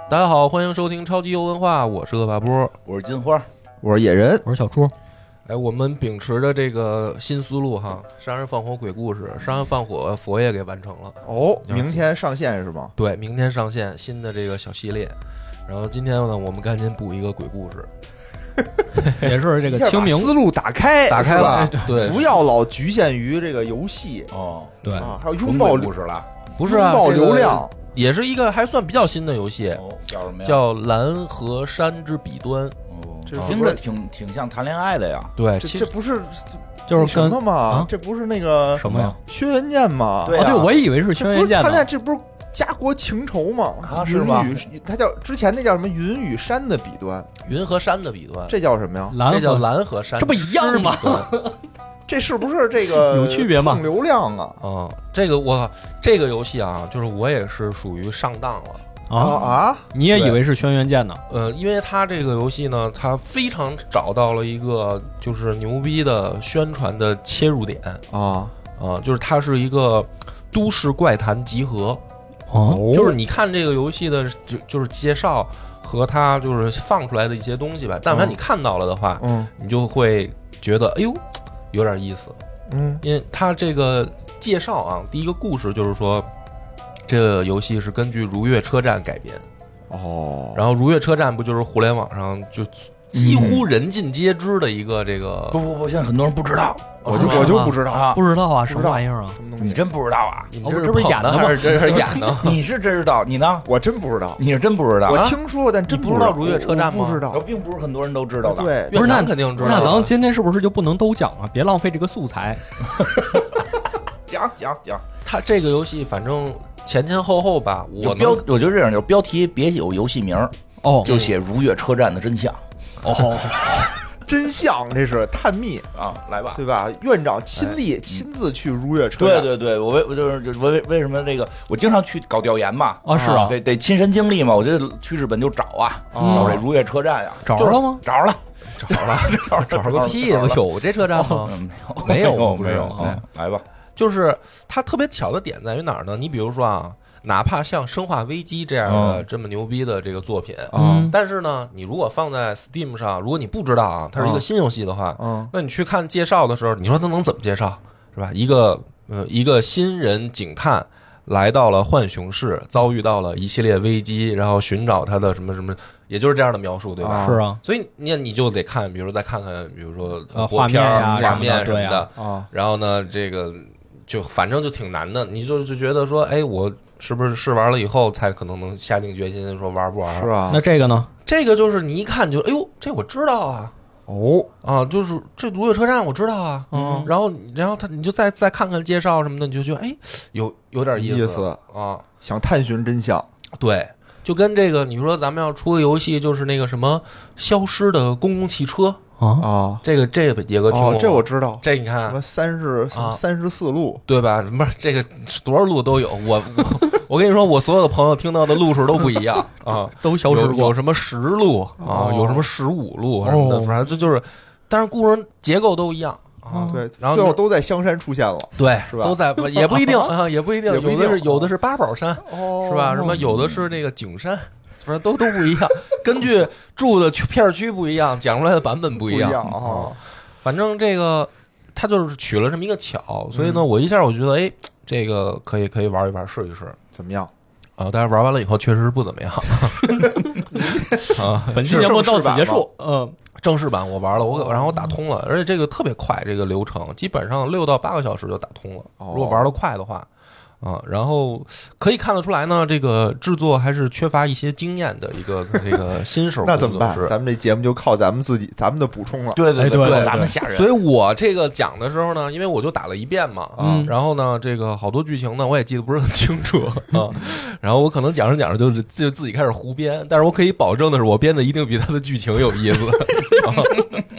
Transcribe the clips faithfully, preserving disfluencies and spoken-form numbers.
大家好，欢迎收听超级优文化，我是恶霸波， 我是金花， 我是野人， 我是小猪。 哎，我们秉持着这个新思路哈，杀人放火鬼故事，杀人放火佛爷给完成了。 哦，明天上线是吗？ 对，明天上线新的这个小系列。然后今天呢，我们赶紧补一个鬼故事， 也是这个清明思路打开， 打开了，对， 不要老局限于这个游戏哦， 对啊，还有拥抱故事了， 不是啊， 拥抱流量。 这个也是一个还算比较新的游戏， 哦、叫什么呀？ 叫蓝河山之彼端。 哦， 这听着挺挺像谈恋爱的呀。 对， 这这不是就是什么吗、 啊？ 这不是那个什么呀？ 轩辕剑吗？ 对、啊哦，对，我也以为是轩辕剑呢。 谈恋爱这不是家国情仇吗？ 啊，是吗？ 它叫之前那叫什么云与山的彼端， 云和山的彼端， 这叫什么呀？ 这叫蓝河山， 这不一样吗？ 这是不是这个有区别吗？ 蹭流量啊！ 啊、嗯，这个我这个游戏啊，就是我也是属于上当了啊啊！ 你也以为是轩辕剑呢？ 呃，因为它这个游戏呢，它非常找到了一个就是牛逼的宣传的切入点啊啊、呃，就是它是一个都市怪谈集合哦， 就是你看这个游戏的就就是介绍和它就是放出来的一些东西吧，但凡你看到了的话， 嗯， 你就会觉得哎呦有点意思， 嗯， 因为它这个介绍啊，第一个故事就是说。这个游戏是根据如月车站改编， 哦， 然后如月车站不就是互联网上就几乎人尽皆知的一个这个？ 不不不，现在很多人不知道， 我就我就不知道啊， 不知道啊，什么玩意儿啊？ 什么东西？ 你真不知道啊？ 你这是不是演的吗？ 这是演的？ 你是真知道，你呢？ 我真不知道， 你是真不知道。 我听说过，但真不知道如月车站吗？ 不知道， 并不是很多人都知道的。 对， 不是那肯定知道。 那咱们今天是不是就不能都讲了？别浪费这个素材。 讲讲讲， 他这个游戏反正前前后后吧，我标我觉得这样，就是标题别有游戏名哦， 就写如月车站的真相哦， 真相这是探秘啊，来吧， 对吧？院长亲力、哎、亲自去如月车站， 对对对，我为我就是就为为什么这个我经常去搞调研嘛啊是啊， 得得亲身经历嘛，我觉得去日本就找啊， 嗯、 找这如月车站啊， 找着了吗？ 找着了。 找了，找找个屁！有这车站吗？ 没有， 没有， 没有。 来吧， 就是它特别巧的点在于哪儿呢？你比如说啊，哪怕像《生化危机》这样的这么牛逼的这个作品， 嗯， 但是呢，你如果放在 Steam 上，如果你不知道啊，它是一个新游戏的话， 嗯， 那你去看介绍的时候，你说它能怎么介绍，是吧？一个呃，一个新人警探。来到了浣熊市，遭遇到了一系列危机，然后寻找他的什么什么，也就是这样的描述，对吧？ 是啊， 所以你你就得看，比如再看看，比如说呃画面呀、 画面什么的啊。 然后呢，这个就反正就挺难的，你就就觉得说，哎，我是不是试玩了以后才可能能下定决心说玩不玩？ 是吧？ 那这个呢？ 这个就是你一看就，哎呦，这我知道啊。 哦啊，就是这如月车站我知道啊， 嗯， 然后然后他你就再再看看介绍什么的，你就觉得哎有有点意思意思啊， 想探寻真相。 对，就跟这个你说咱们要出个游戏，就是那个什么消失的公共汽车啊啊， 这个这个野哥听过、 哦，这我知道， 这你看什么三十三十四路对吧？不是这个多少路都有，我我我跟你说，我所有的朋友听到的路数都不一样啊， 都消失过， 有, 有什么十路啊， 哦、 有什么十五路什么的，反正这就是，但是故事结构都一样。啊， 对， 然后最后都在香山出现了， 对， 是吧？ 都在，也不一定啊，也不一定， 有的是有的是八宝山， 哦， 是吧？什么有的是那个景山，反正都都不一样，根据住的片区不一样，讲出来的版本不一样啊。 反正这个他就是取了这么一个巧，所以呢，我一下我觉得，哎，这个可以可以玩一玩试一试， 怎么样？ 啊，但是玩完了以后确实是不怎么样。啊， 本期节目到此结束。嗯。 正式版我玩了，我然后我打通了，而且这个特别快，这个流程基本上六到八个小时就打通了。如果玩得快的话，啊，然后可以看得出来呢，这个制作还是缺乏一些经验的一个这个新手。 那怎么办？咱们这节目就靠咱们自己咱们的补充了。 对对对对，咱们吓人。 所以我这个讲的时候呢，因为我就打了一遍嘛， 嗯， 然后呢，这个好多剧情呢我也记得不是很清楚啊，然后我可能讲着讲着就是就自己开始胡编，但是我可以保证的是，我编的一定比他的剧情有意思。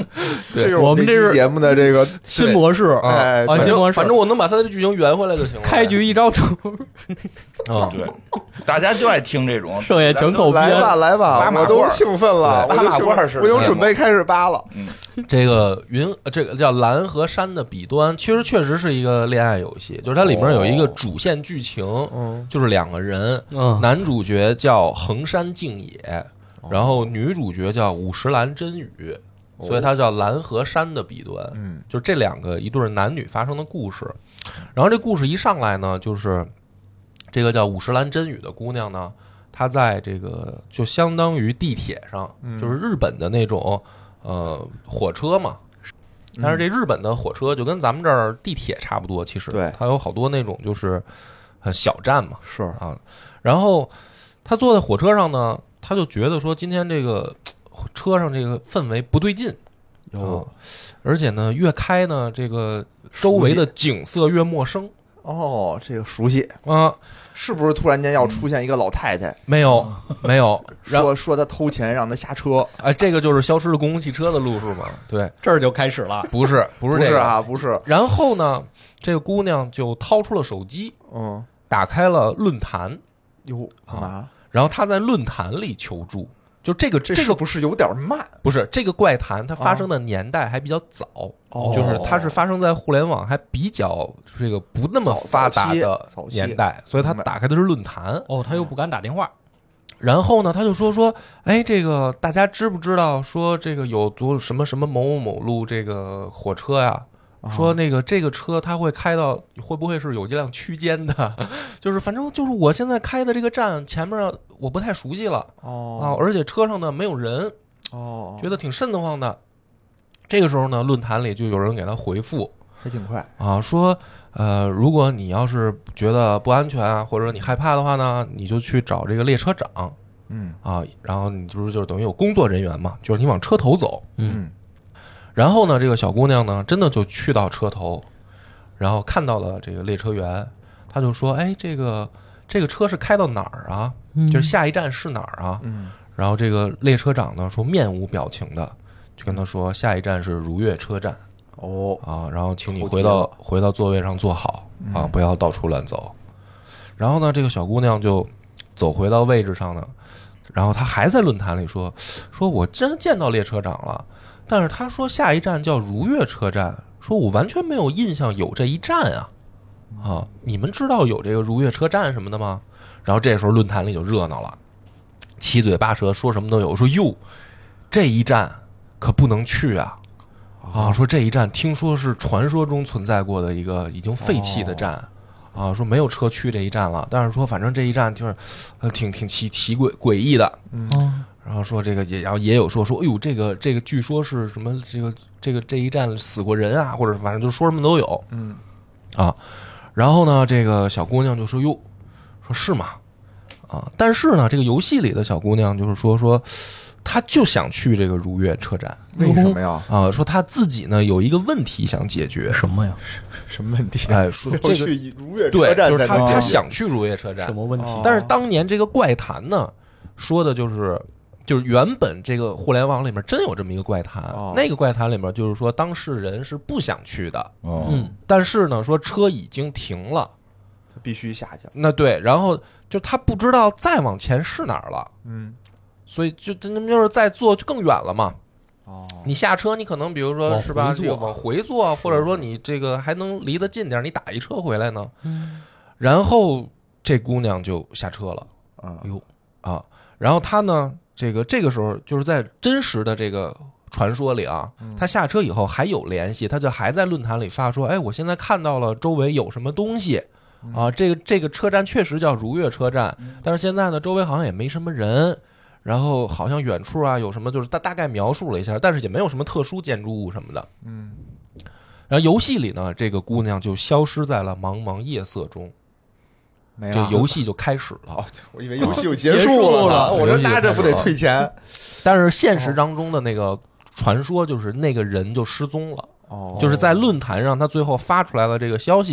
这是我们这是节目的这个新模式哎啊，新模式， 反正我能把他的剧情圆回来就行了。 开局一招出啊， 对，大家就爱听这种， 剩下全口来吧来吧，我都兴奋了， 拉马褂似的， 我已经准备开始扒了。 嗯， 这个云，这个叫蓝和山的彼端，其实确实是一个恋爱游戏，就是它里面有一个主线剧情， 嗯， 就是两个人， 嗯， 男主角叫横山静野，然后女主角叫五十岚真羽。所以它叫蓝和山的彼端， 嗯， 就是这两个一对男女发生的故事。然后这故事一上来呢，就是这个叫五十岚真羽的姑娘呢，她在这个就相当于地铁上，就是日本的那种呃火车嘛。但是这日本的火车就跟咱们这儿地铁差不多，其实对， 它有好多那种就是很小站嘛， 是啊。然后她坐在火车上呢，她就觉得说今天这个车上这个氛围不对劲， 有， 而且呢，越开呢，这个周围的景色越陌生。 哦，这个熟悉啊， 是不是突然间要出现一个老太太？ 没有，没有， 说说她偷钱让她下车。 哎，这个就是消失的公共汽车的路数嘛？对， 这儿就开始了。 不是，不是这个不是啊，不是。 然后呢，这个姑娘就掏出了手机， 嗯， 打开了论坛， 哟，干嘛？ 然后她在论坛里求助。就这个这这个不是有点慢？ 不是，这个怪谈它发生的年代还比较早， 哦、 就是它是发生在互联网还比较这个不那么发达的年代，所以它打开的是论坛。 哦，他又不敢打电话。 然后呢，他就说说，哎，这个大家知不知道说这个有多什么什么某某某路这个火车呀？说那个这个车它会开到会不会是有这辆区间的？就是反正就是我现在开的这个站前面我不太熟悉了哦啊，而且车上呢没有人哦， 觉得挺瘆得慌的。这个时候呢，论坛里就有人给他回复， 还挺快啊，说呃，如果你要是觉得不安全啊，或者你害怕的话呢，你就去找这个列车长， 嗯啊，然后你就是就是等于有工作人员嘛，就是你往车头走， 嗯。 然后呢，这个小姑娘呢，真的就去到车头，然后看到了这个列车员，她就说：“哎，这个这个车是开到哪儿啊？就是下一站是哪儿啊？” 嗯。 然后这个列车长呢说面无表情的，就跟他说：“下一站是如月车站。” 哦啊，然后请你回到回到座位上坐好啊，不要到处乱走。然后呢，这个小姑娘就走回到位置上呢，然后她还在论坛里说：“说我真见到列车长了。”但是他说下一站叫如月车站，说我完全没有印象有这一站啊，啊，你们知道有这个如月车站什么的吗？然后这时候论坛里就热闹了，七嘴八舌说什么都有，说哟，这一站可不能去啊，啊，说这一站听说是传说中存在过的一个已经废弃的站，啊，说没有车去这一站了，但是说反正这一站就是，呃，挺挺奇奇诡诡异的， 嗯。 然后说这个也，然后也有说说，哎呦，这个这个据说是什么？这个这个这一站死过人啊，或者反正就是说什么都有， 嗯， 啊，然后呢，这个小姑娘就说哟，说是吗？啊，但是呢，这个游戏里的小姑娘就是说说，她就想去这个如月车站， 为什么呀？ 啊，说她自己呢有一个问题想解决， 什么呀？ 什么问题？ 哎，说这个去如月车站， 对，就是她她想去如月车站， 什么问题？ 但是当年这个怪谈呢，说的就是。就是原本这个互联网里面真有这么一个怪谈， 哦、 那个怪谈里面就是说当事人是不想去的， 哦、 嗯，但是呢说车已经停了， 他必须下去。 那对，然后就他不知道再往前是哪儿了， 嗯， 所以就那就是再坐就更远了嘛。 哦， 你下车你可能比如说是吧，这个往回坐，或者说你这个还能离得近点，你打一车回来呢。嗯，然后这姑娘就下车了， 啊， 哟啊，然后她呢。这个这个时候就是在真实的这个传说里啊，他下车以后还有联系，他就还在论坛里发说，哎，我现在看到了周围有什么东西啊，这个这个车站确实叫如月车站，但是现在呢周围好像也没什么人，然后好像远处啊有什么，就是大大概描述了一下，但是也没有什么特殊建筑物什么的， 嗯， 然后游戏里呢这个姑娘就消失在了茫茫夜色中。这个游戏就开始了， 哦，我以为游戏就结束了呢， 了我说那这不得退钱？ 但是现实当中的那个传说就是那个人就失踪了， 哦， 就是在论坛上他最后发出来了这个消息，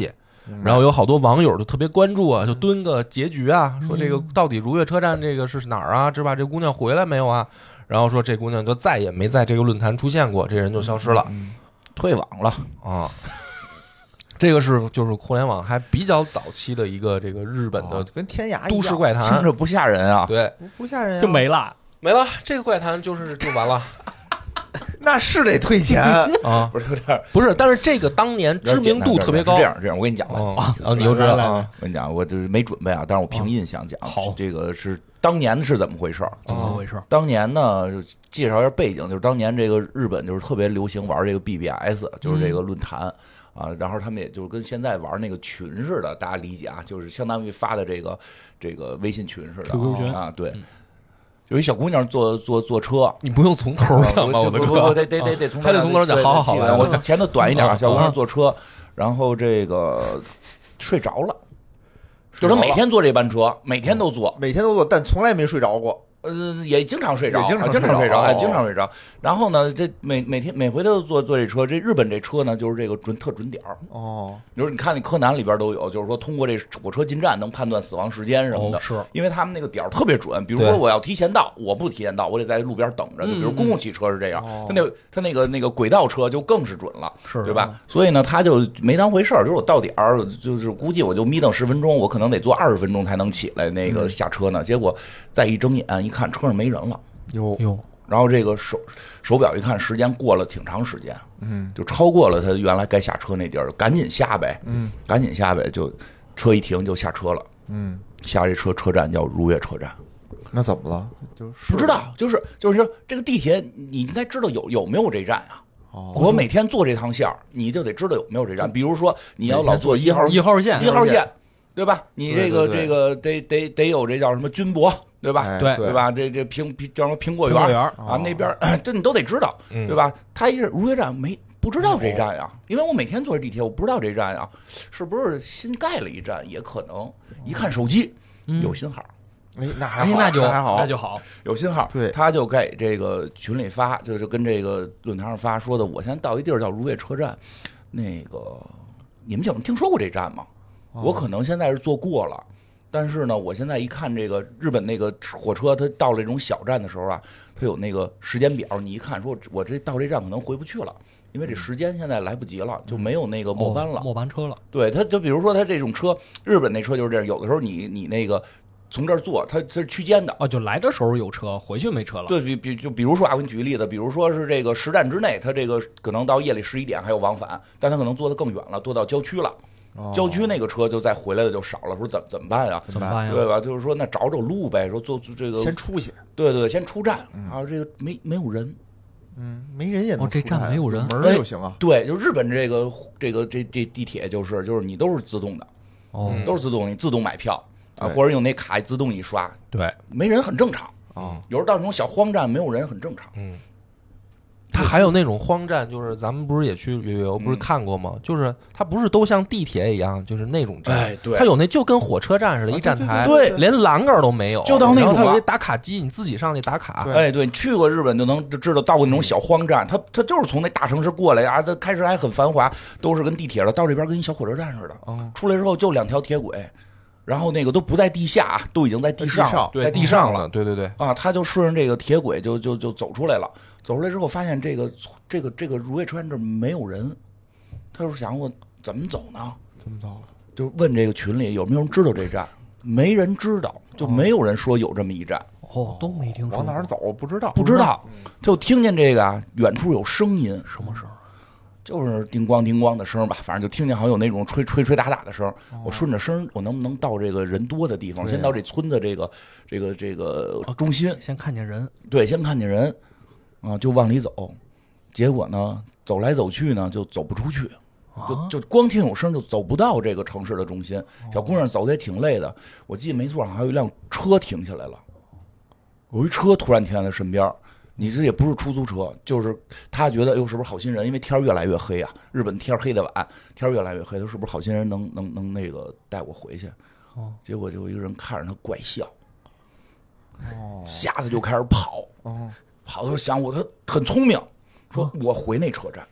然后有好多网友就特别关注啊，就蹲个结局啊，说这个到底如月车站这个是哪儿啊，是吧？这姑娘回来没有啊？然后说这姑娘就再也没在这个论坛出现过，这人就消失了， 退网了啊。这个是就是互联网还比较早期的一个这个日本的跟天涯都市怪谈， 听着不吓人啊。 对， 不吓人， 就没了， 没了。这个怪谈就是就完了。 那是得退钱啊， 不是有点不是，但是这个当年知名度特别高。 这样这样，我跟你讲吧， 啊，你就知道啊。 我跟你讲，我就是没准备啊，但是我凭印象讲。 好， 这个是当年是怎么回事？ 怎么回事？ 当年呢，介绍一下背景，就是当年这个日本就是特别流行玩这个 B B S， 就是这个论坛。啊，然后他们也就是跟现在玩那个群似的，大家理解啊，就是相当于发的这个这个微信群似的 Q Q 群啊，对，有一小姑娘坐坐坐车， 你不用从头讲吧，我的哥， 得得得得从还得从头讲，好好好， 我前头短一点啊，小姑娘坐车，然后这个睡着了，就是她每天坐这班车，每天都坐， 每天都坐，但从来没睡着过。 呃，也经常睡着， 经常经常睡着，哎， 哦、 经常睡着。然后呢，这每每天每回都坐坐这车，这日本这车呢，就是这个准特准点儿。 哦， 比如你看那柯南里边都有，就是说通过这火车进站能判断死亡时间什么的， 哦、是因为他们那个点儿特别准。比如说我要提前到，我不提前到，我得在路边等着。就比如公共汽车是这样， 嗯、 他那个他那个那个轨道车就更是准了， 是对吧？所以呢，他就没当回事儿，就是我到点儿，就是估计我就眯瞪十分钟，我可能得坐二十分钟才能起来那个下车呢。嗯、结果再一睁眼一看，车上没人了。 有有， 然后这个手手表一看，时间过了挺长时间， 嗯， 就超过了他原来该下车那地儿，赶紧下呗， 嗯， 赶紧下呗，就车一停就下车了， 嗯， 下这车车站叫如月车站， 那怎么了？就不知道，就是就是说这个地铁你应该知道有有没有这站啊？ 哦， 我每天坐这趟线你就得知道有没有这站，比如说你要老坐一号一号线一号线，对吧？你这个对对对这个得得得有这叫什么军博。对吧？ 哎、 对对吧？这这苹苹叫什么苹果园园啊？那边这你都得知道，对吧？他一是如月站没不知道这站呀，因为我每天坐这地铁，我不知道这站呀，是不是新盖了一站？也可能一看手机有信号， 哎，那还好， 那就还好， 那就好， 有信号。 对， 他就给这个群里发，就是跟这个论坛上发说的，我现在到一地儿叫如月车站，那个你们有人听说过这站吗？我可能现在是坐过了。但是呢，我现在一看这个日本那个火车，它到了这种小站的时候啊，它有那个时间表，你一看说，我这到这站可能回不去了，因为这时间现在来不及了，就没有那个末班了， 哦、末班车了。 对，它就比如说它这种车，日本那车就是这样，有的时候你你那个从这儿坐，它它是区间的， 哦，就来的时候有车，回去没车了。 对，比比就比如说啊，我给你举个例子，比如说是这个十站之内，它这个可能到夜里十一点还有往返，但它可能坐得更远了，坐到郊区了。郊区那个车就再回来的就少了，说怎么怎么办呀？ 怎么办呀？ 对吧？就是说那找找路呗，说做这个先出去， 对对，先出站啊，这个没没有人， 嗯，没人也能哦，这站没有人， 门就行啊。 对，就日本这个这个这这地铁就是就是你都是自动的， 哦， 都是自动，你自动买票啊，或者用那卡自动一刷， 对， 没人很正常啊。 有时候到那种小荒站没有人很正常， 嗯。它还有那种荒站，就是咱们不是也去旅游，不是看过吗？就是它不是都像地铁一样，就是那种站， 哎，对， 它有那就跟火车站似的，一站台， 对， 连栏杆都没有， 就到那种， 它有一打卡机，你自己上去打卡。 哎，对，你去过日本就能知道，到过那种小荒站，它它就是从那大城市过来啊，它开始还很繁华，都是跟地铁的，到这边跟一小火车站似的，出来之后就两条铁轨。然后那个都不在地下，都已经在地上了，在地上了， 对对对啊，他就顺着这个铁轨就就就走出来了。走出来之后，发现这个这个这个如月车站这没有人，他就想我怎么走呢？ 怎么走？ 就问这个群里有没有人知道这站，没人知道，就没有人说有这么一站。 哦，都没听说。 往哪儿走？不知道， 不知道，就听见这个啊，远处有声音， 什么声？ 就是叮咣叮咣的声吧，反正就听见好像有那种吹吹吹打打的声。我顺着声，我能不能到这个人多的地方？先到这村的这个这个这个中心， 先看见人。 对，先看见人，啊，就往里走。结果呢，走来走去呢，就走不出去，就就光听有声就走不到这个城市的中心。小姑娘走的也挺累的，我记得没错，还有一辆车停下来了，有一车突然停在她身边。你这也不是出租车，就是他觉得，哎呦，是不是好心人？因为天越来越黑啊，日本天黑的晚，天越来越黑，他是不是好心人能能能那个带我回去？ 哦， 结果就有一个人看着他怪笑， 哦， 吓得就开始跑， 哦， 跑的时候想我，他很聪明，说我回那车站，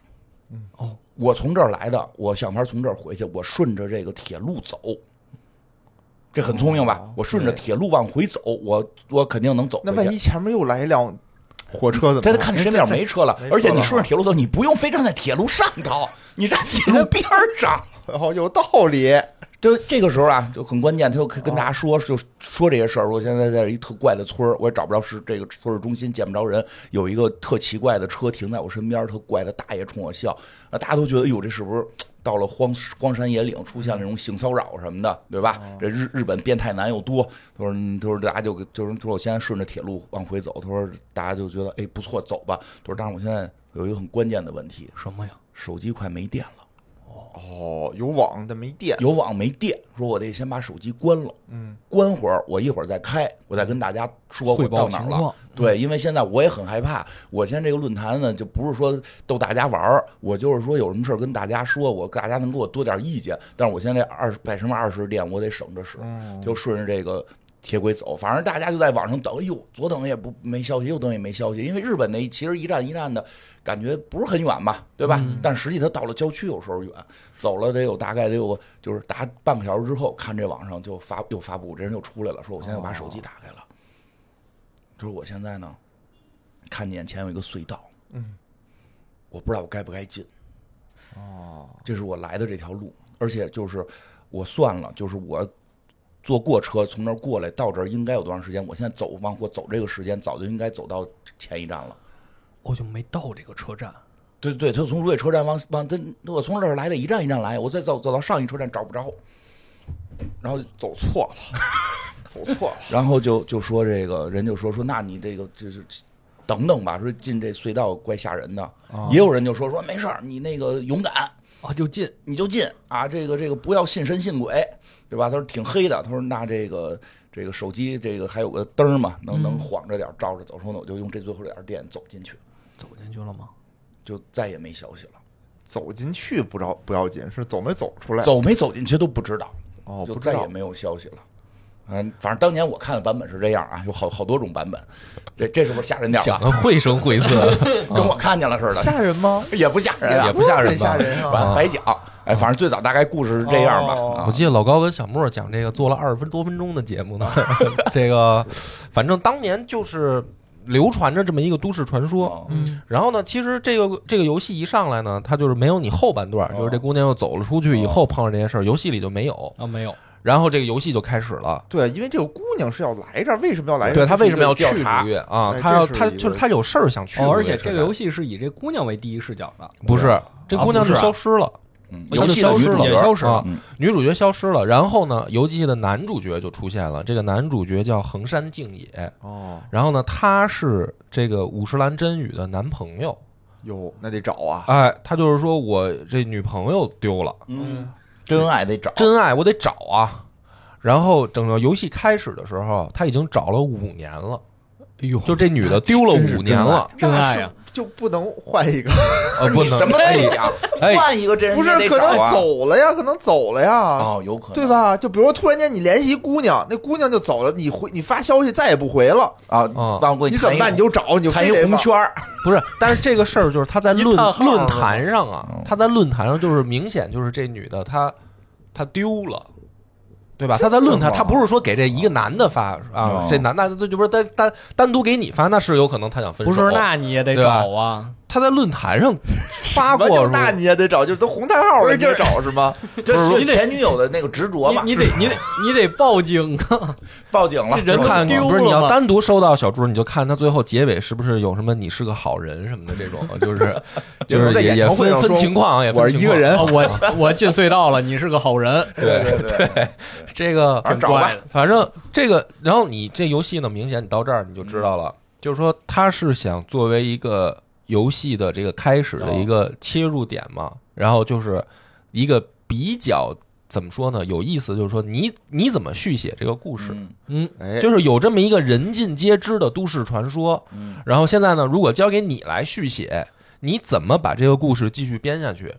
嗯哦， 我从这儿来的，我想法从这儿回去，我顺着这个铁路走，这很聪明吧？ 哦我顺着铁路往回走，我我肯定能走回去。 那万一前面又来一辆火车怎么这办？ 得看你身边没车了， 没车了而且你顺着铁路走，你不用非站在铁路上头，你站铁路边儿上。 哦，有道理。 就这个时候啊，就很关键，他就跟大家说，就说这些事儿。我现在在一特怪的村儿，我也找不着是这个村儿中心，见不着人。有一个特奇怪的车停在我身边，特怪的大爷冲我笑，啊，大家都觉得，哎呦，这是不是到了荒荒山野岭，出现那种性骚扰什么的，对吧？这日日本变态男又多。他说，他说大家就就是说我现在顺着铁路往回走，他说大家就觉得，哎，不错，走吧。他说，但是我现在有一个很关键的问题， 什么呀？ 手机快没电了。 哦，有网但没电。 有网没电，说我得先把手机关了， 嗯， 关会儿，我一会儿再开，我再跟大家说我汇到哪儿了报情况。 对，因为现在我也很害怕，我现在这个论坛呢，就不是说逗大家玩儿，我就是说有什么事儿跟大家说，我大家能给我多点意见。但是我现在这二十百什么二十电，我得省着使，就顺着这个铁轨走。反正大家就在网上等，哎呦，左等也不没消息，右等也没消息，因为日本那其实一站一站的感觉不是很远吧，对吧？ 嗯、 但实际它到了郊区有时候远，走了得有大概得有就是打半个小时之后，看这网上就发又发布，这人又出来了，说我现在把手机打开了，就是我现在呢看见眼前有一个隧道， 嗯， 我不知道我该不该进。 哦， 这是我来的这条路，而且就是我算了，就是我坐过车从那儿过来到这儿应该有多长时间？我现在走往过走这个时间，早就应该走到前一站了。 我就没到这个车站。 对对对，他从如月车站往往这，我从这儿来的一站一站来，我再走走到上一车站找不着，然后走错了，走错了， 然后就就说这个人就说说，那你这个就是等等吧，说进这隧道怪吓人的。 哦、 也有人就说说没事儿，你那个勇敢啊，就进你就进啊，这个这个不要信神信鬼，对吧？他说挺黑的，他说那这个这个手机这个还有个灯嘛，能能晃着点照着走。说呢，我就用这最后这点电走进去。 走进去了吗？ 就再也没消息了。 走进去不着不要紧，是走没走出来？ 走没走进去都不知道。 哦， 就再也没有消息了。嗯，反正当年我看的版本是这样啊，有好好多种版本。这这是不是吓人点儿？ 讲的绘声绘色， 跟我看见了似的。 吓人吗？ 也不吓人、啊， 也不吓人吧？ 吓人啊！白讲。哎，反正最早大概故事是这样吧。 哦、 我记得老高跟小莫讲这个做了二十分多分钟的节目呢。这个，反正当年就是流传着这么一个都市传说。 嗯， 然后呢，其实这个这个游戏一上来呢，它就是没有你后半段，就是这姑娘又走了出去以后碰上这些事儿，游戏里就没有啊，没有。 然后这个游戏就开始了。 对，因为这个姑娘是要来这儿，为什么要来这儿？ 对，她为什么要去如月啊？她要她哎就是她有事儿想去。 哦，而且这个游戏是以这姑娘为第一视角的， 不是，这姑娘就消失了。 嗯， 游戏的女主角也消失了， 嗯、 女主角消失了。然后呢，游戏的男主角就出现了。这个男主角叫横山敬也。 哦， 然后呢，他是这个五十岚真羽的男朋友。 哟，那得找啊！ 哎，他就是说我这女朋友丢了， 嗯，真爱得找， 真爱我得找啊。然后整个游戏开始的时候，他已经找了五年了。 哎呦， 就这女的丢了五年了， 真爱呀！ 就不能换一个？ 呃，不能什么都讲，换一个这人不是可能走了呀？可能走了呀？ 哦，有可能， 对吧？就比如说突然间你联系一姑娘，那姑娘就走了，你回你发消息再也不回了啊！ 你怎么办？你就找，你就弹一红圈儿。 不是，但是这个事儿就是他在论论坛上啊，他在论坛上就是明显就是这女的她她丢了。对吧？他在论坛，他不是说给这一个男的发啊，这男的这就不是单单单独给你发，那是有可能他想分手。 不是，那你也得找啊。 他在论坛上发过， 那你也得找，就是都红叹号了，你也找是吗？ 就是前女友的那个执着嘛。 你得你得你得报警啊！ 报警了， 人看丢了。不是你要单独收到小猪，你就看他最后结尾是不是有什么你是个好人什么的这种，就是就是也也分分情况，也我是一个人， 我我进隧道了，你是个好人。 对对对，这个找吧， 反正这个，然后你这游戏呢，明显你到这儿你就知道了，就是说他是想作为一个游戏的这个开始的一个切入点嘛，然后就是一个比较怎么说呢，有意思，就是说你你怎么续写这个故事， 嗯， 就是有这么一个人尽皆知的都市传说，然后现在呢，如果交给你来续写，你怎么把这个故事继续编下去？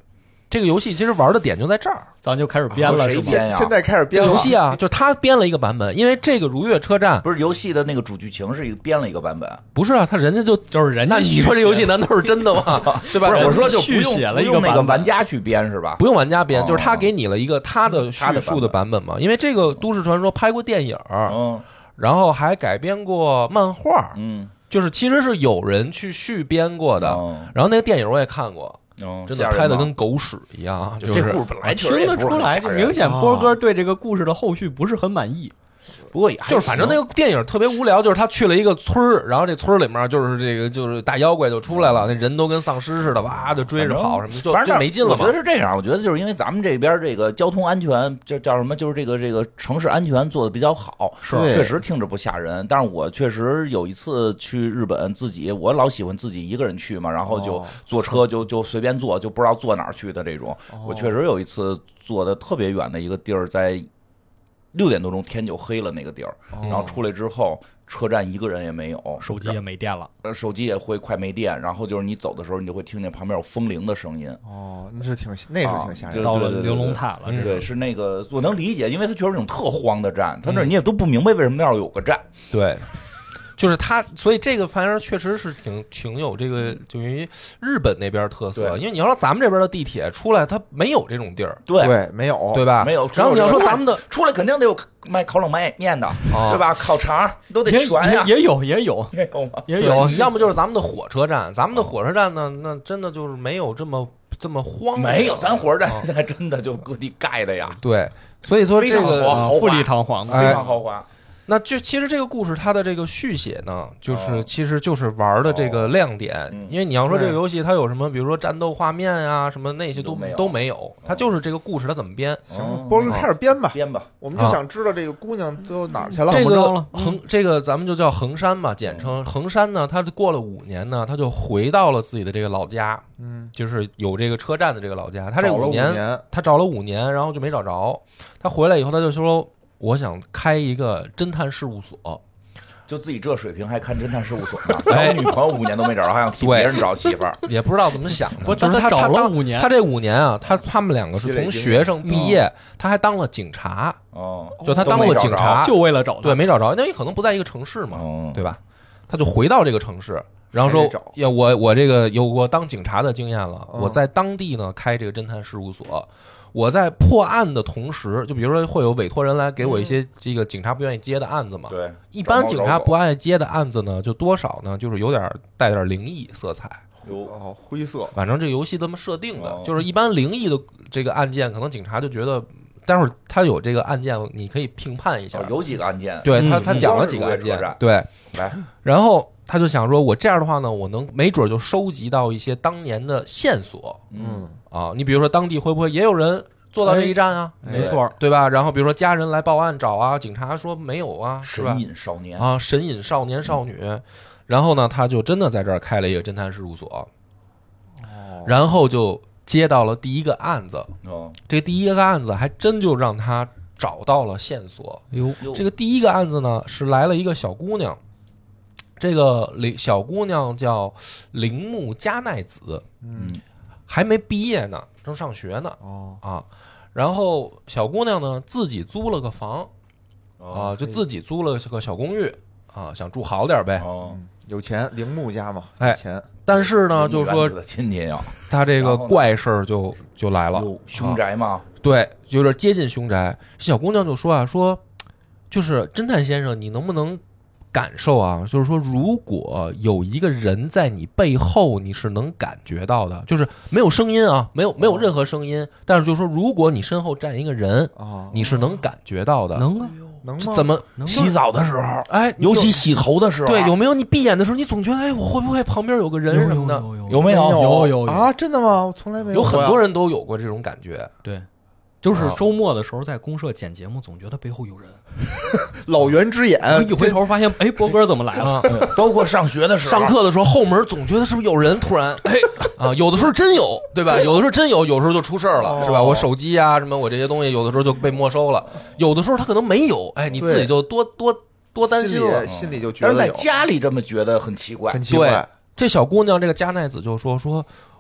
这个游戏其实玩的点就在这儿， 咱就开始编了， 谁是吧？ 编呀？ 现在开始这编了个游戏啊，就是他编了一个版本，因为这个如月车站不是游戏的那个主剧情是一个编了一个版本， 不是啊，他人家就就是人家那你说这游戏难道是真的吗？对吧？ 不是我说就不续用写了一个不用那个版本玩家去编是吧？ 不用玩家编， 哦就是他给你了一个他的叙述的版本嘛。因为这个都市传说拍过电影， 嗯然后还改编过漫画， 嗯就是其实是有人去续编过的。 嗯然后那个电影我也看过， 嗯， 真的吓人吗拍的跟狗屎一样，就这是故事本来确听实也不是得出来， 很吓人这明显波哥对这个故事的后续不是很满意。 不过也还就是反正那行个电影特别无聊，就是他去了一个村儿，然后这村儿里面就是这个就是大妖怪就出来了，那人都跟丧尸似的，哇就追着跑什么的，就就反正没劲了嘛我觉得。是这样，我觉得就是因为咱们这边这个交通安全，就叫什么，就是这个这个城市安全做的比较好， 是确实听着不吓人。但是我确实有一次去日本，自己我老喜欢自己一个人去嘛，然后就哦坐车就就随便坐，就不知道坐哪儿去的这种。我确实有一次坐的特别远的一个地儿，在六点多钟天就黑了那个地儿，然后出来之后车站一个人也没有， 手机也没电了， 呃手机也会快没电，然后就是你走的时候，你就会听见旁边有风铃的声音。 哦，那是挺那是挺吓人的。 对到了对对对玲珑塔了， 嗯这对， 是是那个我能理解，因为它确实是那种特荒的站，它那儿你也都不明白为什么那儿有个站。 对，就是他，所以这个反正确实是挺挺有这个就于日本那边特色， 对因为你要说咱们这边的地铁出来，它没有这种地儿， 对， 对，没有， 对吧？ 没有然后你要说出来咱们的出来肯定得有卖烤冷面面的， 啊对吧？烤肠都得也全呀， 也也有也有没有吗？ 对也有， 你要么就是咱们的火车站，咱们的火车站呢，那真的就是没有这么这么荒没有，咱火车站啊现在真的就各地盖的呀， 对，所以说这非常个豪华啊富丽堂皇的， 非常豪华。 那就其实这个故事它的这个续写呢，就是哦其实就是玩的这个亮点， 嗯因为你要说这个游戏它有什么，比如说战斗画面啊，什么那些都都没有都没有，它就是这个故事它怎么编。 行哦， 波哥开始编吧， 编吧， 我们就想知道这个姑娘最后哪儿去了。 这个怎么着了横这个咱们就叫横山吧，简称横山呢。他过了五年呢，他就回到了自己的这个老家， 嗯， 就是有这个车站的这个老家。他这找了五年年， 他找了五年，然后就没找着。他回来以后，他就说：“我想开一个侦探事务所。 就自己这水平还看侦探事务所呢， 哎找女朋友五年都没找着，还想替别人找媳妇儿。” 也不知道怎么想的， 不就是他但他找了当五年他这五年啊，他他们两个是从学生毕业，他还当了警察， 哦， 就他当了警察， 就为了找他对，没找着，因为可能不在一个城市嘛， 哦对吧？他就回到这个城市，然后说还得找：“ 呀，我我这个有过当警察的经验了， 嗯我在当地呢开这个侦探事务所。我在破案的同时，就比如说会有委托人来给我一些这个警察不愿意接的案子嘛。 对， 一般警察不爱爱接的案子呢，就多少呢，就是有点带点灵异色彩。 有哦，灰色， 反正这个游戏这么设定的哦， 就是一般灵异的这个案件，可能警察就觉得，待会儿他有这个案件，你可以评判一下。 有几个案件， 对他， 嗯他讲了几个案件嗯嗯， 对。 来， 然后他就想说，我这样的话呢，我能没准就收集到一些当年的线索嗯， 啊。你比如说，当地会不会也有人做到这一站啊？ 没错， 对吧？然后比如说家人来报案找啊，警察说没有啊，是吧神？隐少年， 啊，神隐少年少女。然后呢，他就真的在这儿开了一个侦探事务所， 哦， 然后就接到了第一个案子。 哦， 这第一个案子还真就让他找到了线索。 哟， 哟这个第一个案子呢，是来了一个小姑娘，这个铃小姑娘叫铃木佳奈子， 嗯， 还没毕业呢，正上学呢哦， 啊。然后小姑娘呢自己租了个房啊， 哦就自己租了个小公寓啊，想住好点呗。 哦， 嗯有钱，铃木家嘛， 哎有钱， 但是呢，就是说的亲戚呀， 她这个然后呢怪事儿就就来了哟，凶宅嘛， 对，有点接近凶宅。小姑娘就说啊，说就是侦探先生，你能不能感受啊？就是说，如果有一个人在你背后，你是能感觉到的，就是没有声音啊，没有没有任何声音，但是就是说，如果你身后站一个人， 啊， 你是能感觉到的。 能啊， 能吗？ 这怎么？ 能洗澡的时候， 哎， 尤其有洗头的时候， 对，有没有？你闭眼的时候，你总觉得，哎，我会不会旁边有个人什么的？ 有有有没有？ 有有有啊？真的吗？我从来没有过呀很多人都有过这种感觉。 对，就是啊周末的时候在公社剪节目，总觉得背后有人， 老袁之眼， 呃一回头发现，哎，波哥怎么来了？ 啊， 包括上学的时候， 上课的时候后门总觉得是不是有人突然哎啊，有的时候真有，对吧？有的时候真有，有时候就出事儿了， 哦是吧？我手机啊什么，我这些东西有的时候就被没收了，有的时候他可能没有，哎，你自己就多多多担心了心里。心里就觉但是在得有， 家里这么觉得很奇怪很，奇怪， 这小姑娘这个加奈子就说说，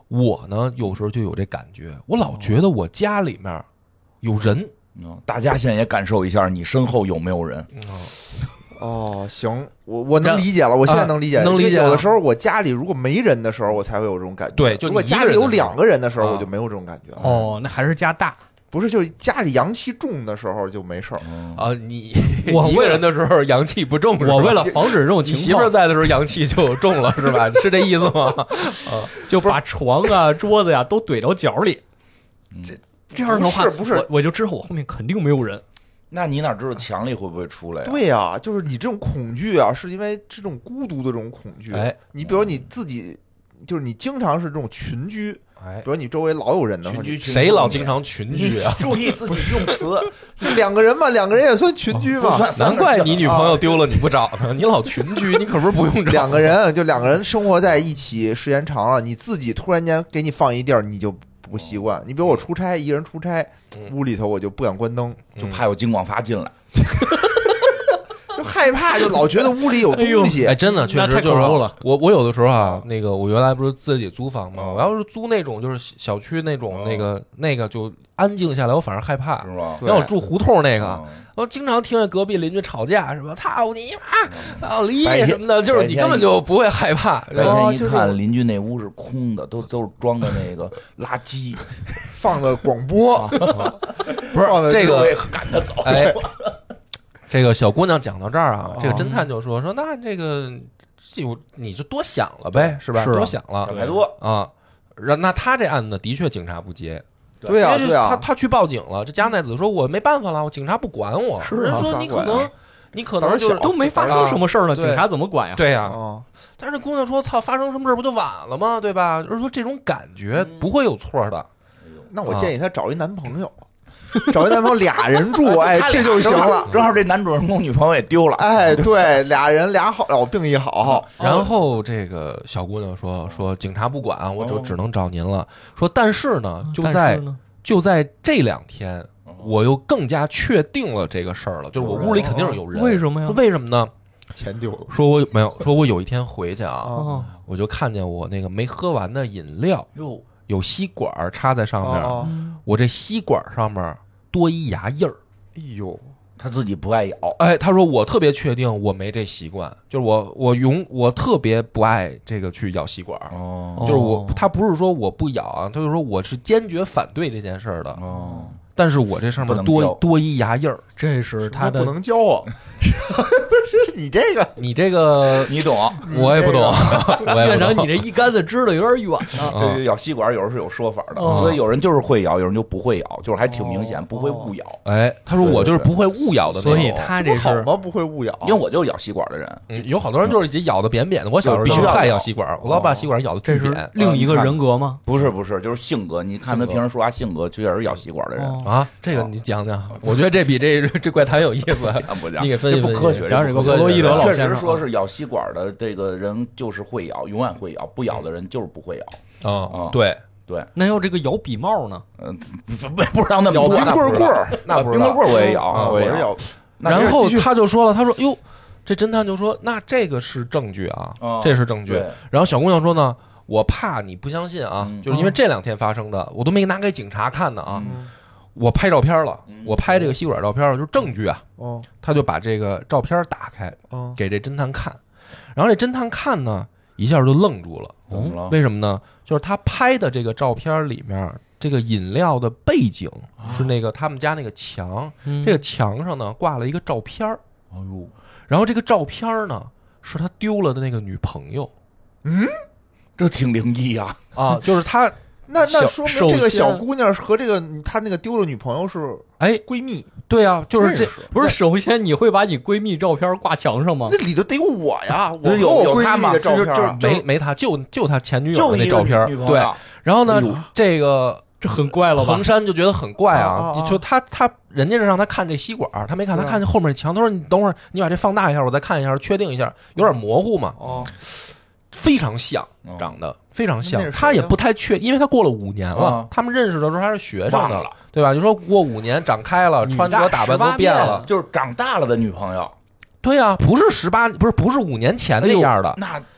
我呢有时候就有这感觉，我老觉得我家里面有人。 嗯，大家现在也感受一下，你身后有没有人？ 哦，行，我我能理解了，我现在能理解， 啊、能理解。 有的时候我家里如果没人的时候，我才会有这种感觉。 对，就如果家里有两个人的时候，我就没有这种感觉。 哦，那还是家大。 不是，就是家里阳气重的时候就没事儿啊。你我一个人的时候阳气不重， 我为了防止这种情况， 你媳妇在的时候阳气就重了，是吧？是这意思吗？ 啊，就把床啊、桌子呀都怼到角里。这这样的话， 不是不是， 我我就知道我后面肯定没有人。 那你哪知道墙里会不会出来呀？ 对呀，就是你这种恐惧啊，是因为这种孤独的这种恐惧。 哎， 你比如你自己，就是你经常是这种群居。 哎， 比如你周围老有人的话， 谁老经常群居啊？ 注意自己用词， 就两个人嘛，两个人也算群居嘛。 难怪你女朋友丢了你不找呢，你老群居，你可不是不用找。 两个人就两个人生活在一起时间长了，你自己突然间给你放一地儿，你就不习惯。你比如我出差，一个人出差，屋里头我就不敢关灯， 就怕有金广发进来。 就害怕，就老觉得屋里有东西。 哎，真的，确实就是我，我有的时候啊，那个我原来不是自己租房吗？我要是租那种就是小区那种那个那个就安静下来，我反而害怕。 是吧？ 要我住胡同那个，我经常听见隔壁邻居吵架，是吧？操你妈，操你什么的，就是你根本就不会害怕。 白天一看邻居那屋是空的，都都是装的那个垃圾， 放的广播， 不是这个赶他走。 哎。这个小姑娘讲到这儿啊，这个侦探就说说那这个就你就多想了呗，是吧？ 是多想了， 想太多啊。然那他这案子的确警察不接， 对啊对啊， 他他去报警了。这加奈子说我没办法了，我警察不管我。 是人说你可能你可能就是都没发生什么事儿呢，警察怎么管呀？ 对呀。但是这姑娘说操，发生什么事不就晚了吗？对吧？就是说这种感觉不会有错的。 那我建议她找一男朋友。找一男朋友俩人住，哎，这就行了。 正好这男主人公女朋友也丢了， 哎，对，俩人俩好老病一好。 然后这个小姑娘说说警察不管，我就只能找您了。说但是呢，就在就在这两天，我又更加确定了这个事儿了，就是我屋里肯定是有人。 为什么呀？ 为什么呢？ 钱丢了。 说我没有，说我有一天回去啊，我就看见我那个没喝完的饮料哟。 有吸管插在上面， 哦、 我这吸管上面多一牙印儿。 哎呦， 他自己不爱咬。 哎，他说我特别确定我没这习惯，就是我我永我特别不爱这个去咬吸管。 哦， 就是我他不是说我不咬啊，他就说我是坚决反对这件事儿的。 哦， 但是我这上面多多一牙印儿， 这是他的不能教啊。是你这个， 你这个你懂， 我也不懂。 院长，你这一竿子支的有点远呢。 这咬吸管有时候是有说法的，所以有人就是会咬，有人就不会咬，就是还挺明显，不会误咬。 哎，他说我就是不会误咬的， 所以他这好吗？不会误咬， 因为我就是咬吸管的人。 嗯，有好多人就是咬的扁扁的。我小时候必须爱咬吸管，我老把吸管咬的巨扁。 另一个人格吗？ 不是不是，就是性格。你看他平时说话性格，就也是咬吸管的人啊。这个你讲讲，我觉得这比这这怪谈有意思。 讲不讲？ 你给分析分析。 不科学， 讲这个弗洛伊德老先生确实说是咬吸管的这个人就是会咬，永远会咬；不咬的人就是不会咬。 啊，对对。 那要这个咬笔帽呢？ 嗯，不不知道那么咬冰棍棍儿， 那冰棍棍我也咬， 我也咬。 然后他就说了，他说哟，这侦探就说那这个是证据啊，这是证据。然后小姑娘说呢，我怕你不相信啊，就是因为这两天发生的，我都没拿给警察看呢啊。我拍照片了，我拍这个吸管照片了，就是证据啊。 哦， 他就把这个照片打开，给这侦探看。然后这侦探看呢，一下就愣住了。 嗯， 为什么呢？就是他拍的这个照片里面，这个饮料的背景是那个他们家那个墙，这个墙上呢挂了一个照片。 哎呦， 然后这个照片呢是他丢了的那个女朋友。 嗯，这挺灵异呀！ 啊，就是他。 那那说明这个小姑娘和这个她那个丢了女朋友是哎闺蜜。 对啊，就是这不是首先你会把你闺蜜照片挂墙上吗？ 那里头得有我呀，我有我闺蜜的照片，没没她，就就她前女友的那照片。对，然后呢，这个这很怪了吧？ 衡山就觉得很怪啊，就他他人家是让他看这吸管，他没看，他看见后面墙，他说你等会儿你把这放大一下，我再看一下，确定一下，有点模糊嘛。 哦。 非常像，长得非常像，他也不太确，因为他过了五年了，他们认识的时候还是学生呢，对吧？就说过五年长开了，穿着打扮都变了， 就是长大了的女朋友。 对呀，不是十八，不是不是五年前那样的。 那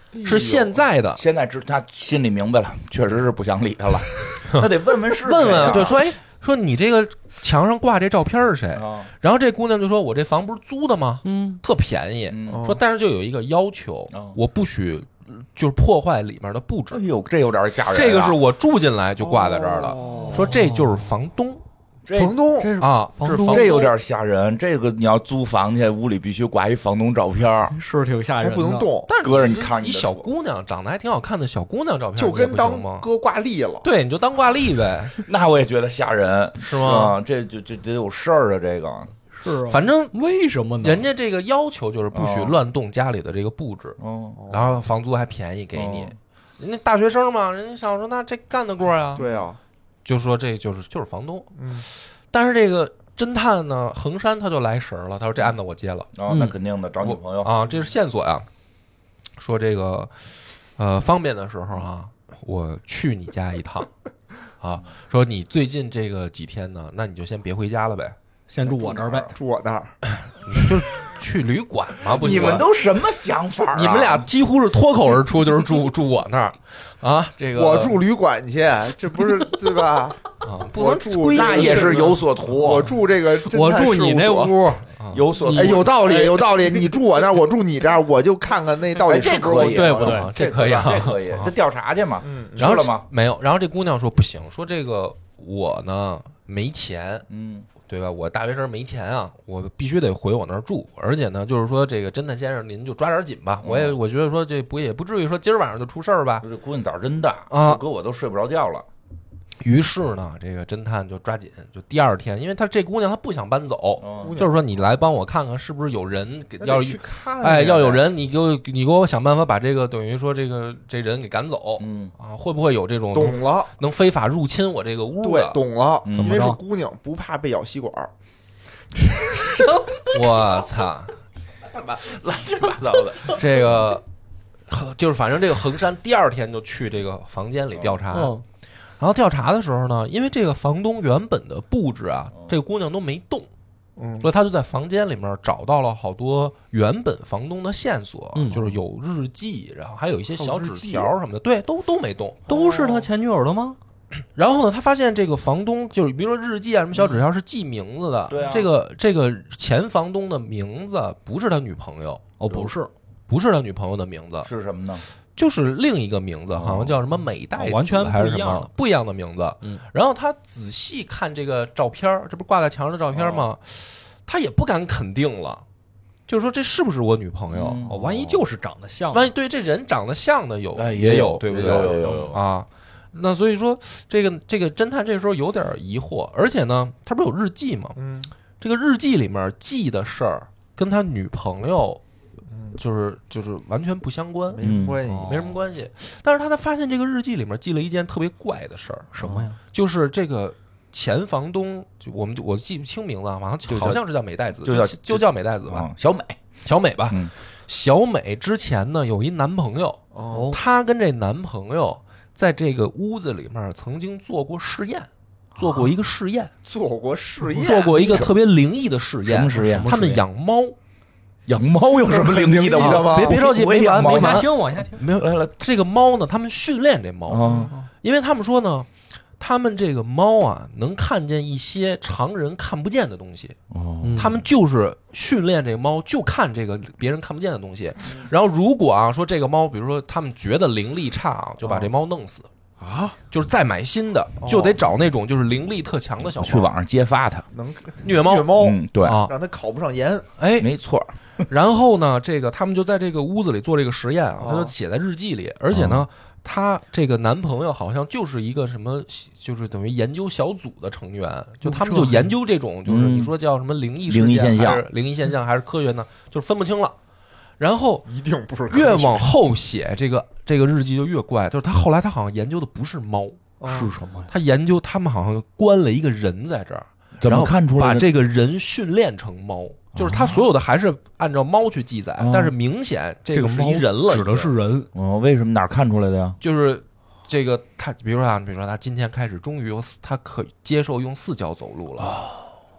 是现在的。 现在知他心里明白了，确实是不想理他了。他得问问是问问啊， 对， 对，说哎，说你这个墙上挂这照片是谁？ 啊， 然后这姑娘就说：“我这房不是租的吗？ 嗯， 特便宜。 嗯说但是就有一个要求， 哦我不许就是破坏里面的布置哎。呦，这有点吓人啊。 这个是我住进来就挂在这儿了。 哦说这就是房东这房东这是啊， 房东这是房这有点吓人。这个你要租房去，屋里必须挂一房东照片， 是挺吓还人的， 不能动， 但是搁着你看着你的一小姑娘长得还挺好看的小姑娘照片， 就跟你也不行吗当搁挂历了。 对，你就当挂历呗， 那我也觉得吓人， 是吗？ 啊，这就这得有事儿啊，这个。 是啊， 反正为什么呢？ 人家这个要求就是不许哦乱动家里的这个布置， 哦， 然后房租还便宜给你哦。 人家大学生嘛，人家想说那这干得过呀， 对啊， 就说这就是就是房东。 嗯， 但是这个侦探呢，衡山他就来神了，他说这案子我接了。 哦，那肯定的，找女朋友啊，这是线索呀。说这个，呃，方便的时候啊，我去你家一趟，啊，说你最近这个几天呢，那你就先别回家了呗， 先住我这儿呗。 住我那儿， 就是去旅馆嘛，不行。 你们都什么想法啊？ 你们俩几乎是脱口而出，就是住住我那儿啊，这个我住旅馆去，这不是对吧？ 啊，不我能住归那也是有所图。 我住这个侦探我住你那事务所， 屋， 有所图， 哎，有道理，有道理。你住我那儿，我住你这儿，我就看看那到底哎这是不是我可以， 对不对啊这可以啊这可以，这调查去嘛。 嗯， 然后知道吗？ 没有，然后这姑娘说不行，说这个我呢没钱， 嗯， 对吧？我大学生没钱啊，我必须得回我那儿住，而且呢，就是说这个侦探先生您就抓点紧吧，我也我觉得说这不也不至于说今儿晚上就出事儿吧。 这姑娘胆儿真大啊搁我都睡不着觉了。 于是呢，这个侦探就抓紧，就第二天，因为他这姑娘她不想搬走， 嗯就是说你来帮我看看是不是有人给要那得去看呀， 哎要有人，你给我你给我想办法把这个等于说这个这人给赶走嗯， 啊，会不会有这种懂了， 能非法入侵我这个屋对的，？ 懂了， 嗯因为是怎么着姑娘，不怕被咬吸管儿。 我操！ 乱七八糟的。 这个就是反正这个衡山第二天就去这个房间里调查， 嗯， 然后调查的时候呢，因为这个房东原本的布置啊，这个姑娘都没动， 嗯， 所以他就在房间里面找到了好多原本房东的线索， 嗯就是有日记，然后还有一些小纸还有日记条什么的，对，都都没动。 都是他前女友的吗？ 然后呢，他发现这个房东就是比如说日记啊什么小纸条是记名字的， 对啊这个这个前房东的名字不是他女朋友， 哦，不是， 不是他女朋友的名字， 是什么呢？ 就是另一个名字，好像叫什么美代子， 哦完全还是什不一样么不一样的名字。 嗯， 然后他仔细看这个照片儿，这不是挂在墙上的照片吗？他也不敢肯定了，就是说这是不是我女朋友？ 嗯哦，万一就是长得像， 万一对这人长得像的有哎也也有对不对？ 有有有有啊。那所以说，这个这个侦探这时候有点疑惑，而且呢，他不是有日记吗？ 嗯， 这个日记里面记的事儿跟他女朋友嗯就是就是完全不相关， 没什么关系。 嗯没什么关系。但是他才发现这个日记里面记了一件特别怪的事儿， 什么呀？ 就是这个前房东，就我们就我记不清名字啊，好像就叫好像是叫美代子， 就叫就叫美代子吧， 啊，小美。 小美吧。 嗯小美之前呢有一男朋友， 哦， 她跟这男朋友在这个屋子里面曾经做过试验，做过一个试验， 做过试验， 做过一个特别灵异的试验。 什么实验？ 他们养猫， 养猫有什么灵异的灵异的吗别别着急， 我也没完没完养猫呢往下。听，往下听。 没有来来， 这个猫呢，他们训练这猫， 啊， 因为他们说呢，他们这个猫啊，能看见一些常人看不见的东西。 哦， 嗯他们就是训练这个猫，就看这个别人看不见的东西。然后如果啊说这个猫，比如说他们觉得灵力差啊，就把这猫弄死啊， 就是再买新的，就得找那种就是灵力特强的小猫去网上揭发他。 能虐猫虐猫， 嗯，对， 啊。 让他考不上研。 哎， 没错。 然后呢，这个他们就在这个屋子里做这个实验啊， 哦他就写在日记里，而且呢。她这个男朋友好像就是一个什么，就是等于研究小组的成员，就他们就研究这种，就是你说叫什么灵异事件灵异现象还是灵异现象还是科学呢，就是分不清了。然后一定不是越往后写这个这个日记就越怪，就是他后来他好像研究的不是猫， 是什么呀？ 他研究他们好像关了一个人在这儿， 怎么看出来的？ 把这个人训练成猫，就是他所有的还是按照猫去记载， 哦但是明显这这个是一人了， 指的是人， 哦，为什么哪儿看出来的呀？ 就是这个他，比如说啊，比如说他今天开始终于有四他可接受用四脚走路了，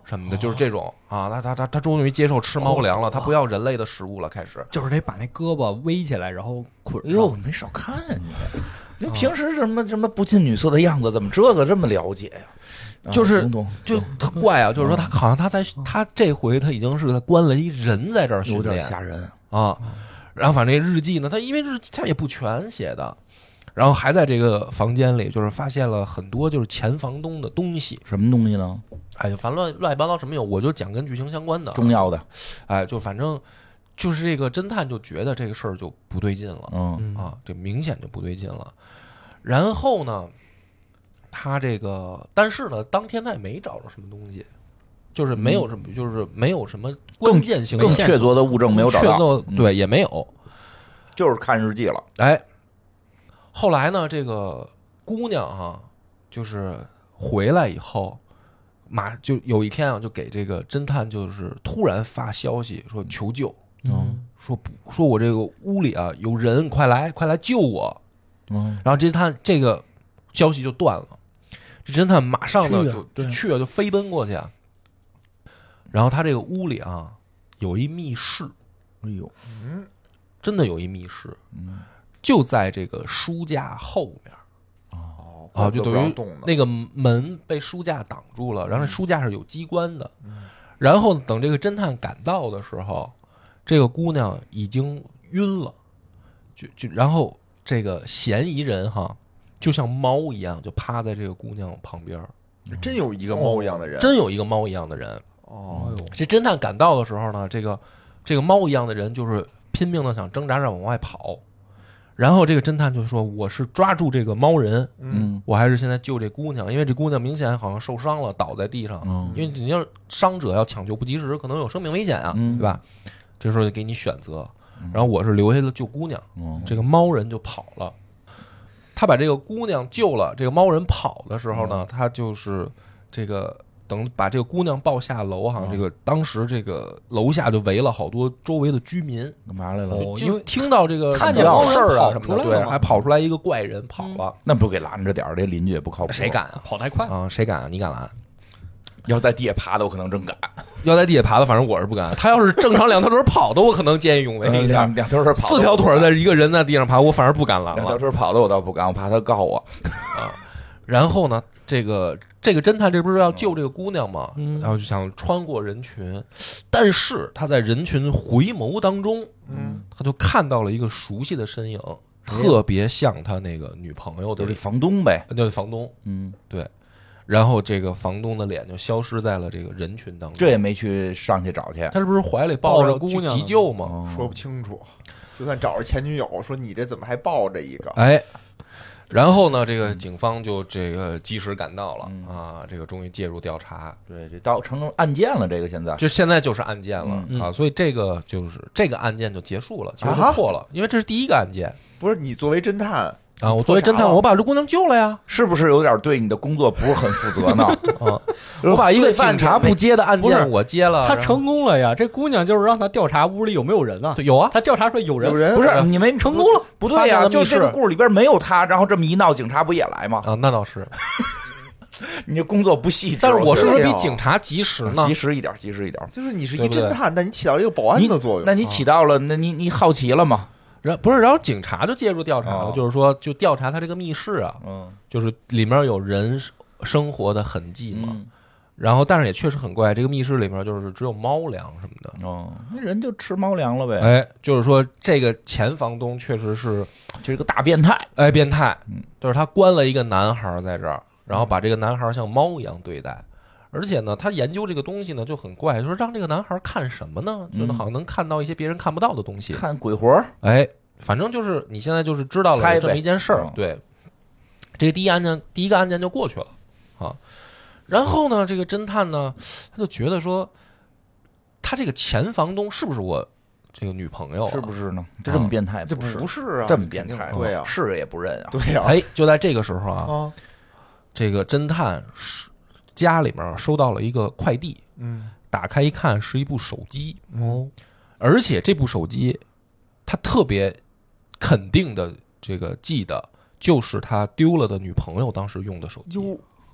什么的，就是这种啊，他他他他终于接受吃猫粮了，他不要人类的食物了，开始就是得把那胳膊围起来，然后捆上。 哎呦，你没少看啊你！你平时什么什么不近女色的样子，怎么这个这么了解呀？ 就是懂懂就特怪啊，就是说他好像他在他这回他已经是关了一人在这儿训有点练吓人。 啊，然后反正这日记呢，他因为日记他也不全写的，然后还在这个房间里就是发现了很多就是前房东的东西， 什么东西呢？ 哎，反正乱乱七八糟什么有，我就讲跟剧情相关的重要的。 哎，就反正就是这个侦探就觉得这个事儿就不对劲了， 嗯啊，这明显就不对劲了。然后呢，他这个，但是呢，当天他也没找着什么东西，就是没有什么，就是没有什么关键性的更线索确凿的物证没有找到， 确凿嗯对也没有。 就是看日记了。 哎，后来呢，这个姑娘哈、就是回来以后，马就有一天啊，就给这个侦探就是突然发消息说求救， 嗯说不说我这个屋里啊有人，快来快来救我。 嗯， 然后侦探这个消息就断了，这侦探马上呢去啊就对就去了，就飞奔过去啊。然后他这个屋里啊有一密室， 哎呦， 真的有一密室， 嗯就在这个书架后面哦啊，就不等于让动的那个门被书架挡住了，然后那书架是有机关的。然后等这个侦探赶到的时候，这个姑娘已经晕了，就就然后这个嫌疑人哈，就像猫一样，就趴在这个姑娘旁边。 真有一个猫一样的人， 真有一个猫一样的人。 哦， 这侦探赶到的时候呢，这个这个猫一样的人就是拼命的想挣扎着往外跑，然后这个侦探就说：“我是抓住这个猫人， 嗯我还是现在救这姑娘，因为这姑娘明显好像受伤了，倒在地上。 嗯因为你要伤者要抢救不及时，可能有生命危险啊， 嗯对吧？这时候就给你选择，然后我是留下了救姑娘， 嗯， 这个猫人就跑了。他把这个姑娘救了，这个猫人跑的时候呢，他就是这个等把这个姑娘抱下楼哈，这个当时这个楼下就围了好多周围的居民， 干嘛来了？ 哦就听到这个看见闹猫人事儿啊跑什么的，对， 出来了嘛还跑出来一个怪人跑了， 那不给拦着点儿，这邻居也不靠谱。 谁敢啊？ 跑太快， 啊，谁敢啊？你敢拦？ 要在地下爬的，我可能真敢。 要在地下爬的，反正我是不敢。他要是正常两条腿跑的，我可能见义勇为一下两。两条腿跑的， 四条腿的一个人在地上爬，我反而不敢拦两条了。 腿跑的我倒不敢，我怕他告我。 然后呢，这个这个侦探这不是要救这个姑娘吗？ 嗯然后就想穿过人群，但是他在人群回眸当中， 嗯， 他就看到了一个熟悉的身影，特别像他那个女朋友的就是房东呗。 就是房东， 嗯， 对。然后这个房东的脸就消失在了这个人群当中。 这也没去上去找去。 他是不是怀里抱抱着着姑娘急救吗？ 哦说不清楚。就算找着前女友，说你这怎么还抱着一个？ 哎，然后呢，这个警方就这个及时赶到了、 嗯啊，这个终于介入调查， 对，这到成案件了，这个现在。 就现在就是案件了、 嗯啊，所以这个就是这个案件就结束了，其实就啊破了，因为这是第一个案件不是你作为侦探， 啊。我作为侦探， 破啥了我把这姑娘救了呀， 是不是有点对你的工作不是很负责呢？ 啊，我把一个罪犯警察不接的案不是件我接了， 他然后成功了呀！这姑娘就是让他调查屋里有没有人啊， 对有啊， 他调查出来有人， 有人不是你没成功了， 不对呀、 发现了密室就这个故事里边没有他，然后这么一闹，警察不也来吗？ 啊，那倒是， 你这工作不细致， 但是我是不是对啊比警察及时呢及？时一点，及时一点。 就是你是对不对一侦探，但你起到了一个保安你的作用。 那你起到了，那你你好奇了吗？ 然不是，然后警察就介入调查了， 哦就是说就调查他这个密室啊， 嗯就是里面有人生活的痕迹嘛。 嗯然后，但是也确实很怪，这个密室里面就是只有猫粮什么的。 哦，那人就吃猫粮了呗， 哎，就是说这个前房东确实是就是个大变态。 哎变态嗯， 就是他关了一个男孩在这儿，然后把这个男孩像猫一样对待。而且呢，他研究这个东西呢就很怪，就是让这个男孩看什么呢？ 嗯觉得好像能看到一些别人看不到的东西。 看鬼活儿， 哎，反正就是你现在就是知道了猜呗有这么一件事儿嗯， 对，这个第一案件第一个案件就过去了啊。然后呢，这个侦探呢，他就觉得说，他这个前房东是不是我这个女朋友、啊？ 是不是呢？这这么变态， 这不是不是啊， 这么变态， 对呀， 是也不认啊。 对呀， 哎，就在这个时候啊， 啊， 这个侦探是家里面收到了一个快递， 嗯， 打开一看是一部手机， 哦， 而且这部手机他特别肯定的这个记得，就是他丢了的女朋友当时用的手机。 哟，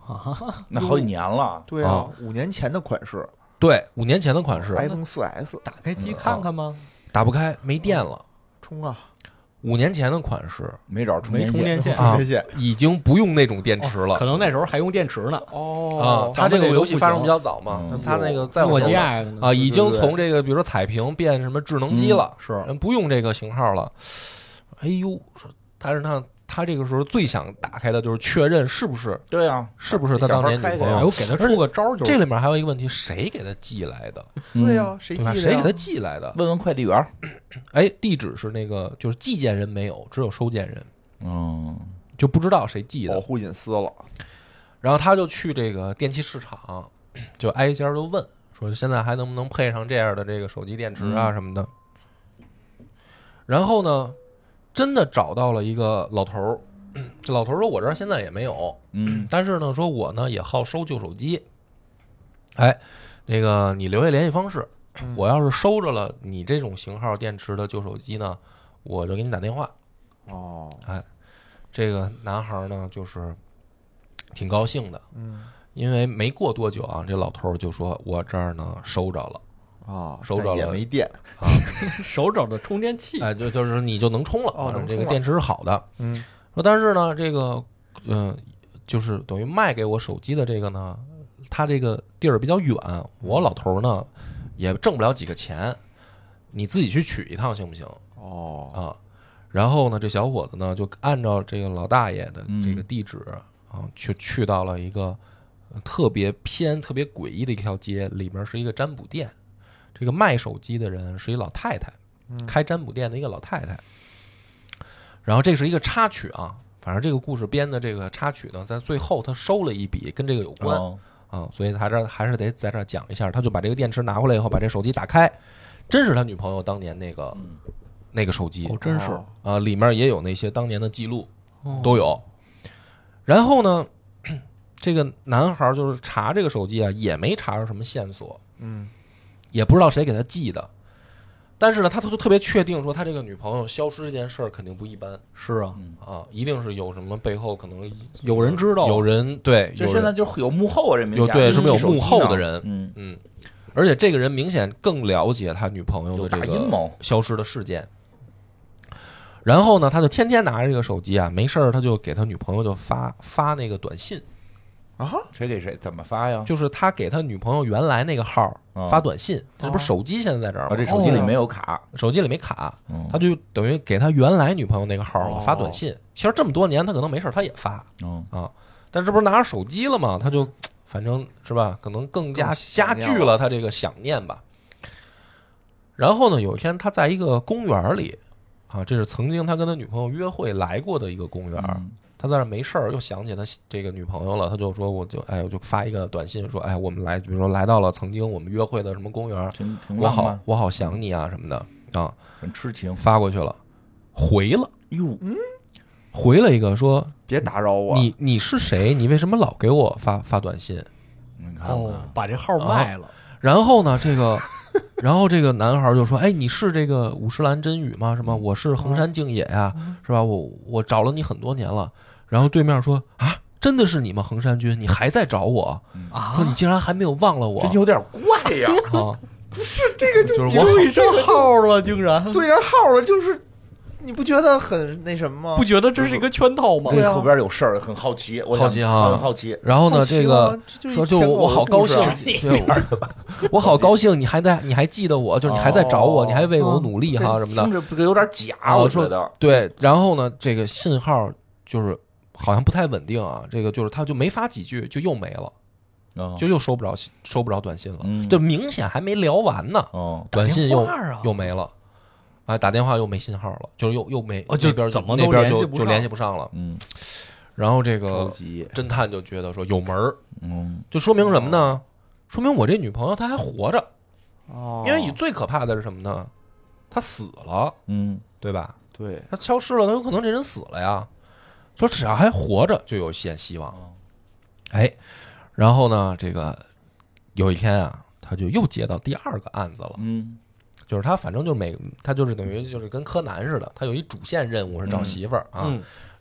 啊， 那好几年了。 对啊，五年前的款式对，五年前的款式 ，iPhone 四 S 打开机看看吗？ 打不开，没电了。 充啊， 五年前的款式没找充没电充电线， 啊充电线已经不用那种电池了可能那时候还用电池呢。 哦啊。它这个游戏发生比较早嘛嗯， 它那个在诺我家基亚啊，已经对对从这个比如说彩屏变什么智能机了， 是人不用这个型号了。哎呦，说但是他他这个时候最想打开的就是确认是不是对啊， 是不是他当年女朋小孩开开友。 哎，我给他出个招儿，就是这里面还有一个问题，谁给他寄来的？ 对呀，谁对吧？ 记得呀谁给他？寄来的？ 问问快递员。 哎，地址是那个就是寄件人没有，只有收件人， 嗯， 就不知道谁寄的。 保护隐私了。 然后他就去这个电器市场，就挨家就问说现在还能不能配上这样的这个手机电池啊嗯什么的。然后呢，真的找到了一个老头儿，这老头儿说我这儿现在也没有， 嗯但是呢说我呢也好收旧手机，哎，那个你留下联系方式，我要是收着了你这种型号电池的旧手机呢，我就给你打电话。 哦， 哎，这个男孩呢就是挺高兴的， 嗯因为没过多久啊，这老头儿就说我这儿呢收着了， 啊， 收着但也了没电。 手找的充电器。 哎，就就是你就能充了， 哦反正能充了这个电池是好的。 嗯说但是呢，这个嗯、呃就是等于卖给我手机的这个呢，他这个地儿比较远，我老头儿呢也挣不了几个钱，你自己去取一趟行不行哦啊？然后呢，这小伙子呢就按照这个老大爷的嗯这个地址啊，去去到了一个呃特别偏、特别诡异的一条街，里面是一个占卜店。这个卖手机的人是一老太太，开占卜店的一个老太太。然后这是一个插曲啊，反正这个故事编的这个插曲呢，在最后他收了一笔跟这个有关哦啊，所以他这还是得在这儿讲一下。他就把这个电池拿回来以后，把这手机打开，真是他女朋友当年那个那个手机哦，真是哦啊，里面也有那些当年的记录都有。然后呢，这个男孩就是查这个手机啊，也没查着什么线索， 嗯也不知道谁给他寄的。但是呢，他就特别确定说，他这个女朋友消失这件事儿肯定不一般是啊， 啊，一定是有什么背后可能有人知道， 有人对， 就有人现在就有幕后人明有显对是不是有手机幕后呢的人？ 嗯， 嗯，而且这个人明显更了解他女朋友有大的这个阴谋。 消失的事件。然后呢，他就天天拿着这个手机啊，没事儿他就给他女朋友就发发那个短信， 啊， 谁给谁怎么发呀？ 就是他给他女朋友原来那个号啊发短信，这不是手机现在在这儿啊， 吗？ 这手机里没有卡。 手机里没卡， 嗯他就等于给他原来女朋友那个号哦发短信。其实这么多年，他可能没事儿他也发嗯啊，但这不是拿着手机了吗？他就反正是吧，可能更加更加想念剧了他这个想念吧。然后呢，有一天他在一个公园里啊，这是曾经他跟他女朋友约会来过的一个公园。 嗯他在那没事儿，又想起他这个女朋友了，他就说，我就哎，我就发一个短信说，哎，我们来，比如说来到了曾经我们约会的什么公园， 挺挺我好浪漫， 我好想你啊什么的啊， 很痴情。 发过去了，回了， 哟， 回了一个说， 别打扰我。 你你是谁？你为什么老给我发发短信？ 你看哦看，， 把这号卖了， 然后呢，这个，然后这个男孩就说：“哎，你是这个五十岚真宇吗？什么？我是横山敬也呀、是吧？我我找了你很多年了。”然后对面说：“啊，真的是你吗，横山君？你还在找我？说你啊， 竟然还没有忘了我这有点怪呀。 啊！ 不是这个就就是我对上号了，竟然对上号了，就是你不觉得很那什么吗？ 不觉得这是一个圈套吗？ 对啊后边有事儿，很好奇，我想好奇啊很好奇。 然后呢， 好奇这个吗这就是说就一天狗我好高兴的故事啊， 对我我好高兴，你还在，你还记得我，就是你还在找我， 哦你还为我努力哈什么的听。着这个有点假， 啊说我觉得。 对，然后呢，这个信号就是好像不太稳定啊，这个就是他就没发几句就又没了， 哦就又收不着信收不着短信了， 嗯就明显还没聊完呢， 哦， 短信又打电话啊又没了，哎，打电话又没信号了，就是又又没哦就那边怎么都那边就就联系不上联系不上了， 嗯然后这着个急。 侦探就觉得说有门儿， 嗯就说明什么呢？说明我这女朋友她还活着， 哦， 因为你最可怕的是什么呢？她死了， 嗯对吧？ 对， 她消失了，她有可能这人死了呀。说只要还活着，就有些希望。哎，然后呢，这个有一天啊，他就又接到第二个案子了， 嗯就是他反正就每他就是等于就是跟柯南似的，他有一主线任务是找媳妇儿啊， 嗯， 然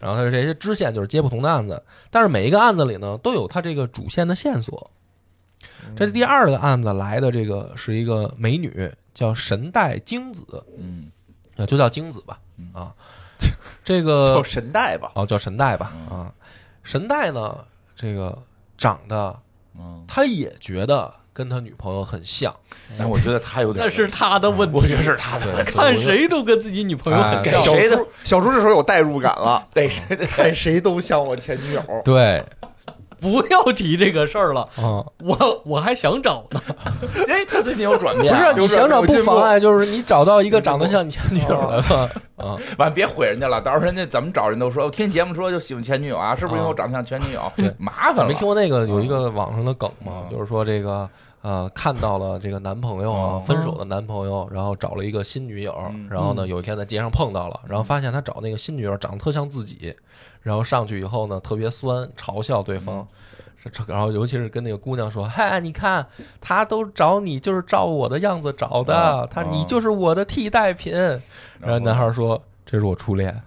然后它这些支线就是接不同的案子，但是每一个案子里呢都有它这个主线的线索。这是第二个案子来的，这个是一个美女，叫神代京子， 嗯， 啊，就叫京子吧，啊，这个叫神代吧， 哦，叫神代吧，啊，神代呢，这个长得， 嗯， 他也觉得跟他女朋友很像， 但我觉得他有点， 那是他的问题， 我觉得是他的问题， 看谁都跟自己女朋友很像。 小谁的猪小猪这时候有代入感了， 逮谁的看谁都像我前女友。 对， 不要提这个事儿了， 啊， 我我还想找呢。 哎，他最近有转变不啊， 是你想找不妨碍，就是你找到一个长得像你前女友的吧，啊， 完别毁人家了，到时候人家怎么找人都说，我听节目说就喜欢前女友啊，是不是因为我长得像前女友？ 对， 麻烦了。 没听过那个有一个网上的梗吗？就是说这个呃看到了这个男朋友啊，分手的男朋友，然后找了一个新女友，然后呢有一天在街上碰到了，然后发现他找那个新女友长得特像自己，然后上去以后呢特别酸，嘲笑对方。然后尤其是跟那个姑娘说：“嗨，你看他都找你，就是照我的样子找的，他你就是我的替代品。”然后男孩说：“这是我初恋。”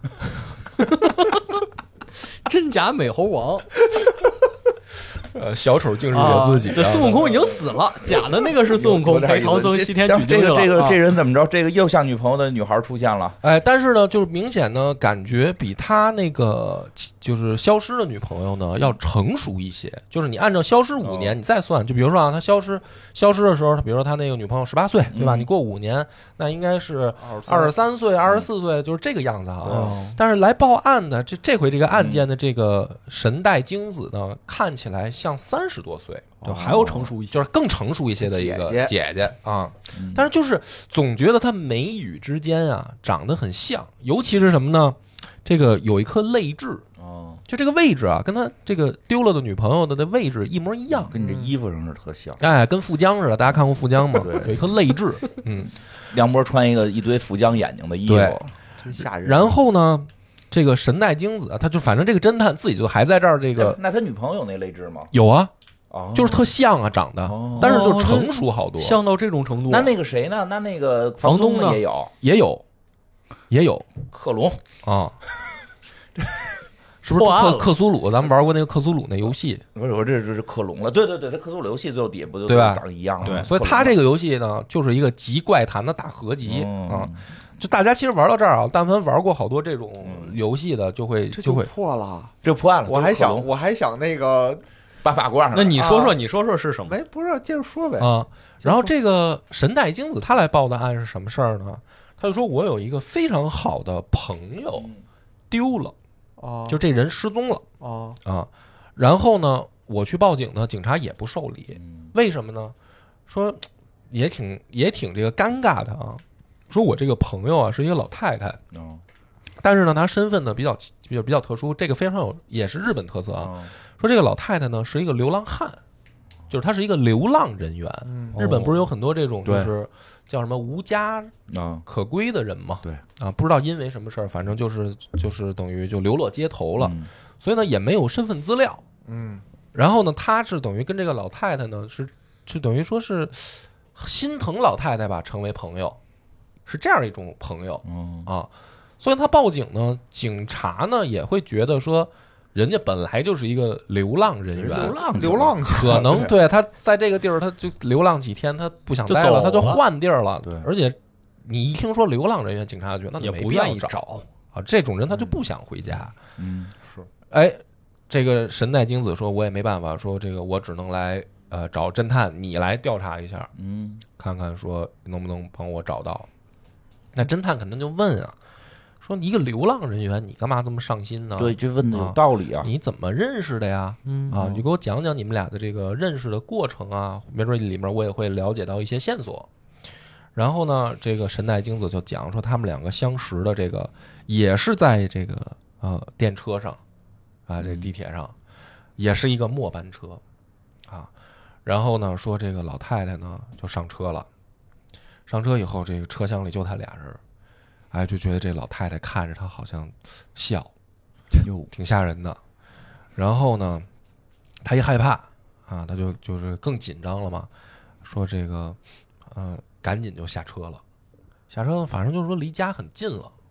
真假美猴王， 呃，小丑竟是我自己。 这孙悟空已经死了，假的那个是孙悟空陪唐僧西天取经去了。 这个这人怎么着？这个又像女朋友的女孩出现了。 哎，但是呢，就是明显呢，感觉比他那个就是消失的女朋友呢要成熟一些。就是你按照消失五年，你再算，就比如说啊，他消失消失的时候，比如说他那个女朋友十八岁，对吧？你过五年，那应该是二十三岁、二十四岁，就是这个样子啊。但是来报案的这这回这个案件的这个神代京子呢，看起来像三十多岁， 就还要成熟一些， 就是更成熟一些的一个姐姐姐啊。但是就是总觉得她眉宇之间啊长得很像，尤其是什么呢？这个有一颗泪痣， 哦， 就这个位置啊，跟他这个丢了的女朋友的那位置一模一样， 跟你这衣服上是特像。 哎，跟富江似的。大家看过富江吗？ 对有一颗泪痣，嗯， 梁波穿一个一堆富江眼睛的衣服， 对真吓人。 然后呢，这个神代京子，他就反正这个侦探自己就还在这儿，这个那他女朋友那泪痣吗？ 有啊， 哦， 就是特像啊，长得， 哦但是就成熟好多， 像到这种程度。 那那个谁呢？那那个房东呢也有， 也有，也有克隆啊。是不是克克苏鲁？咱们玩过那个克苏鲁那游戏， 不是我这这是克隆了，对对对，这克苏鲁游戏最后底下不就对吧长一样吗？ 对，所以它这个游戏呢，就是一个集怪谈的大合集嗯啊。就大家其实玩到这儿啊，但凡玩过好多这种游戏的，就会这就会破了， 这破案了。 我还想都是克隆我还想那个把法挂上了。 那你说说， 啊你说说是什么？ 没不是接着说呗。 啊。然后这个神代京子他来报的案是什么事儿呢？他就说我有一个非常好的朋友丢了， 哦， 就这人失踪了哦啊。然后呢，我去报警呢，警察也不受理，为什么呢？说也挺也挺这个尴尬的啊。说我这个朋友啊是一个老太太， 嗯但是呢，她身份呢比较比较比较特殊，这个非常有也是日本特色啊。 嗯说这个老太太呢是一个流浪汉，就是她是一个流浪人员。 嗯日本不是有很多这种就对是叫什么无家啊可归的人嘛？ 对啊，不知道因为什么事儿，反正就是就是等于就流落街头了， 嗯所以呢也没有身份资料。 嗯然后呢，他是等于跟这个老太太呢是是等于说是心疼老太太吧，成为朋友，是这样一种朋友嗯啊。所以他报警呢，警察呢也会觉得说，人家本来就是一个流浪人员， 流浪流浪去可能对他在这个地儿他就流浪几天，他不想待了， 就走了他就换地儿了。 对而且你一听说流浪人员，警察就觉得那也就没必要不愿意找找。 啊，这种人他就不想回家。 嗯哎，这个神代京子说，我也没办法，说这个我只能来呃找侦探，你来调查一下， 嗯看看说能不能帮我找到。那侦探肯定就问啊，说你一个流浪人员，你干嘛这么上心呢？ 对，这问的有道理啊。 你怎么认识的呀？ 嗯啊，你就给我讲讲你们俩的这个认识的过程啊，没准里面我也会了解到一些线索。然后呢，这个神代京子就讲说，他们两个相识的这个也是在这个呃电车上啊，这地铁上，也是一个末班车啊。然后呢，说这个老太太呢就上车了，上车以后，这个车厢里就他俩人，哎，就觉得这老太太看着他好像笑， 哟， 挺吓人的。然后呢，他一害怕啊，他就就是更紧张了嘛，说这个，呃，赶紧就下车了。下车反正就是说离家很近了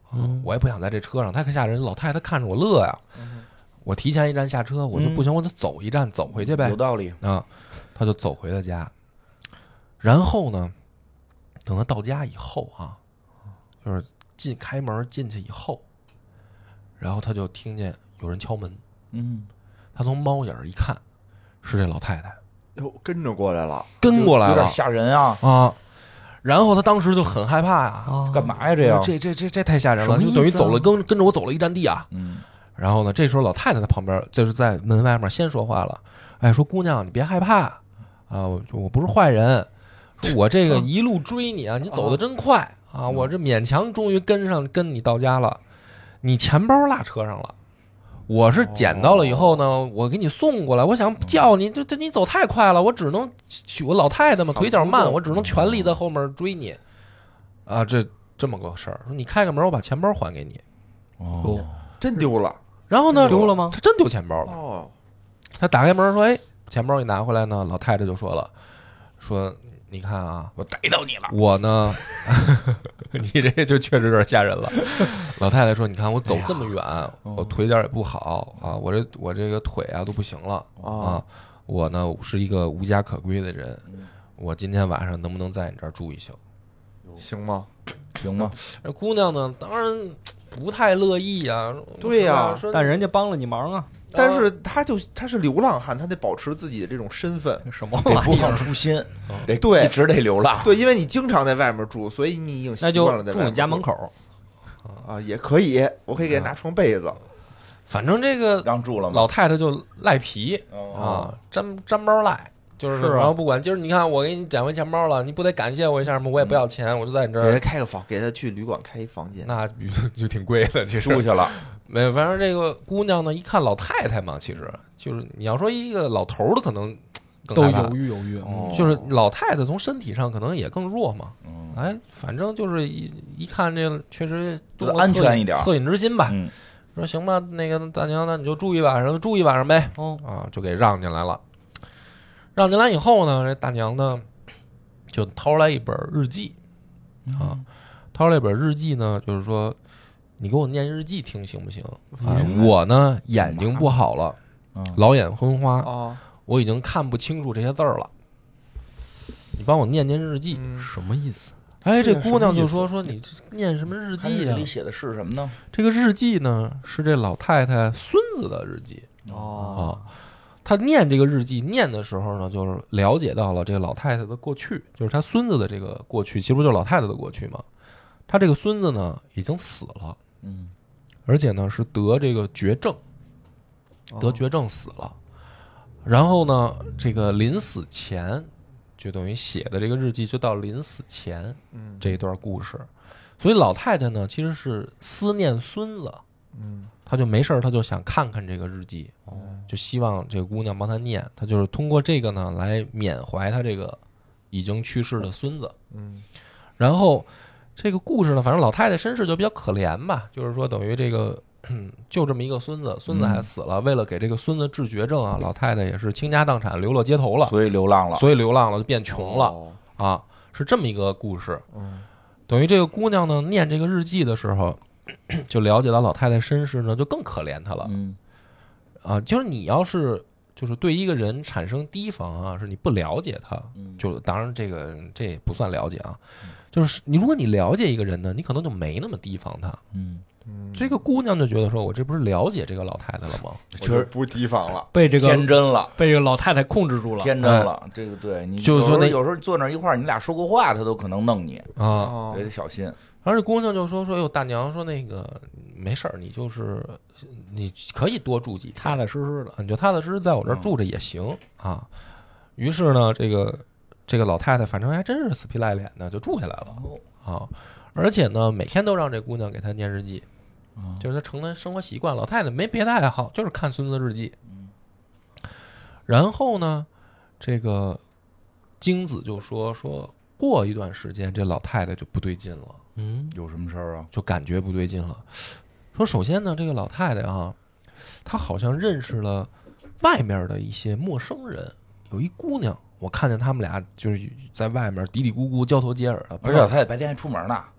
嗯，我也不想在这车上，太可吓人。老太太看着我乐呀，我提前一站下车，我就不行，我得走一站走回去呗。 有道理啊，他就走回了家。然后呢，等他到家以后啊，就是进开门进去以后，然后他就听见有人敲门。 嗯， 他从猫眼一看，是这老太太， 哟，跟着过来了， 跟过来了， 有点吓人啊啊！然后他当时就很害怕呀， 啊， 干嘛呀这样？ 这这这这太吓人了， 什么意思啊就等于走了跟跟着我走了一站地啊。 嗯， 然后呢，这时候老太太在旁边，就是在门外面先说话了，哎，说姑娘你别害怕啊，我我不是坏人，说我这个一路追你啊，你走的真快啊，我这勉强终于跟上跟你到家了，你钱包落车上了。我是捡到了以后呢，我给你送过来。我想叫你，这这你走太快了，我只能去。我老太太嘛，腿脚慢，我只能全力在后面追你。啊，这这么个事儿。说你开个门，我把钱包还给你。 哦， 真丢了。 然后呢， 丢了吗？ 他真丢钱包了。 哦， 他打开门说：“哎，钱包一拿回来呢。”老太太就说了：“说你看啊， 我逮到你了。 我呢，你这就确实有点吓人了。”老太太说：“你看我走这么远，我腿脚也不好啊，我这我这个腿啊都不行了啊。我呢是一个无家可归的人，我今天晚上能不能在你这儿住一宿？ 行吗？ 行吗？ 这姑娘呢，当然不太乐意呀。 对呀说但人家帮了你忙啊， 但是他就他是流浪汉，他得保持自己的这种身份。 什么得不忘玩意儿？ 初心，得对一直得流浪。 对，因为你经常在外面住，所以你已经那就习惯了在住外面你家门口。 啊，也可以，我可以给他拿床被子。 反正这个让住了吗？ 老太太就赖皮哦啊，沾沾包赖。就是， 是啊然后不管今儿你看我给你捡回钱包了，你不得感谢我一下吗？我也不要钱，我就在你这给他儿， 开个房，给他去旅馆开一房间。 那就挺贵的，其实住去了。 没有，反正这个姑娘呢，一看老太太嘛，其实就是你要说一个老头儿的可能更都害怕犹豫犹豫， 哦就是老太太从身体上可能也更弱嘛。 嗯哎，反正就是一一看这个确实就是安全一点恻隐之心吧。 嗯， 说行吧，那个大娘，那你就住一晚上，住一晚上呗。 哦， 啊，就给让进来了。让进来以后呢，这大娘呢就掏出来一本日记啊，掏出来一本日记呢，就是说你给我念日记听行不行？啊，我呢眼睛不好了，老眼昏花， 啊， 我已经看不清楚这些字儿了。你帮我念念日记， 嗯什么意思？ 哎，这这姑娘就什么说说你念什么日记呀、 这里写的是什么呢？ 这个日记呢是这老太太孙子的日记哦， 啊。他念这个日记念的时候呢，就是了解到了这个老太太的过去，就是他孙子的这个过去，其实不就是老太太的过去吗？他这个孙子呢已经死了， 嗯， 而且呢是得这个绝症，得绝症死了。然后呢，这个临死前就等于写的这个日记，就到临死前嗯这一段故事。所以老太太呢其实是思念孙子， 嗯， 她就没事儿，她就想看看这个日记，就希望这个姑娘帮她念。她就是通过这个呢来缅怀她这个已经去世的孙子。 嗯， 然后这个故事呢，反正老太太身世就比较可怜吧，就是说等于这个就这么一个孙子，孙子还死了，为了给这个孙子治绝症啊，老太太也是倾家荡产，流落街头了， 所以流浪了。 所以流浪了，就变穷了哦啊，是这么一个故事。 嗯等于这个姑娘呢念这个日记的时候，就了解到老太太身世呢，就更可怜她了嗯啊。就是你要是就是对一个人产生提防啊，是你不了解他， 嗯， 就当然这个这也不算了解啊，就是你如果你了解一个人呢，你可能就没那么提防他。 嗯， 嗯， 这个姑娘就觉得说，我这不是了解这个老太太了吗？ 确实不提防了。 被这个天真了。 被这个老太太控制住了。 天真了，这个对你就是说那有时候有时候坐那儿一块儿，你俩说过话，他都可能弄你， 啊， 哦得小心。 然后这姑娘就说说，哟，大娘说那个没事儿，你就是你可以多住几天， 踏踏实实的， 你就踏踏实实在我这儿住着也行啊。于是呢，这个这个老太太反正还真是死皮赖脸的就住下来了啊，而且呢，每天都让这姑娘给她念日记，就是她成了生活习惯。老太太没别的爱好，就是看孙子日记。然后呢，这个京子就说说过一段时间，这老太太就不对劲了。 嗯， 有什么事儿啊？ 就感觉不对劲了。说首先呢，这个老太太啊，她好像认识了外面的一些陌生人，有一姑娘，我看见他们俩就是在外面嘀嘀咕咕、交头接耳的。 而且老太太白天还出门呢。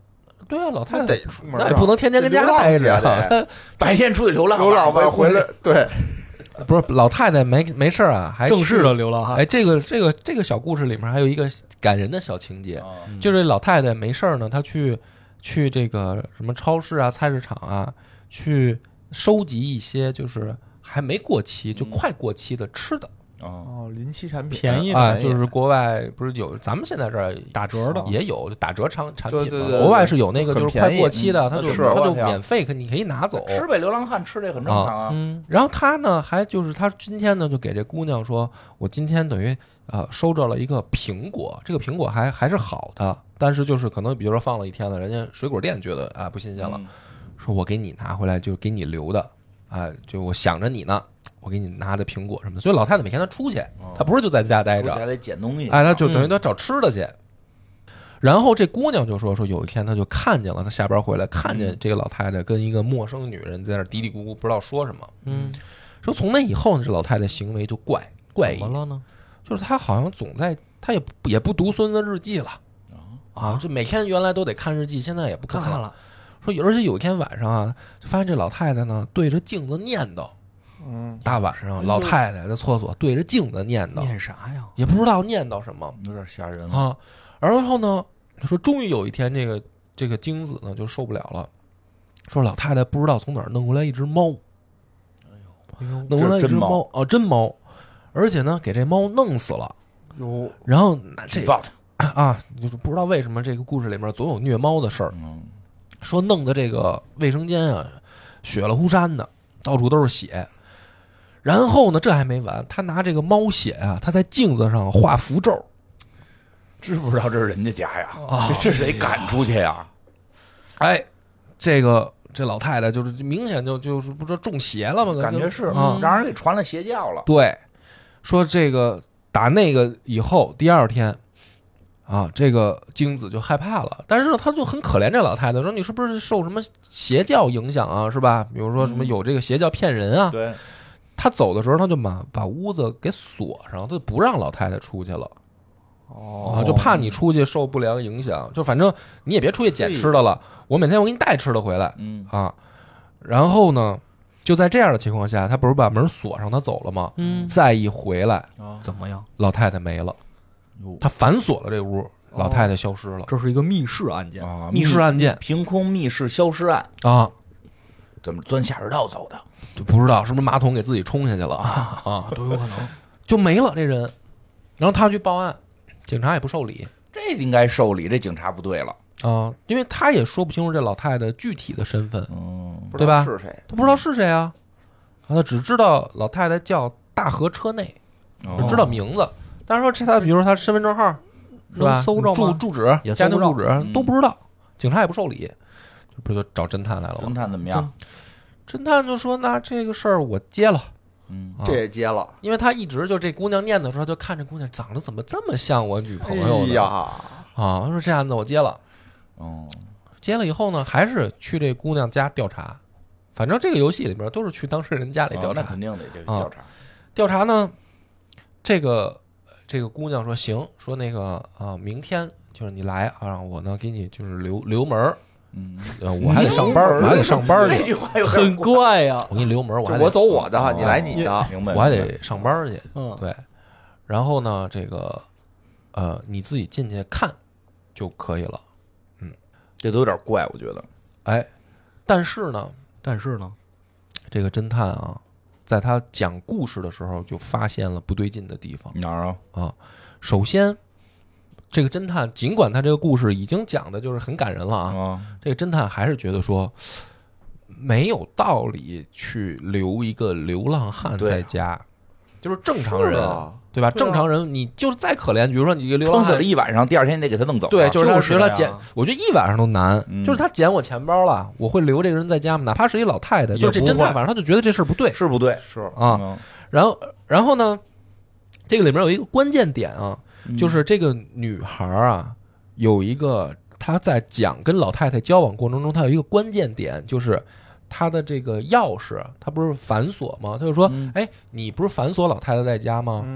对啊，老太那太得出门啊， 那也不能天天跟家待着得啊。 白天出去流浪， 流浪晚上回来，对， 她不是老太太没没事儿啊，还正式去的流浪汉。 哎，这个这个这个小故事里面还有一个感人的小情节， 啊就是老太太没事儿呢，她去去这个什么超市啊、菜市场啊，去收集一些就是还没过期、就快过期的吃的啊哦，临期产品便宜的啊，就是国外不是有，咱们现在这儿打折的也有打折产产品嘛， 对对对国外是有那个就是快过期的， 很便宜它就是它就我天免费，可你可以拿走。 吃呗，流浪汉吃这很正常啊。 嗯，然后他呢，还就是他今天呢，就给这姑娘说，我今天等于呃收着了一个苹果，这个苹果还还是好的，但是就是可能比如说放了一天了，人家水果店觉得啊不新鲜了， 嗯说我给你拿回来就给你留的，啊，就我想着你呢，我给你拿的苹果什么的。所以老太太每天她出去，她不是就在家待着， 出去还得捡东西。 哎，她就等于她找吃的去。然后这姑娘就说说有一天她就看见了，她下班回来看见这个老太太跟一个陌生女人在那儿嘀嘀咕咕，不知道说什么。 嗯， 说从那以后呢，这老太太行为就怪怪异怎么了呢？ 就是她好像总在，她也不也不读孙子日记了啊，这每天原来都得看日记，现在也不看了。 不看了。 说有而且有一天晚上啊，就发现这老太太呢对着镜子念叨， 嗯， 大晚上老太太在厕所对着镜子念叨， 念啥呀？ 也不知道念叨什么有点吓人了。 啊。然后呢，说终于有一天，这个这个精子呢就受不了了，说老太太不知道从哪儿弄回来一只猫， 哎呦， 弄回来一只这是真猫猫哦，真猫，而且呢给这猫弄死了。 哟， 然后那这举报他。 啊，就是不知道为什么这个故事里面总有虐猫的事儿， 嗯， 说弄的这个卫生间啊，血了呼山的，到处都是血。然后呢，这还没完，他拿这个猫血啊，他在镜子上画符咒知不知道这是人家家呀？ 啊， 这是得赶出去呀。 哎，这个这老太太就是明显就就是不知道中邪了吗？ 感觉是啊， 让人给传了邪教了。 对，说这个打那个以后，第二天啊，这个精子就害怕了，但是呢，他就很可怜这老太太，说你是不是受什么邪教影响啊？是吧？比如说什么有这个邪教骗人啊？ 对， 他走的时候，他就把把屋子给锁上，他就不让老太太出去了。 哦啊，就怕你出去受不良影响，就反正你也别出去捡吃的了，我每天我给你带吃的回来嗯啊。然后呢，就在这样的情况下，他不是把门锁上，他走了吗？ 嗯， 再一回来， 啊， 怎么样？ 老太太没了， 哟他反锁了这屋，老太太消失了。 这是一个密室案件。 啊， 密室案件凭空密室消失案， 啊， 怎么钻下水道走的？ 就不知道是不是马桶给自己冲下去了啊啊， 都有可能。 就没了这人。然后他去报案，警察也不受理这应该受理，这警察不对了。 啊，因为他也说不清楚这老太太具体的身份， 嗯， 不知道是谁？ 他不知道是谁啊，他只知道老太太叫大河车内， 哦知道名字，但是说这他比如说他身份证号是吧， 能搜着吗住住址、 也搜不着家庭住址嗯都不知道，警察也不受理，这不就找侦探来了侦吗？ 探怎么样？ 侦探就说那这个事儿我接了。 嗯， 啊这也接了。 因为他一直就这姑娘念的时候，就看这姑娘长得怎么这么像我女朋友呢？ 哎呀， 啊，他说这案子我接了， 哦， 接了以后呢，还是去这姑娘家调查。反正这个游戏里边都是去当事人家里调查。 哦那肯定得这个调查。 调查呢，这个这个姑娘说行，说那个啊，明天就是你来啊，我呢给你就是留留门儿， 嗯， 呃我还得上班，我还得上班去， 这句话有点很怪呀。 我给你留门儿，我就还得我走我的， 哦你来你的。 明白， 我还得上班去。 嗯， 对，然后呢，这个呃，你自己进去看就可以了。 这都有点怪，我觉得。 哎，但是呢， 但是呢， 这个侦探啊，在他讲故事的时候就发现了不对劲的地方哪儿啊？ 啊。首先，这个侦探尽管他这个故事已经讲的就是很感人了啊， 啊， 这个侦探还是觉得说没有道理去留一个流浪汉在家，就是正常人。 是啊对吧？ 对啊正常人，你就是再可怜，比如说你一个流浪撑死汉了一晚上，第二天你得给他弄走啊。 对，就是他， 就是的呀比如他捡，我觉得一晚上都难。 嗯就是他捡我钱包了，我会留这个人在家吗？哪怕是一老太太， 也就是这侦探， 不会反正他就觉得这事儿不对是不对是啊。 嗯然后，然后呢，这个里面有一个关键点啊， 嗯就是这个女孩啊，有一个她在讲跟老太太交往过程中，她有一个关键点，就是她的这个钥匙，她不是反锁吗？她就说嗯：“ 哎，你不是反锁老太太在家吗？ 嗯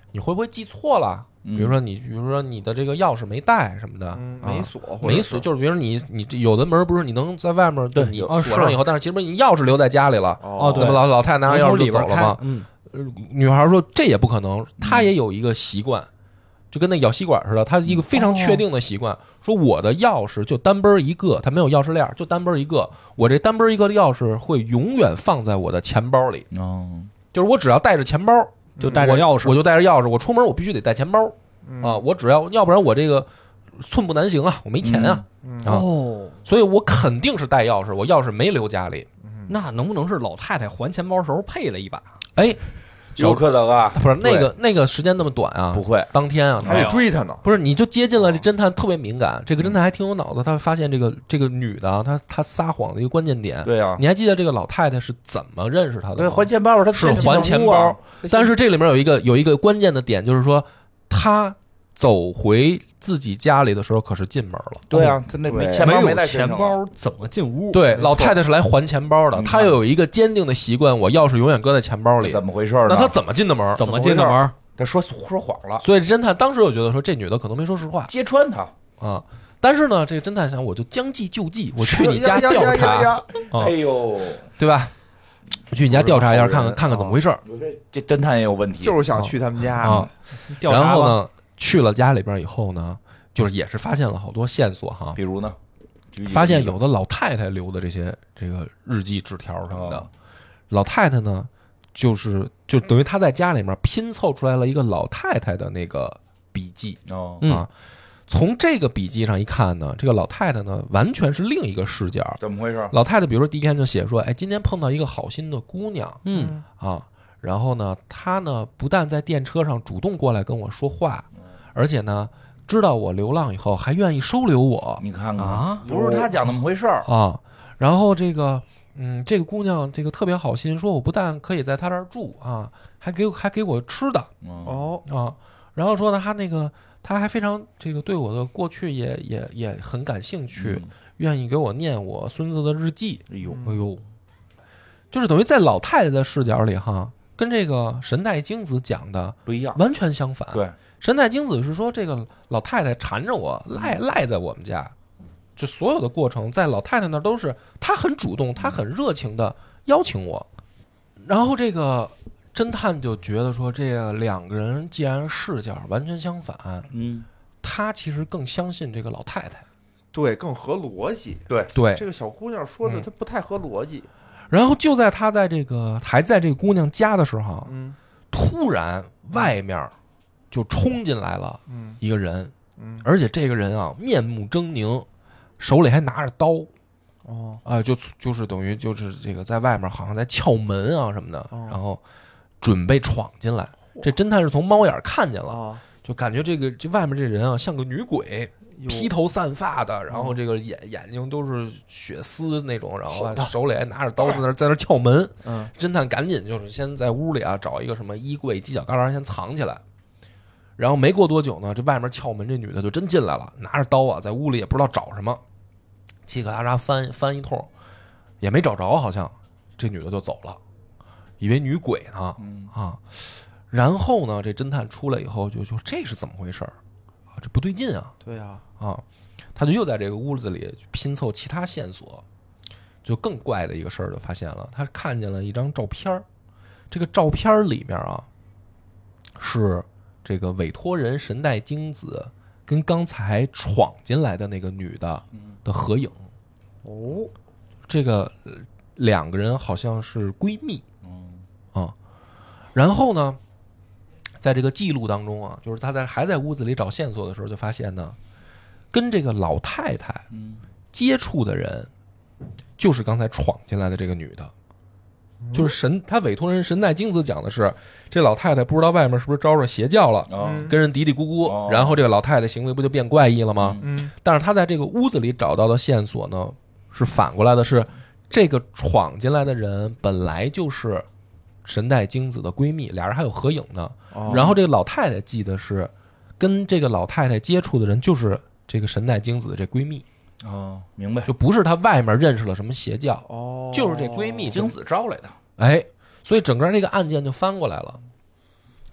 你会不会记错了？比如说你，比如说你的这个钥匙没带什么的， 嗯， 啊没锁， 没锁，就是比如说你你这有的门不是你能在外面对你有锁上以后，但是其实你钥匙留在家里了， 哦对那么老老太太拿着钥匙就走了嘛。 嗯， 女孩说这也不可能，她也有一个习惯，就跟那咬吸管似的，她一个非常确定的习惯，说我的钥匙就单奔一个，她没有钥匙链，就单奔一个，我这单奔一个的钥匙会永远放在我的钱包里， 哦， 就是我只要带着钱包， 就带着钥匙， 我就带着钥匙，我出门我必须得带钱包啊，我只要要不然我这个寸步难行啊，我没钱啊啊， 哦， 所以我肯定是带钥匙，我钥匙没留家里。 那能不能是老太太还钱包时候配了一把？ 哎， 有可能啊， 不是那个那个时间那么短啊， 不会， 当天啊， 还得追他呢。 不是，你就接近了，这侦探特别敏感，这个侦探还挺有脑子，他发现这个这个女的啊，她她撒谎的一个关键点。 对啊， 你还记得这个老太太是怎么认识她的吗？ 对，还钱包，他是还钱包，但是这里面有一个有一个关键的点，就是说她走回自己家里的时候可是进门了。 对啊，他那没钱包没有带身上钱包怎么进屋？ 对，老太太是来还钱包的，她又有一个坚定的习惯，我钥匙永远搁在钱包里。 怎么回事呢？ 那她怎么进的门？ 怎么进的门？ 他说说谎了， 所以侦探当时就觉得说这女的可能没说实话， 揭穿他啊。但是呢，这个侦探想，我就将计就计，我去你家调查， 哎呦， 对吧？我去你家调查一下，看看看看怎么回事。 这侦探也有问题， 就是想去他们家啊。 调查然后呢，去了家里边以后呢，就是也是发现了好多线索哈。 比如呢， 发现有的老太太留的这些这个日记、纸条什么的，老太太呢，就是就等于她在家里面拼凑出来了一个老太太的那个笔记哦啊。从这个笔记上一看呢，这个老太太呢完全是另一个视角。 怎么回事？ 老太太比如说第一篇就写说，哎，今天碰到一个好心的姑娘， 嗯啊，然后呢，她呢不但在电车上主动过来跟我说话，而且呢知道我流浪以后还愿意收留我。 你看看啊， 不是他讲那么回事儿啊。然后这个，嗯，这个姑娘这个特别好心，说我不但可以在她这儿住啊，还给还给我吃的哦啊。然后说呢，她那个。他还非常这个对我的过去也也也很感兴趣，嗯、愿意给我念我孙子的日记。 哎呦哎呦，就是等于在老太太的视角里哈，跟这个神代精子讲的不一样， 完全相反。 对， 神代精子是说这个老太太缠着我，赖赖在我们家，就所有的过程在老太太那都是她很主动，她很热情的邀请我，然后这个。侦探就觉得说，这个两个人既然视角完全相反， 嗯， 他其实更相信这个老太太， 对，更合逻辑。 对对， 这个小姑娘说的，她不太合逻辑。 然后就在他在这个还在这个姑娘家的时候， 嗯， 突然外面就冲进来了一个人， 嗯， 而且这个人啊面目狰狞，手里还拿着刀。 哦， 啊、呃，就就是等于就是这个在外面好像在撬门啊什么的， 哦、 然后。准备闯进来，这侦探是从猫眼看见了， 哦、 就感觉这个这外面这人啊像个女鬼，披头散发的，然后这个眼眼睛都是血丝那种，然后手里还拿着刀在那在那撬门。 嗯， 侦探赶紧就是先在屋里啊找一个什么衣柜、犄角旮旯先藏起来，然后没过多久呢，这外面撬门这女的就真进来了，拿着刀啊在屋里也不知道找什么，嘁咔嚓翻翻一通，也没找着，好像这女的就走了。以为女鬼呢，啊，然后呢，这侦探出来以后就就这是怎么回事啊？这不对劲啊！ 对呀， 啊，他就又在这个屋子里拼凑其他线索，就更怪的一个事儿就发现了，他看见了一张照片，这个照片里面啊是这个委托人神代精子跟刚才闯进来的那个女的的合影。 哦， 这个两个人好像是闺蜜。啊，然后呢，在这个记录当中啊，就是他在还在屋子里找线索的时候，就发现呢，跟这个老太太接触的人，就是刚才闯进来的这个女的，就是神，他委托人神代精子讲的是，这老太太不知道外面是不是招着邪教了，跟人嘀嘀咕咕，然后这个老太太行为不就变怪异了吗？ 嗯， 但是他在这个屋子里找到的线索呢，是反过来的是，这个闯进来的人本来就是神代精子的闺蜜，俩人还有合影呢。 哦、 然后这个老太太记得是跟这个老太太接触的人就是这个神代精子的这闺蜜。 哦，明白， 就不是她外面认识了什么邪教， 哦， 就是这闺蜜精子招来的。 哎，所以整个这个案件就翻过来了。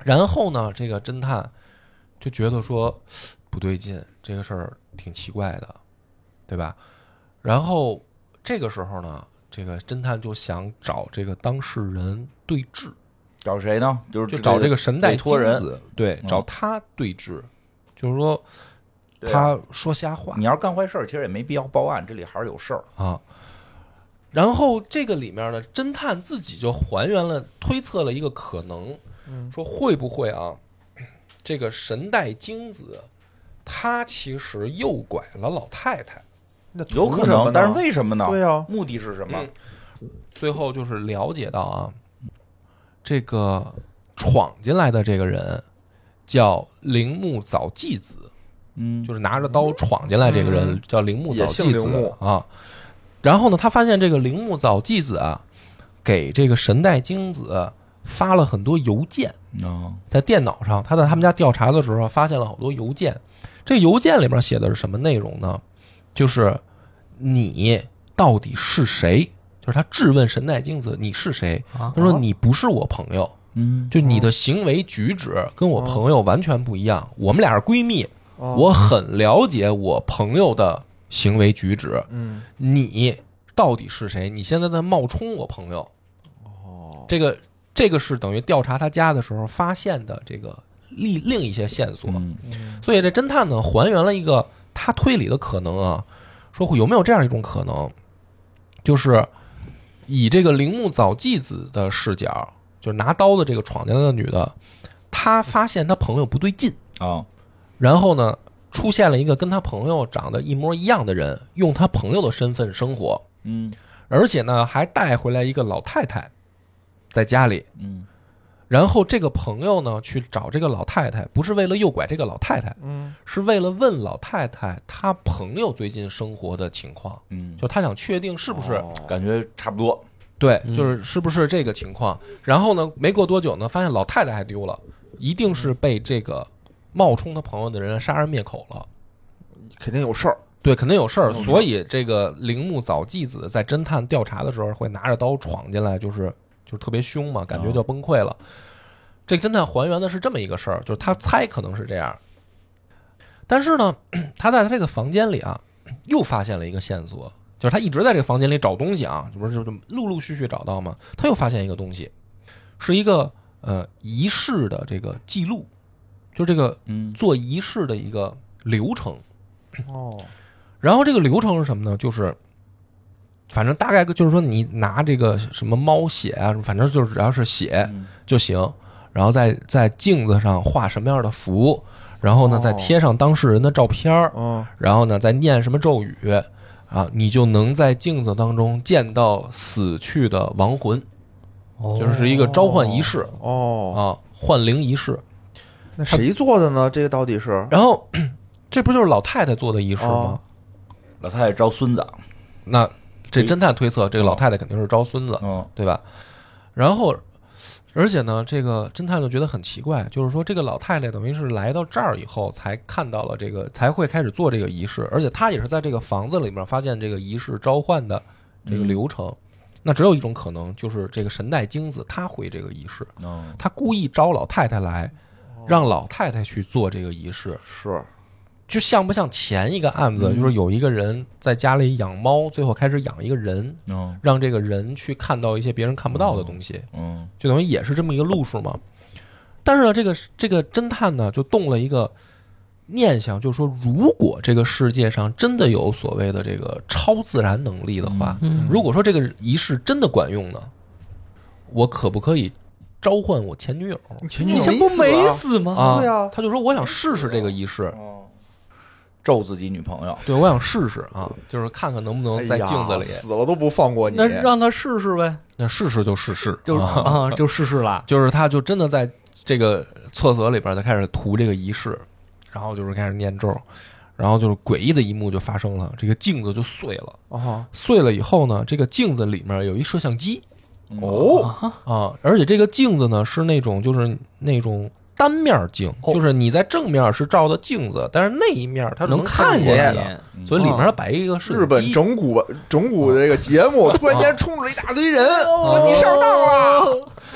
然后呢，这个侦探就觉得说不对劲，这个事儿挺奇怪的，对吧？然后这个时候呢，这个侦探就想找这个当事人对峙， 找谁呢？就是就找这个神代金人子，对， 嗯找他对峙，就是说他说瞎话。 你要是干坏事儿，其实也没必要报案，这里还是有事儿啊。然后这个里面呢，侦探自己就还原了、推测了一个可能， 嗯说会不会啊，这个神代精子，他其实诱拐了老太太， 那有可能，但是为什么呢？ 对呀， 目的是什么？ 嗯、最后就是了解到啊，这个闯进来的这个人叫铃木早纪子， 嗯， 就是拿着刀闯进来这个人、嗯、叫铃木早纪子啊。然后呢，他发现这个铃木早纪子啊，给这个神代精子发了很多邮件。 哦， 在电脑上，他在他们家调查的时候，发现了好多邮件。这邮件里面写的是什么内容呢？就是你到底是谁？就是他质问神代精子，你是谁？他说你不是我朋友， 嗯， 就你的行为举止跟我朋友完全不一样。我们俩是闺蜜，我很了解我朋友的行为举止。 嗯， 你到底是谁？你现在在冒充我朋友。 哦， 这个这个是等于调查他家的时候发现的这个另另一些线索。 嗯， 所以这侦探呢还原了一个他推理的可能啊，说有没有这样一种可能，就是以这个铃木早纪子的视角，就是拿刀的这个闯进来的女的，她发现她朋友不对劲啊、哦， 然后呢出现了一个跟她朋友长得一模一样的人，用她朋友的身份生活， 嗯， 而且呢还带回来一个老太太在家里， 嗯， 然后这个朋友呢去找这个老太太，不是为了诱拐这个老太太， 嗯， 是为了问老太太她朋友最近生活的情况， 嗯， 就他想确定是不是、 哦、 感觉差不多， 对，就是是不是这个情况。然后呢，没过多久呢，发现老太太还丢了，一定是被这个冒充他朋友的人杀人灭口了， 肯定有事儿。 对，肯定有事儿。所以这个铃木早纪子在侦探调查的时候会拿着刀闯进来，就是就是特别凶嘛，感觉就崩溃了。这个侦探还原的是这么一个事儿，就是他猜可能是这样，但是呢，他在他这个房间里啊，又发现了一个线索，就是他一直在这个房间里找东西啊，这不是就陆陆续续找到吗？他又发现一个东西，是一个呃仪式的这个记录，就这个嗯做仪式的一个流程。 哦， 然后这个流程是什么呢？就是反正大概就是说，你拿这个什么猫血啊，反正就是只要是血就行，然后在在镜子上画什么样的符，然后呢再贴上当事人的照片儿， 嗯， 然后呢再念什么咒语啊，你就能在镜子当中见到死去的亡魂，就是一个召唤仪式哦啊，唤灵仪式。 那谁做的呢？这个到底是？ 然后这不就是老太太做的仪式吗？ 哦老太太招孙子， 那这侦探推测，这个老太太肯定是招孙子， 嗯， 对吧？然后，而且呢，这个侦探就觉得很奇怪，就是说这个老太太等于是来到这儿以后才看到了这个，才会开始做这个仪式，而且她也是在这个房子里面发现这个仪式召唤的这个流程。嗯、那只有一种可能，就是这个神代精子她会这个仪式， 哦， 她故意招老太太来，让老太太去做这个仪式， 是。 就像不像前一个案子， 嗯、 就是有一个人在家里养猫，最后开始养一个人， 嗯、 让这个人去看到一些别人看不到的东西， 嗯， 就等于也是这么一个路数嘛。但是呢，这个这个侦探呢，就动了一个念想，就是说，如果这个世界上真的有所谓的这个超自然能力的话， 嗯、 如果说这个仪式真的管用呢，我可不可以召唤我前女友？ 前女友不没死吗？ 啊， 对啊， 他就说我想试试这个仪式。 咒自己女朋友， 对，我想试试啊，就是看看能不能在镜子里、 哎、死了都不放过你。 那让他试试呗， 那试试就试试， 就啊、 啊，就试试了。 就是他就真的在这个厕所里边，他开始涂这个仪式，然后就是开始念咒，然后就是诡异的一幕就发生了，这个镜子就碎了。 啊， 碎了以后呢，这个镜子里面有一摄像机。 哦啊，而且这个镜子呢是那种就是那种。单面镜，就是你在正面是照的镜子，但是那一面它能看见的，所以里面它摆一个摄像机。 日本整蛊整蛊的这个节目，突然间冲出来一大堆人，说你上当了。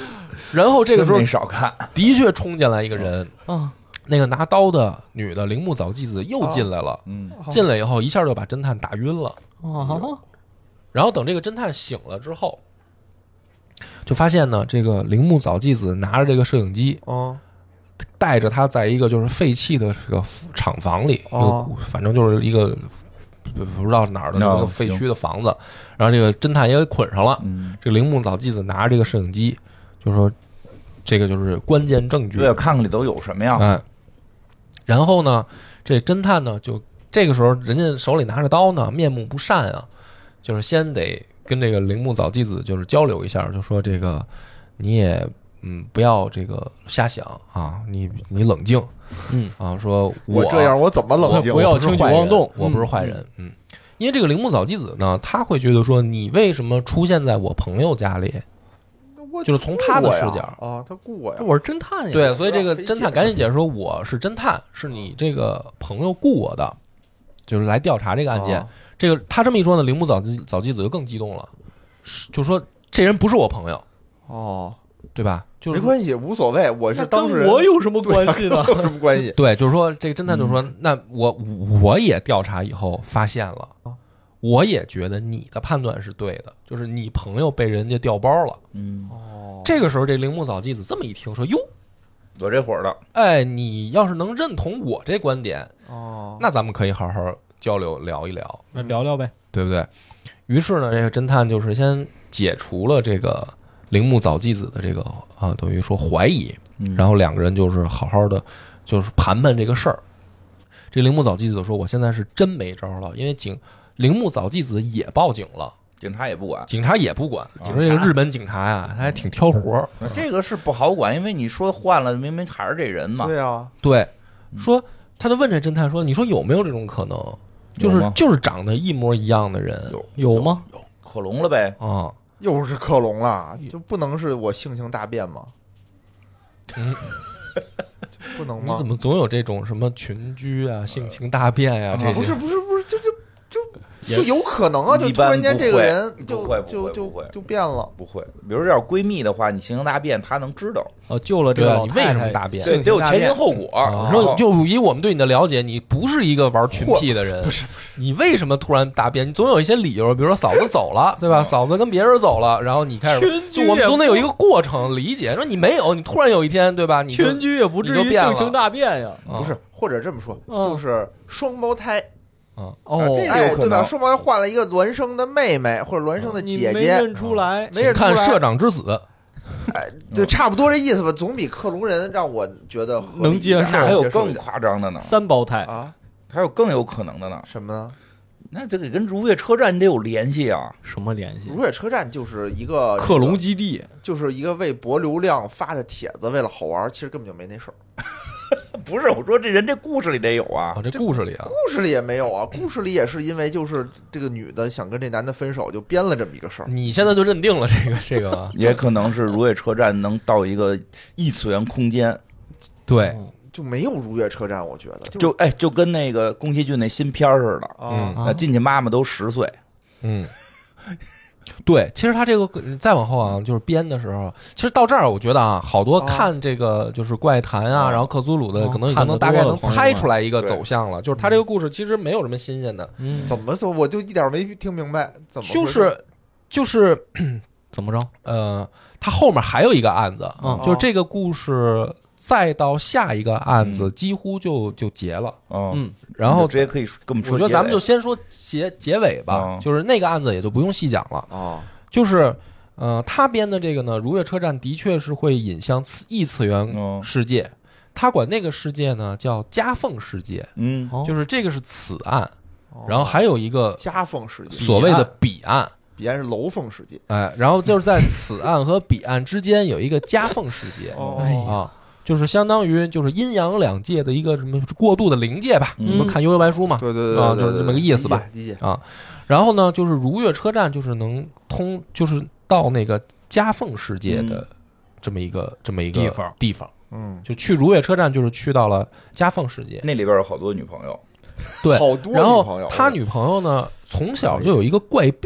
然后这个时候没少看， 的确冲进来一个人， 啊， 那个拿刀的女的铃木早纪子又进来了， 嗯， 进来以后一下就把侦探打晕了。 啊， 然后等这个侦探醒了之后，就发现呢，这个铃木早纪子拿着这个摄影机， 哦， 带着他在一个就是废弃的这个厂房里，一哦个反正就是一个不不知道哪儿的那个废墟的房子。然后这个侦探也给捆上了。 嗯， 这个铃木早纪子拿着这个摄影机，就说这个就是关键证据， 对，看看里头有什么呀？ 哎，然后呢，这侦探呢就这个时候人家手里拿着刀呢，面目不善啊，就是先得跟这个铃木早纪子就是交流一下，就说这个你也嗯不要这个瞎想啊，你你冷静， 嗯啊，说我这样我怎么冷静？ 不要轻举我不是坏人妄动我不是坏人，嗯，因为这个铃木早纪子呢，他会觉得说你为什么出现在我朋友家里？ 我就是从他的视角雇我呀啊，他雇我呀， 我是侦探呀， 对，所以这个可以解侦探赶紧解释说我是侦探，是你这个朋友雇我的，就是来调查这个案件。 啊这个他这么一说呢，铃木早纪早纪子就更激动了，是就说这人不是我朋友， 哦， 对吧？就是没关系，无所谓，我是那当事人， 跟我有什么关系呢？ 有什么关系？ 对，就是说这个侦探就说，那我我也调查以后发现了，我也觉得你的判断是对的，就是你朋友被人家调包了。 嗯， 哦， 这个时候，这铃木早纪子这么一听说，哟， 有这伙儿的， 哎，你要是能认同我这观点， 哦， 那咱们可以好好交流聊一聊， 那聊聊呗。 对不对？于是呢，这个侦探就是先解除了这个铃木早纪子的这个啊，等于说怀疑， 嗯然后两个人就是好好的就是盘盘这个事儿。这铃木早纪子说：“我现在是真没招了，因为警铃木早纪子也报警了， 警察也不管。 警察也不管。警察这个日本警察呀，他还挺挑活儿。 这个是不好管，因为你说换了，明明还是这人嘛。 对啊， 对，说他就问这侦探说：你说有没有这种可能？就是有吗就是长得一模一样的人， 有有吗？ 克隆了呗。 啊？ 又是克隆了，就不能是我性情大变吗？ 嗯， 不能吗？ 你怎么总有这种什么群居啊、性情大变呀、这些？ 不是不是不是，就就就就有可能啊，就突一般然间这个人不就会不会就就不会就变了。 不会，比如要是闺蜜的话，你性情大变，她能知道， 哦，救了这对啊， 个老你为什么太太大变？ 对， 性得有前因情大变后果。 啊， 然后说就以我们对你的了解，你不是一个玩群癖的人，不是不是，你为什么突然大变？你总有一些理由，比如说嫂子走了，对吧？嫂子跟别人走了，然后你开始， 群居就我们也总得有一个过程理解。说你没有，你突然有一天，对吧？你就群居也不至于你就变了性情大变呀。 啊不是，或者这么说， 嗯就是双胞胎， 啊， 哦， 这个哎， 有可对吧？ 能双胞胎换了一个孪生的妹妹或者孪生的你姐姐， 没认出来， 没人请看出来社长之死， 哎，就差不多这意思吧，总比克隆人让我觉得合理能接受一点还有更接受一点夸张的呢， 三胞胎啊？ 还有更有可能的呢。 什么呢？ 那这个跟如月车站你得有联系啊。 什么联系？ 如月车站就是一个克隆，基地就是一个为博流量发的帖子，为了好玩，其实根本就没那事儿。 不是，我说这人这故事里得有啊啊，。这故事里啊， 故事里也没有啊，故事里也是因为就是这个女的想跟这男的分手，就编了这么一个事儿。 你现在就认定了这个这个啊， 也可能是如月车站能到一个异次元空间， 对， 就没有如月车站，我觉得就就哎，就跟那个宫崎骏那新片儿似的。 啊， 那进去妈妈都十岁， 嗯，对，其实他这个再往后啊，就是编的时候，其实到这儿，我觉得啊，好多哦看这个就是怪谈啊， 哦然后克苏鲁的， 哦可能看得可能大概能多了朋友猜出来一个对走向了。就是他这个故事其实没有什么新鲜的， 嗯， 怎么走我就一点没听明白，怎么回事就是就是怎么着？ 呃，他后面还有一个案子， 嗯就是这个故事再到下一个案子嗯几乎就就结了， 嗯， 嗯， 然后直接可以跟我们说结尾。 我觉得咱们就先说结结尾吧， 嗯就是那个案子也就不用细讲了。 啊？ 就是呃，他编的这个呢，如月车站的确是会引向次异次元嗯世界，他管那个世界呢叫夹缝世界， 嗯哦就是这个是此岸， 哦然后还有一个夹缝世界， 所谓的彼岸， 彼岸是楼缝世界。 哎，然后就是在此岸和彼岸之间有一个夹缝世界哦啊。就是相当于就是阴阳两界的一个什么过渡的灵界吧， 嗯你们看《幽游白书》嘛， 对对对对， 啊就是这么个意思吧理解。理解啊，然后呢，就是如月车站就是能通，就是到那个夹缝世界的这么一个、这么一个地方地方， 嗯， 就去如月车站就是去到了夹缝世界， 那里边有好多女朋友。 对， 好多然后女朋友， 他女朋友呢从小就有一个怪病，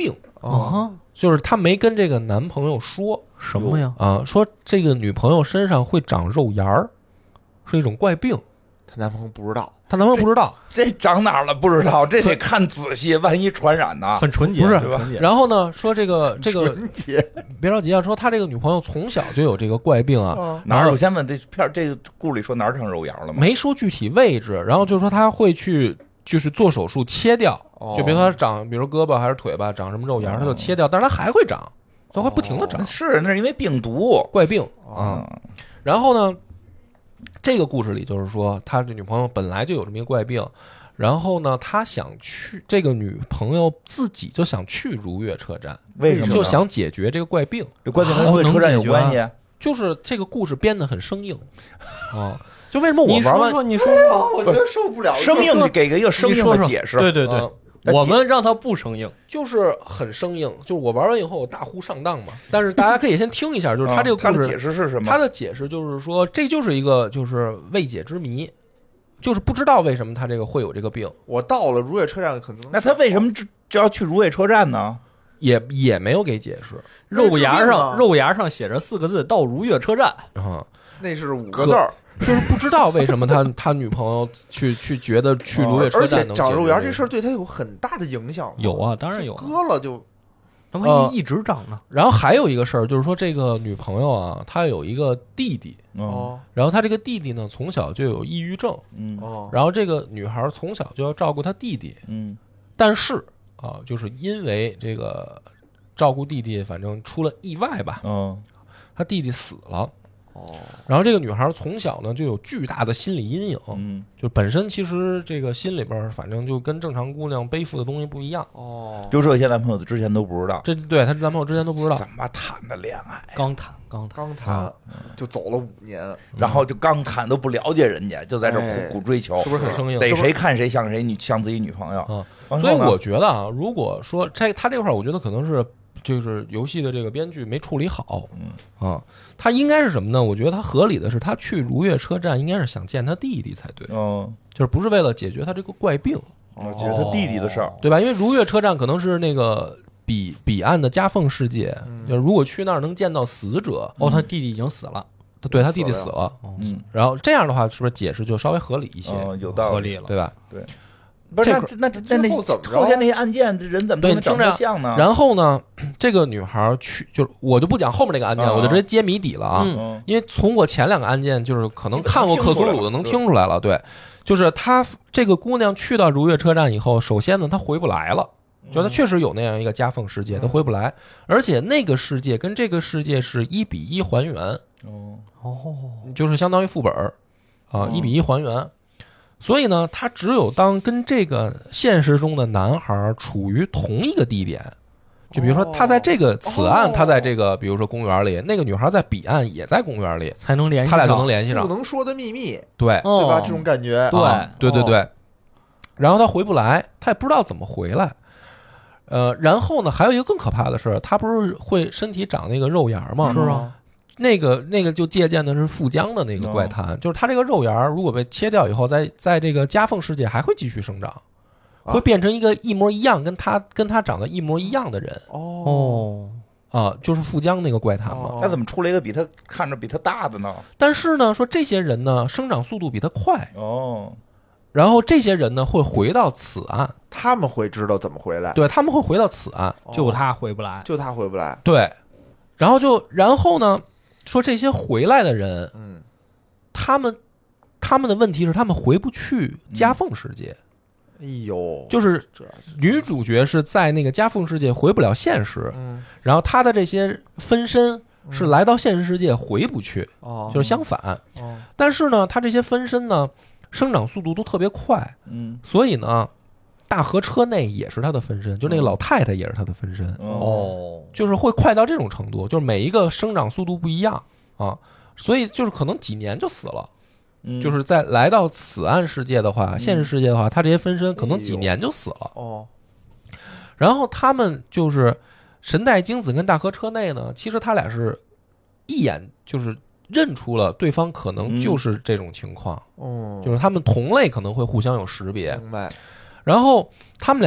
啊， 就是她没跟这个男朋友说什么呀？ 啊，说这个女朋友身上会长肉芽儿，是一种怪病。 她男朋友不知道， 她男朋友不知道。 这长哪儿了不知道，这得看仔细，万一传染呢？ 很纯洁， 不是很纯洁。 然后呢，说这个这个纯洁别着急啊，说他这个女朋友从小就有这个怪病啊， 哪儿？我先问这片这个故事里说哪儿长肉芽了吗？ 没说具体位置，然后就说他会去就是做手术切掉， 哦就比如说他长，比如胳膊还是腿吧，长什么肉芽，他就切掉，但是他还会长，他会不停的长， 是那是因为病毒怪病啊。 啊。 然后呢，这个故事里就是说，他这女朋友本来就有这么一个怪病。然后呢，他想去，这个女朋友自己就想去如月车站， 为什么呢？ 就想解决这个怪病。 这怪病跟如月车站有关系？ 就是这个故事编得很生硬啊。就为什么我你玩完说说，你说说， 我觉得受不了生硬，你给个一个生硬的解释。 对对对， 啊我们让他不生硬， 就是很生硬。就是我玩完以后，我大呼上当嘛。但是大家可以先听一下，就是他这个故事他的解释是什么？ 他的解释就是说，这就是一个就是未解之谜。就是不知道为什么他这个会有这个病， 我到了如月车站可能， 那他为什么就就要去如月车站呢？ 也也没有给解释。 肉芽那是病啊上肉芽上写着四个字：到如月车站。 啊， 那是五个字儿， 就是不知道为什么他他女朋友去去觉得去如月车而且站能解决长肉芽这个事儿对他有很大的影响。 有啊，当然有啊， 割了就那万一一直长呢？ 然后还有一个事儿，就是说这个女朋友啊，她有一个弟弟， 哦然后她这个弟弟呢从小就有抑郁症， 嗯哦， 然后这个女孩从小就要照顾她弟弟， 嗯但是啊，就是因为这个照顾弟弟，反正出了意外吧， 嗯她弟弟死了。 哦， 然后这个女孩从小呢就有巨大的心理阴影， 嗯就本身其实这个心里边反正就跟正常姑娘背负的东西不一样。 哦， 就这些男朋友之前都不知道， 这对她男朋友之前都不知道， 怎么谈的恋爱， 刚谈刚谈， 刚谈就走了五年， 然后就刚谈都不了解人家，就在这哎苦苦追求， 是不是很生硬？ 逮是不是谁看谁像谁女像自己女朋友啊？ 然后呢所以我觉得啊，如果说这他这块儿，我觉得可能是就是游戏的这个编剧没处理好， 嗯啊，他应该是什么呢？我觉得他合理的是，他去如月车站应该是想见他弟弟才对， 嗯， 就是不是为了解决他这个怪病， 我觉得他弟弟的事儿， 对吧？因为如月车站可能是那个彼彼岸的夹缝世界，就是如果去那儿能见到死者， 哦，他弟弟已经死了， 他对他弟弟死死了， 嗯然后这样的话，是不是解释就稍微合理一些， 嗯，有道理， 合理了。 对吧？ 对。不是这个那那那那最后怎么着后现那些案件，这人怎么对能长你听着得像呢？ 然后呢，这个女孩去，就是我就不讲后面这个案件， 啊我就直接揭谜底了啊。 嗯嗯因为从我前两个案件，就是可能看过克苏鲁的能基本听出来了，对，就是她这个姑娘去到如月车站以后，首先呢，她回不来了，就她确实有那样一个夹缝世界，她回不来，而且那个世界跟这个世界是一比一还原， 哦哦， 就是相当于副本儿啊，一比一还原。所以呢，她只有当跟这个现实中的男孩处于同一个地点，就比如说他在这个此岸，他在这个比如说公园里，那个女孩在彼岸也在公园里， 才能联系他俩就上能联系上不。能说的秘密， 对， 哦对吧？这种感觉， 对啊对对哦对。然后他回不来，他也不知道怎么回来。呃，然后呢，还有一个更可怕的是，他不是会身体长那个肉芽吗？ 是啊， 那个那个就借鉴的是富江的那个怪谈，就是他这个肉芽如果被切掉以后，在在这个夹缝世界还会继续生长，会变成一个一模一样，跟他跟他长得一模一样的人哦哦， 啊，就是富江那个怪谈嘛。 哦那怎么出来一个比他看着比他大的呢？ 但是呢，说这些人呢，生长速度比他快， 哦， 然后这些人呢会回到此岸， 他们会知道怎么回来， 对，他们会回到此岸， 就他回不来， 就他回不来， 对，然后就然后呢，说这些回来的人， 嗯， 他们他们的问题是他们回不去夹缝世界， 哎呦， 就是这女主角是在那个夹缝世界回不了现实， 嗯然后她的这些分身是来到现实世界回不去， 哦， 就是相反。 哦但是呢，她这些分身呢，生长速度都特别快， 嗯所以呢，大河车内也是她的分身，就那个老太太也是她的分身， 哦， 哦， 就是会快到这种程度，就是每一个生长速度不一样啊，所以就是可能几年就死了。 嗯就是在来到此岸世界的话，现实世界的话，他这些分身可能几年就死了。 哦然后他们就是神代精子跟大河车内呢，其实他俩是一眼就是认出了对方可能就是这种情况， 哦， 就是他们同类可能会互相有识别。 明白， 然后他们俩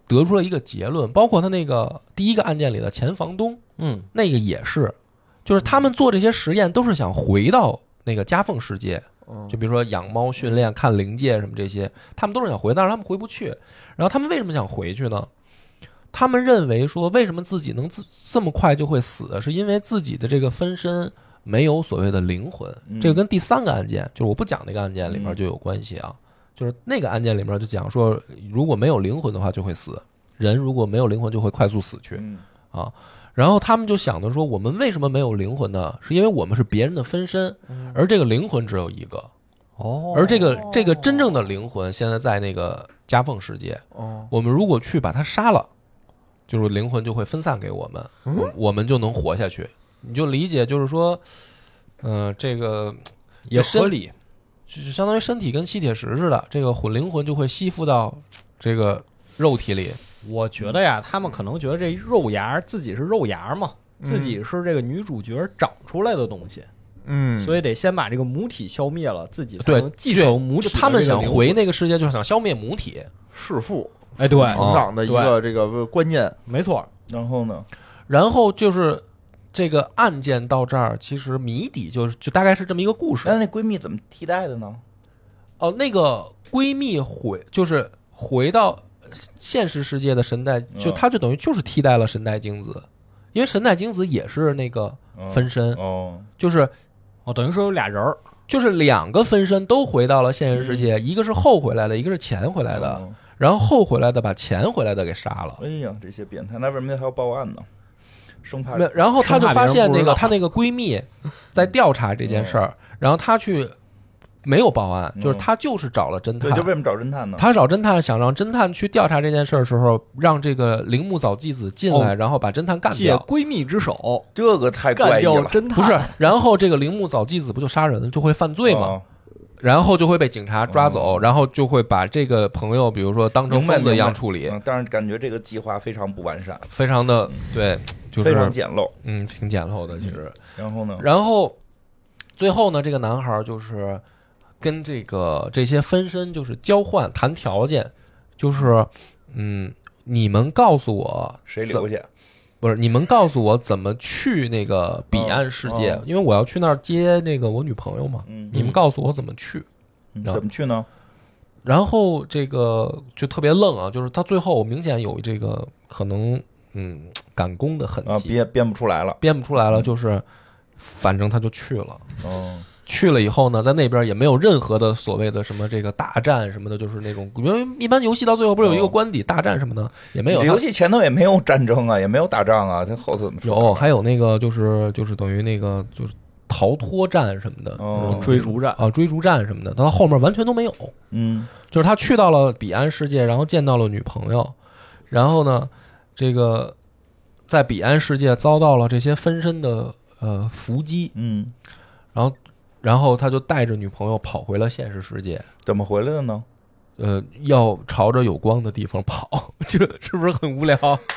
得出了一个结论，包括他那个第一个案件里的前房东， 嗯， 那个也是，就是他们做这些实验都是想回到那个夹缝世界，就比如说养猫训练、看灵界什么这些，他们都是想回，但是他们回不去。然后他们为什么想回去呢？他们认为说，为什么自己能自这么快就会死，是因为自己的这个分身没有所谓的灵魂。这个跟第三个案件，就是我不讲那个案件里面就有关系啊。就是那个案件里面就讲说，如果没有灵魂的话就会死，人如果没有灵魂就会快速死去啊。然后他们就想着说，我们为什么没有灵魂呢？是因为我们是别人的分身，而这个灵魂只有一个。 哦， 而这个这个真正的灵魂现在在那个夹缝世界。哦，我们如果去把它杀了，就是灵魂就会分散给我们，我我们就能活下去。你就理解就是说，嗯、呃，这个也合理。 就相当于身体跟吸铁石似的，这个混灵魂就会吸附到这个肉体里。 我觉得呀，他们可能觉得这肉芽自己是肉芽嘛， 嗯、 自己是这个女主角长出来的东西， 嗯， 所以得先把这个母体消灭了，自己才对能继承母体。 他们想回那个世界，就是想消灭母体， 弑父， 哎，对， 成长的一个这个观念， 没错。 然后呢， 然后就是这个案件到这儿，其实谜底就是就大概是这么一个故事。 那那闺蜜怎么替代的呢？ 哦，那个闺蜜回就是回到现实世界的神代，就她就等于就是替代了神代精子，因为神代精子也是那个分身， 哦， 就是哦，等于说有俩人儿， 就是两个分身都回到了现实世界，一个是后回来的，一个是前回来的，然后后回来的把前回来的给杀了。 哎呀，这些变态，那为什么还要报案呢？生怕。 然后她就发现那个她那个闺蜜在调查这件事儿，然后她去。没有报案，就是他就是找了侦探。 对，就为什么找侦探呢？ 他找侦探，想让侦探去调查这件事的时候，让这个铃木早纪子进来，哦、然后把侦探干掉。 借闺蜜之手， 这个太怪异了。 侦探不是，然后这个铃木早纪子不就杀人，就会犯罪吗？哦、然后就会被警察抓走，哦、然后就会把这个朋友，比如说当成疯子一样处理。 嗯、但是感觉这个计划非常不完善， 非常的对，就是非常简陋， 嗯，挺简陋的其实。 然后呢？ 然后最后呢，这个男孩就是。跟这个这些分身就是交换谈条件，就是嗯，你们告诉我谁留下， 不是你们告诉我怎么去那个彼岸世界， 哦哦、 因为我要去那儿接那个我女朋友嘛。 嗯， 你们告诉我怎么去， 嗯、怎么去呢？ 然后这个就特别愣啊，就是他最后明显有这个可能嗯赶工的痕迹， 啊，编编不出来了， 编不出来了，就是反正他就去了。 哦。 去了以后呢，在那边也没有任何的所谓的什么这个大战什么的，就是那种因为一般游戏到最后不是有一个关底大战什么的，也没有。 游戏前头也没有战争啊，也没有打仗啊，它后头怎么说？ 有，还有那个就是就是等于那个就是逃脱战什么的， 哦、 追逐战啊，追逐战什么的，到后面完全都没有。 嗯， 就是他去到了彼岸世界，然后见到了女朋友，然后呢，这个在彼岸世界遭到了这些分身的呃伏击， 嗯， 然后。然后他就带着女朋友跑回了现实世界。 怎么回来的呢？ 呃，要朝着有光的地方跑，这是不是很无聊？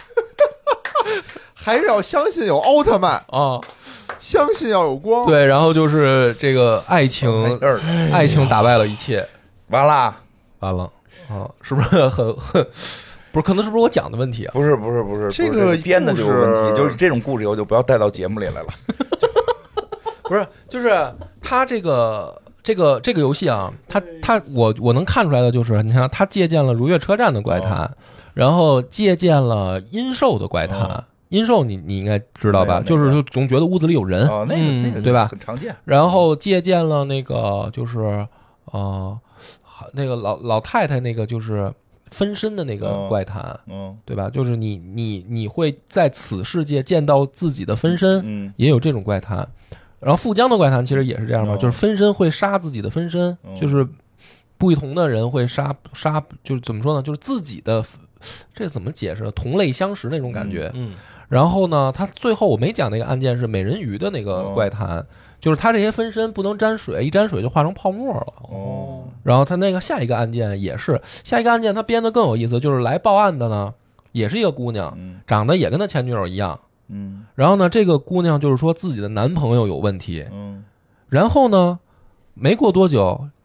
还是要相信有奥特曼啊， 相信要有光。 对，然后就是这个爱情， 嗯、 爱情打败了一切， 完了， 完了啊，是不是很很？不是，可能是不是我讲的问题啊？ 不是，不是，不是， 这个编的就有问题，就是这种故事以后就不要带到节目里来了。 不是，就是他这个这个这个游戏啊，他他我我能看出来的就是，你看他借鉴了如月车站的怪谈，哦、然后借鉴了阴兽的怪谈。哦、阴兽你你应该知道吧？就是总觉得屋子里有人， 哦，那个、 嗯、 那个对吧？ 很常见。 然后借鉴了那个就是呃那个老老太太那个就是分身的那个怪谈， 嗯，哦、 对吧？就是你你你会在此世界见到自己的分身， 嗯， 也有这种怪谈。然后富江的怪谈其实也是这样嘛， 哦、 就是分身会杀自己的分身， 哦、 就是不同的人会杀杀，就是怎么说呢？就是自己的，这怎么解释？同类相食那种感觉。 嗯。 然后呢，他最后我没讲那个案件是美人鱼的那个怪谈，哦、就是他这些分身不能沾水，一沾水就化成泡沫了。 哦。 然后他那个下一个案件也是，下一个案件他编的更有意思，就是来报案的呢，也是一个姑娘， 嗯、 长得也跟他前女友一样。 嗯， 然后呢，这个姑娘就是说自己的男朋友有问题， 嗯， 然后呢，没过多久，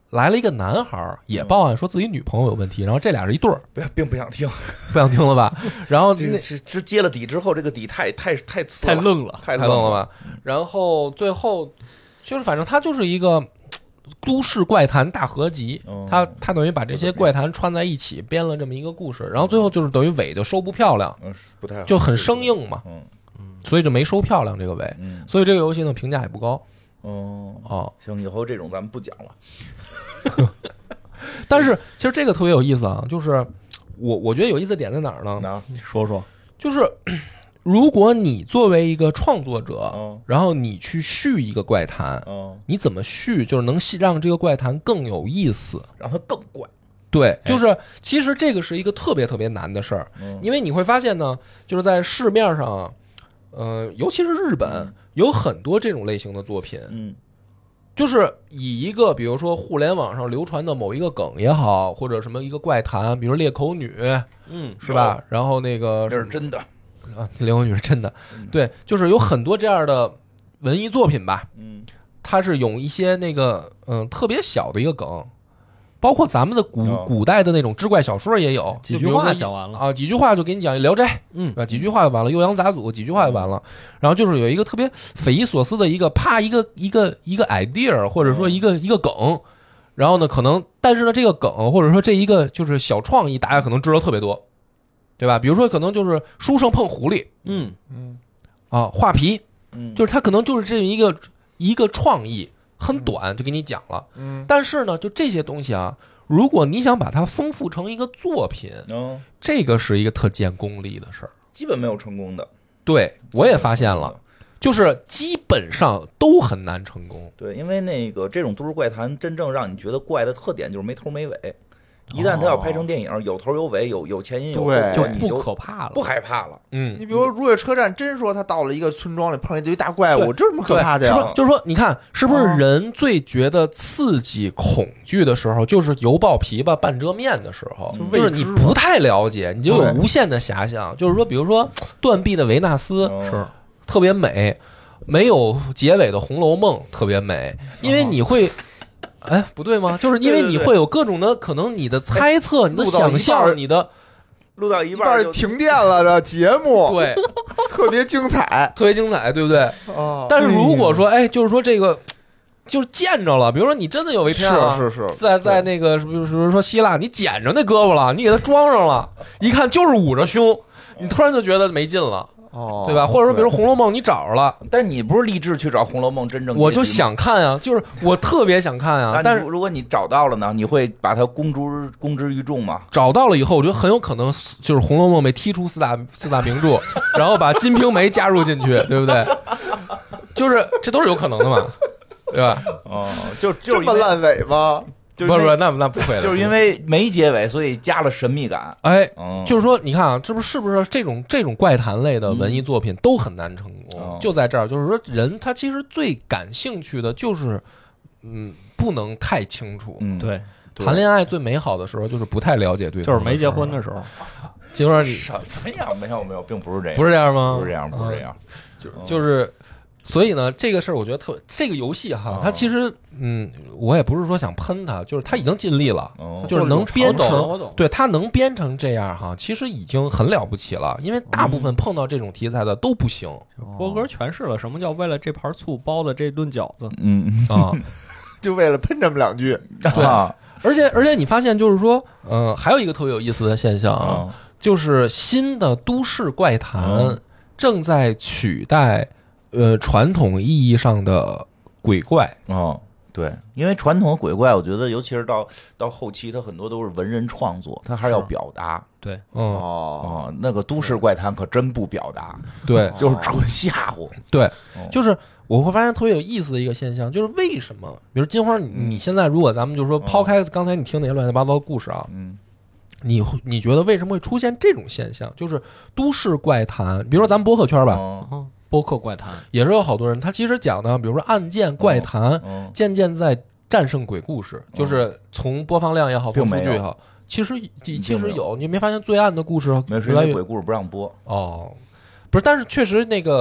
来了一个男孩也报案说自己女朋友有问题，然后这俩是一对儿， 不要，并不想听， 不想听了吧？然后这这这接了底之后，这个底太太太刺太愣了， 太太愣了吧？然后最后就是反正他就是一个都市怪谈大合集，他他等于把这些怪谈串在一起编了这么一个故事，然后最后就是等于尾就收不漂亮， 嗯，不太好就很生硬嘛， 嗯所以就没收漂亮这个尾， 嗯， 所以这个游戏呢评价也不高。 哦哦， 行，以后这种咱们不讲了。 但是其实这个特别有意思啊，就是我我觉得有意思的点在哪儿呢？ 那你说说， 就是如果你作为一个创作者， 嗯然后你去续一个怪谈， 嗯， 你怎么续就是能让这个怪谈更有意思？ 让它更怪。 对，就是其实这个是一个特别特别难的事儿， 嗯因为你会发现呢，就是在市面上，呃，尤其是日本，有很多这种类型的作品， 嗯就是以一个比如说互联网上流传的某一个梗也好，或者什么一个怪谈，比如裂口女， 嗯， 是吧？然后那个这是真的。 啊，裂口女是真的，对，就是有很多这样的文艺作品吧， 嗯它是用一些那个嗯特别小的一个梗。包括咱们的古哦古代的那种志怪小说也有， 几句话讲完了啊，几句话就给你讲《聊斋》， 嗯， 啊，几句话就完了，《酉阳杂俎》几句话就完了。然后就是有一个特别匪夷所思的一个，啪一个一个一个 idea， 或者说一个一个梗，然后呢，可能但是呢，这个梗或者说这一个就是小创意，大家可能知道特别多，对吧？比如说可能就是书生碰狐狸， 嗯嗯啊，画皮， 嗯， 就是他可能就是这一个一个创意很短就给你讲了， 嗯， 但是呢，就这些东西啊。如果你想把它丰富成一个作品， 嗯， 这个是一个特见功力的事儿。 基本没有成功的。 对，我也发现了，就是基本上都很难成功。 对，因为那个这种都市怪谈，真正让你觉得怪的特点就是没头没尾。一旦它要拍成电影，有头有尾，有有前因有后对果， 就不你就可怕了， 不害怕了。 嗯， 你比如说《如月车站》，真说他到了一个村庄里碰见一堆大怪物， 对这有什么可怕的是不呀是？就是说，你看，是不是人最觉得刺激、恐惧的时候，就是油爆琵琶半遮面的时候， 嗯就是你不太了解，你就有无限的遐想。就是说，比如说断臂的维纳斯嗯是特别美，没有结尾的《红楼梦》特别美，因为你会。哎，不对吗？就是因为你会有各种的可能，你的猜测、你的想象、你的录到一一半半就停电了的节目， 对， 特别精彩特别精彩，对不对？ 啊！ 但是如果说，哎，就是说这个，就是见着了，比如说你真的有一天啊， 是是是， 在在那个，比如说希腊，你捡着那胳膊了，你给它装上了，一看就是捂着胸，你突然就觉得没劲了， 哦， 对吧？或者说，比如《红楼梦》，你找着了， 但你不是立志去找《红楼梦》真正结局吗， 我就想看啊，就是我特别想看啊，但是但是如果你找到了呢，你会把它公诸公之于众吗？ 找到了以后，我觉得很有可能就是《红楼梦》被踢出四大四大名著，然后把《金瓶梅》加入进去，对不对？就是这都是有可能的嘛，对吧？ 哦，就就这么烂尾吗？ 就是因为不是不是，那那不会的， 就是因为没结尾，所以加了神秘感。 哎， 嗯， 就是说，你看啊，这不是不是这种这种怪谈类的文艺作品都很难成功， 嗯就在这儿，就是说人他其实最感兴趣的就是，嗯，不能太清楚。 嗯， 对， 谈恋爱最美好的时候就是不太了解对方， 就是没结婚的时候， 结婚你什么呀？没有没有，并不是这样， 不是这样吗？ 不是这样，不是这样。 就就是，所以呢，这个事儿我觉得特这个游戏哈哦， 它其实嗯，我也不是说想喷它，就是它已经尽力了， 哦就是能编我懂成我懂， 对它能编成这样哈，其实已经很了不起了，因为大部分碰到这种题材的都不行郭哥诠释了什么叫为了这盘醋包的这顿饺子。 嗯啊。 就为了喷这么两句， 对啊而且而且你发现就是说，呃，还有一个特别有意思的现象啊， 啊就是新的都市怪谈嗯正在取代呃传统意义上的鬼怪。 哦，对，因为传统的鬼怪，我觉得尤其是到到后期，它很多都是文人创作，它还是要表达。 对， 嗯， 哦， 哦，那个都市怪谈可真不表达， 对就是纯吓唬。 对哦， 就是我会发现特别有意思的一个现象，就是为什么，比如金花，你你现在如果咱们就是说抛开刚才你听那些乱七八糟的故事啊， 嗯你会你觉得为什么会出现这种现象？就是都市怪谈，比如说咱们播客圈吧， 哦嗯，播客怪谈， 也是有好多人，他其实讲的，比如说案件怪谈， 哦渐渐在战胜鬼故事，就是从播放量也好，从数并没有据也好，其实其其实并没有，你没发现罪案的故事没有，是越来越因为鬼故事不让播。 哦，不是，但是确实那个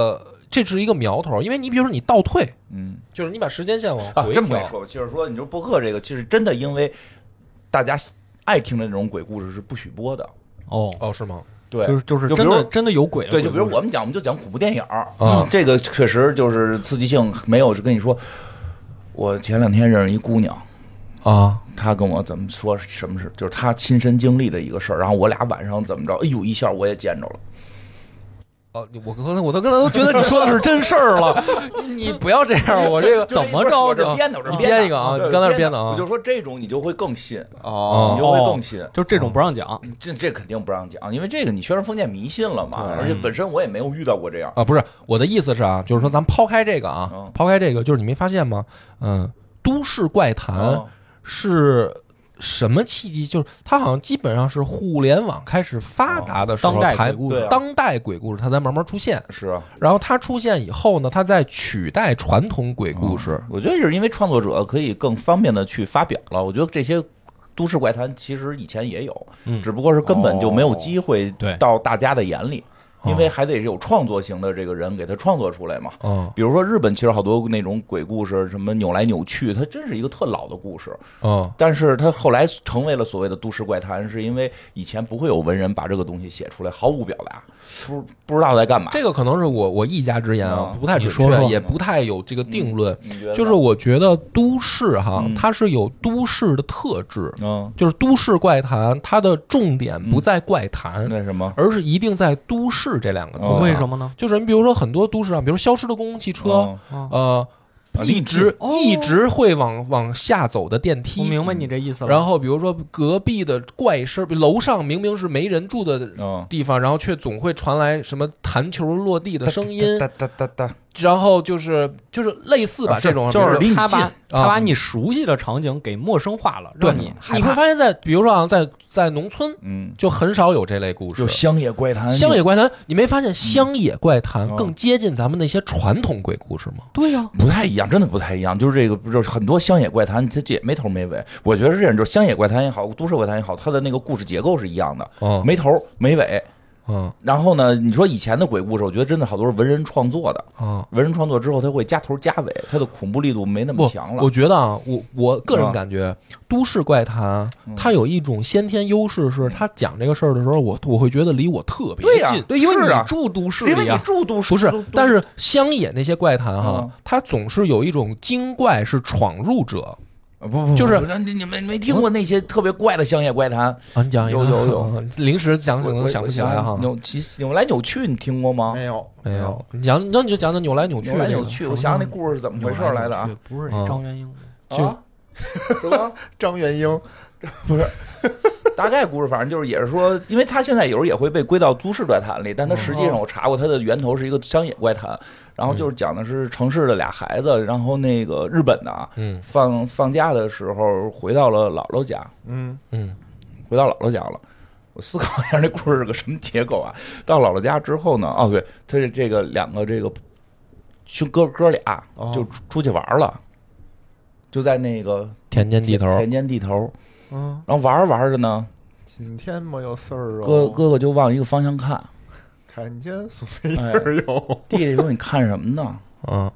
这是一个苗头，因为你比如说你倒退， 嗯， 就是你把时间线往啊， 回调这么跟你说，就是说，你说播客这个，其实真的因为大家爱听的那种鬼故事是不许播的。 哦， 哦，是吗？ 对， 就是就是就比如真的真的有鬼的对， 鬼故事， 就比如我们讲，我们就讲恐怖电影儿啊这个确实就是刺激性没有。就跟你说，我前两天认识一姑娘， 啊， 她跟我怎么说什么事，就是她亲身经历的一个事儿。然后我俩晚上怎么着，哎呦一下我也见着了。 哦，我刚才我都刚才都觉得你说的是真事儿了，你不要这样，我这个就是怎么着我这的？ 编的，我这你编的编一个啊， 对你刚才是编的的啊， 我就说这种你就会更信， 哦你就会更信。 就这种不让讲。 这这肯定不让讲，因为这个你宣传封建迷信了嘛。 对而且本身我也没有遇到过这样。 啊，不是我的意思是啊，就是说咱们抛开这个啊， 嗯抛开这个，就是你没发现吗？嗯，都市怪谈嗯是什么契机？就是它好像基本上是互联网开始发达的时候当代才鬼故事对啊当代鬼故事它才慢慢出现。 是啊， 然后它出现以后呢，它在取代传统鬼故事。 我觉得是因为创作者可以更方便的去发表了。我觉得这些都市怪谈其实以前也有， 嗯只不过是根本就没有机会对到大家的眼里， 哦因为还得是有创作型的这个人给他创作出来嘛。 嗯比如说日本，其实好多那种鬼故事，什么扭来扭去，它真是一个特老的故事。 嗯但是它后来成为了所谓的都市怪谈，是因为以前不会有文人把这个东西写出来，毫无表达，不不知道在干嘛。 这个可能是我我一家之言啊， 嗯不太准你说说确，也不太有这个定论。 你觉得就是我觉得都市哈嗯， 它是有都市的特质， 嗯， 就是都市怪谈，它的重点不在怪谈， 那什么， 而是一定在都市这两个字哦上。 为什么呢？ 就是你比如说很多都市上，比如消失的公共汽车， 嗯呃， 啊一直哦一直会往往下走的电我梯。 明白你这意思了。 然后比如说隔壁的怪声，楼上明明是没人住的嗯， 地方，然后却总会传来什么弹球落地的声音， 哒哒哒哒， 然后就是就是类似吧啊这种， 就是比如说他把啊他把你熟悉的场景给陌生化了， 对让你害你会怕。 发现在比如说啊，在在农村嗯， 就很少有这类故事就。乡野怪谈， 乡野怪谈，你没发现乡野怪谈嗯更接近咱们那些传统鬼故事吗？ 对呀， 不太一样，真的不太一样。就是这个，就是很多乡野怪谈，它也没头没尾。我觉得是这样，就是乡野怪谈也好，都市怪谈也好，它的那个故事结构是一样的， 嗯没头没尾。 嗯然后呢，你说以前的鬼故事，我觉得真的好多是文人创作的， 嗯， 文人创作之后他会加头加尾，它的恐怖力度没那么不强，了我。觉得啊，我我个人嗯感觉，都市怪谈它有一种先天优势，是它讲这个事儿的时候，我我会觉得离我特别对呀近。 对，因为是啊你住都市因为你里啊， 住都市不是都， 但是乡野那些怪谈哈嗯， 它总是有一种精怪是闯入者不不就是你你们没听过那些特别怪的乡野怪谈？ 啊。你讲一个， 有有有， 临时讲可我我能想不起来哈。 扭其扭来扭去，你听过吗？ 没有没有，你讲，那你就讲讲扭来扭去这个。 扭来扭去，我想想那故事是怎么回事来的啊？ 不是嗯张元英吗？ 就啊，什么？ 张元英， 大概故事反正就是也是说，因为他现在有时候也会被归到都市怪谈里，但他实际上我查过，他的源头是一个乡野怪谈，然后就是讲的是城市的俩孩子，然后那个日本的啊， 嗯放放假的时候回到了姥姥家， 嗯嗯回到姥姥家了。我思考一下这故事是个什么结构啊？到姥姥家之后呢？哦，对，他这这个两个这个兄哥哥俩哦就出出去玩了，就在那个田间地头， 田间地头， 嗯， 然后玩着玩着呢， 今天没有事儿哦， 哥哥哥就往一个方向看， 看见苏菲儿哟， 弟弟说：“你看什么呢嗯，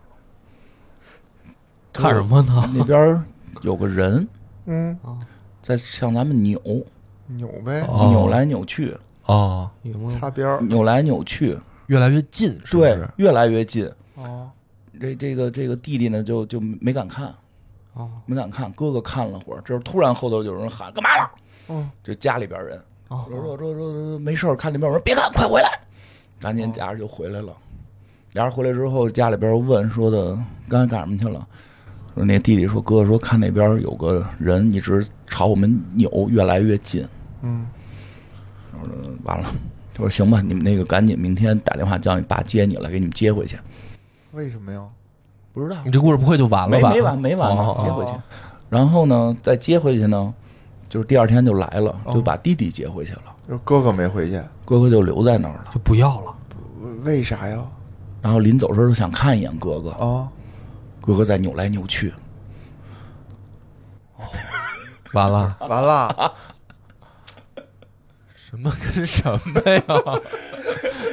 看什么呢？？” 那边有个人嗯， 在向咱们扭， 扭呗， 哦扭来扭去， 哦， 有没有擦边儿， 扭来扭去， 越来越近，是不对是？， 越来越近。 哦这这个这个弟弟呢，就就没敢看， 哦没敢看。哥哥看了会儿，这时候突然后头有人喊：“干嘛了？” 嗯， 就家里边人哦说说说说说没事儿，看那边有人，别看，快回来！赶紧俩人就回来了。俩人回来之后，家里边问说的刚才干什么去了？说那弟弟说哥哥说看那边有个人一直朝我们扭，越来越近。 嗯， 嗯，完了，他说行吧，你们那个赶紧明天打电话叫你爸接你了，给你们接回去。 为什么呀？ 不知道你这故事不会就完了吧？ 没没完没完呢， 哦接回去哦。 然后呢，再接回去呢，就是第二天就来了， 哦就把弟弟接回去了， 就是哥哥没回去， 哥哥就留在那儿了。 就不要了。 为啥呀？ 然后临走时候就想看一眼哥哥， 啊， 哥哥在扭来扭去。 完了， 完了， 什么跟什么呀？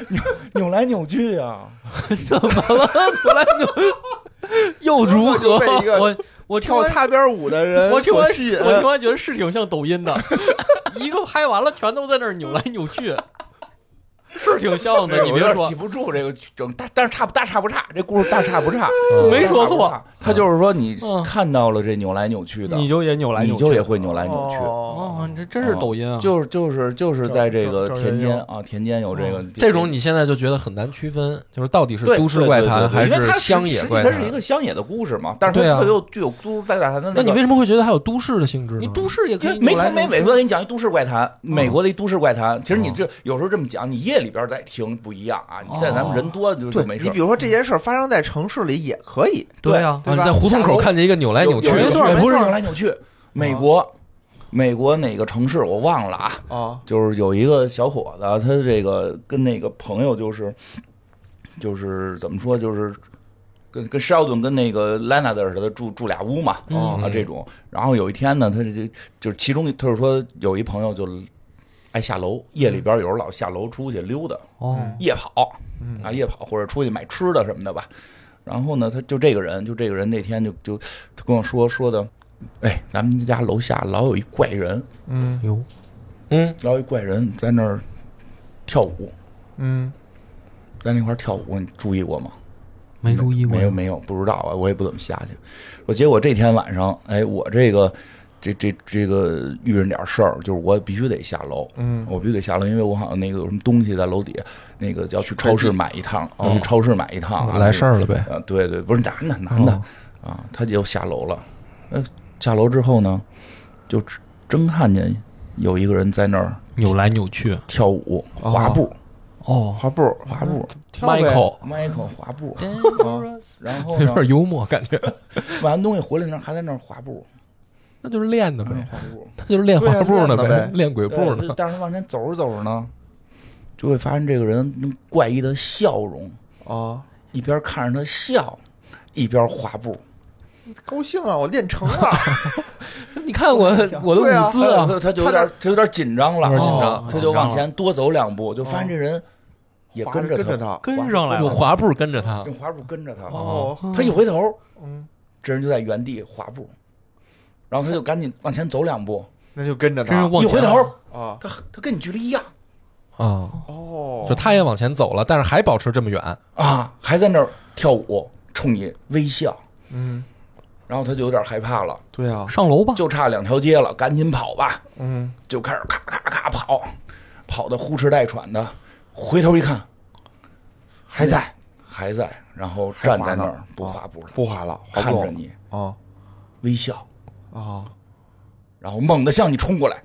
扭扭来扭去啊， 怎么了？扭来扭又如何？ 就被一个我我听完跳擦边舞的人我听完所吸引。 我听完觉得是挺像抖音的，一个拍完了全都在那儿扭来扭去，是挺像的。你别说我有点记，不住这个整，但但是差不大差不差，这故事大差不差， 没说错。 他就是说你嗯看到了这扭来扭去的， 你就也扭来扭去， 你就也会扭来扭去。 哦， 哦，你这真是抖音啊！ 就是就是就是在这个这这田间啊，田间有这个这种你现在就觉得很难区分，就是到底是对都市怪谈还是对对对对因为它乡野怪谈实际它是一？个乡野的故事嘛，但是对啊它特有具有都市怪谈的个。 那你为什么会觉得还有都市的性质呢？ 你都市也可以因为没扭来头没尾， 扭去我给你讲一都市怪谈，美国的一都市怪谈。其实你这有时候这么讲，你夜里边再听不一样啊。你现在咱们人多就就对没事你比。如说这件事儿发生在城市里也可以， 对呀， 对吧啊你在胡同口看见一个扭来扭去有有的， 也不是没错没错扭来扭去。美国，美国哪个城市我忘了啊？ 啊， 就是有一个小伙子，他这个跟那个朋友就是就是怎么说，就是跟跟施奥顿跟那个莱纳德似的住住俩屋嘛， 嗯啊这种。然后有一天呢，他这就是其中他是说有一朋友就爱下楼，夜里边有时候老下楼出去溜达， 哦， 夜跑啊夜跑或者出去买吃的什么的吧。然后呢，他就这个人，就这个人那天就就他跟我说说的，哎，咱们家楼下老有一怪人， 嗯哟，嗯， 老有一怪人在那儿跳舞， 嗯， 在那块儿跳舞，你注意过吗？ 没注意过， 没有没有，不知道啊，我也不怎么下去。我结果这天晚上，哎，我这个这这这个遇上点事儿，就是我必须得下楼， 嗯我必须得下楼，因为我好像那个有什么东西在楼底下，那个要去超市买一趟， 哦要去超市买一趟啊， 来事儿了呗。 啊，对对，不是男的男的、 哦啊，他就下楼了。呃，下楼之后呢，就真看见有一个人在那儿扭来扭去， 跳舞滑步， 哦滑步滑步跳呗 ，Michael， ，Michael 滑步，啊、然后有呢， 点幽默感觉， 买完东西回来那儿还在那儿滑步， 那就是练的呗， 滑步。 他就是练滑步呢对啊练的呗练鬼步对呢。 但是他往前走着走着呢，就会发现这个人那怪异的笑容， 啊， 一边看着他笑，一边滑步。 高兴啊，我练成了， 你看我我的对啊舞姿啊， 他他就有点他有点紧张了， 有点紧张哦他就往前多走两步，就发现这人也滑跟着跟着他跟上来了。 用滑步跟着他用滑步跟着他。 哦， 他一回头， 嗯， 这人就在原地滑步，然后他就赶紧往前走两步， 那就跟着他真是往前一回头， 啊， 他他跟你距离一样啊， 哦， 就他也往前走了，但是还保持这么远。 啊，还在那儿跳舞，冲你微笑， 嗯， 然后他就有点害怕了。 对啊， 上楼吧， 就差两条街了，赶紧跑吧！ 嗯， 就开始咔咔咔跑，跑得呼哧带喘的，回头一看， 还在还在，然后站在那还滑儿呢不滑步了， 不滑了，滑不动看着你啊微笑， 啊， 然后猛地向你冲过来，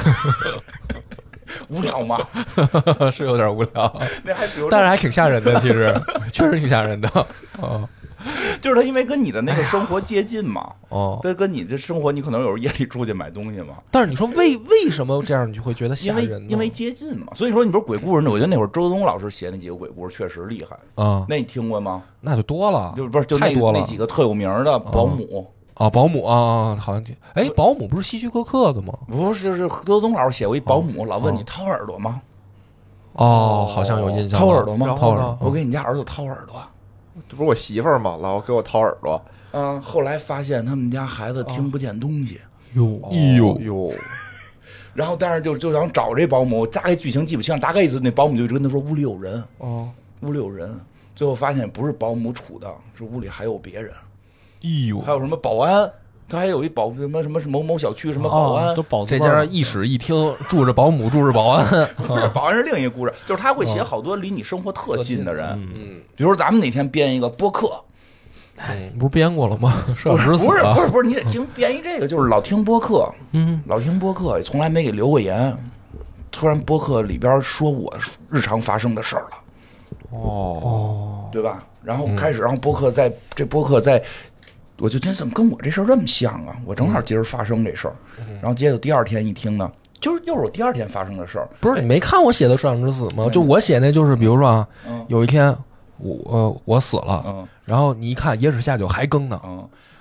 无聊吗？ 是有点无聊， 那还比如但是还挺吓人的，其实确实挺吓人的。哦就是他因为跟你的那个生活接近嘛， 哦， 他跟你这生活，你可能有时候夜里出去买东西嘛， 但是你说为为什么这样，你就会觉得吓因为人呢？ 因为接近嘛，所以说你不是鬼故事呢？我觉得那会儿周东老师写那几个鬼故事确实厉害， 啊， 那你听过吗？ 那就多了， 就不是就那太多了那几个特有名的保姆。 啊，保姆啊，好像听，哎，保姆不是希区柯克的吗？ 不是，是周东老师写过一保姆，老问哦你掏耳朵吗？ 哦，好像有印象了。 掏耳朵吗？ 然后呢掏耳朵， 我给你家儿子掏耳朵。 这不是我媳妇儿吗？老给我掏耳朵， 嗯，后来发现他们家孩子听不见东西， 哟， 哎哎呦， 呦， 然后但是就就想找这保姆，大概剧情记不清，大概意思那保姆就跟他说屋里有人， 哦， 屋里有人，最后发现不是保姆处的，是屋里还有别人， 哎呦， 还有什么保安，他还有一保什么什么某某小区什么保安哦都，保这家一室一厅住着保姆，住着保安， 不是保安是另一个故事，就是他会写好多离你生活特近的人， 嗯， 比如咱们哪天编一个播客。 哎，不是编过了吗？摄不是影师死了， 不是不是不是，你得听编一这个，就是老听播客， 嗯， 老听播客，从来没给留过言，突然播客里边说我日常发生的事儿了， 哦， 哦， 对吧？然后开始，然后播客在这播客在，我就觉得怎么跟我这事儿这么像啊？我正好今儿发生这事儿，然后接着第二天一听呢，就是又是我第二天发生的事儿， 不是你没看我写的《摄影之死》吗？就我写那就是，比如说啊， 嗯有一天我呃我死了， 嗯然后你一看野史下酒还更呢， 嗯，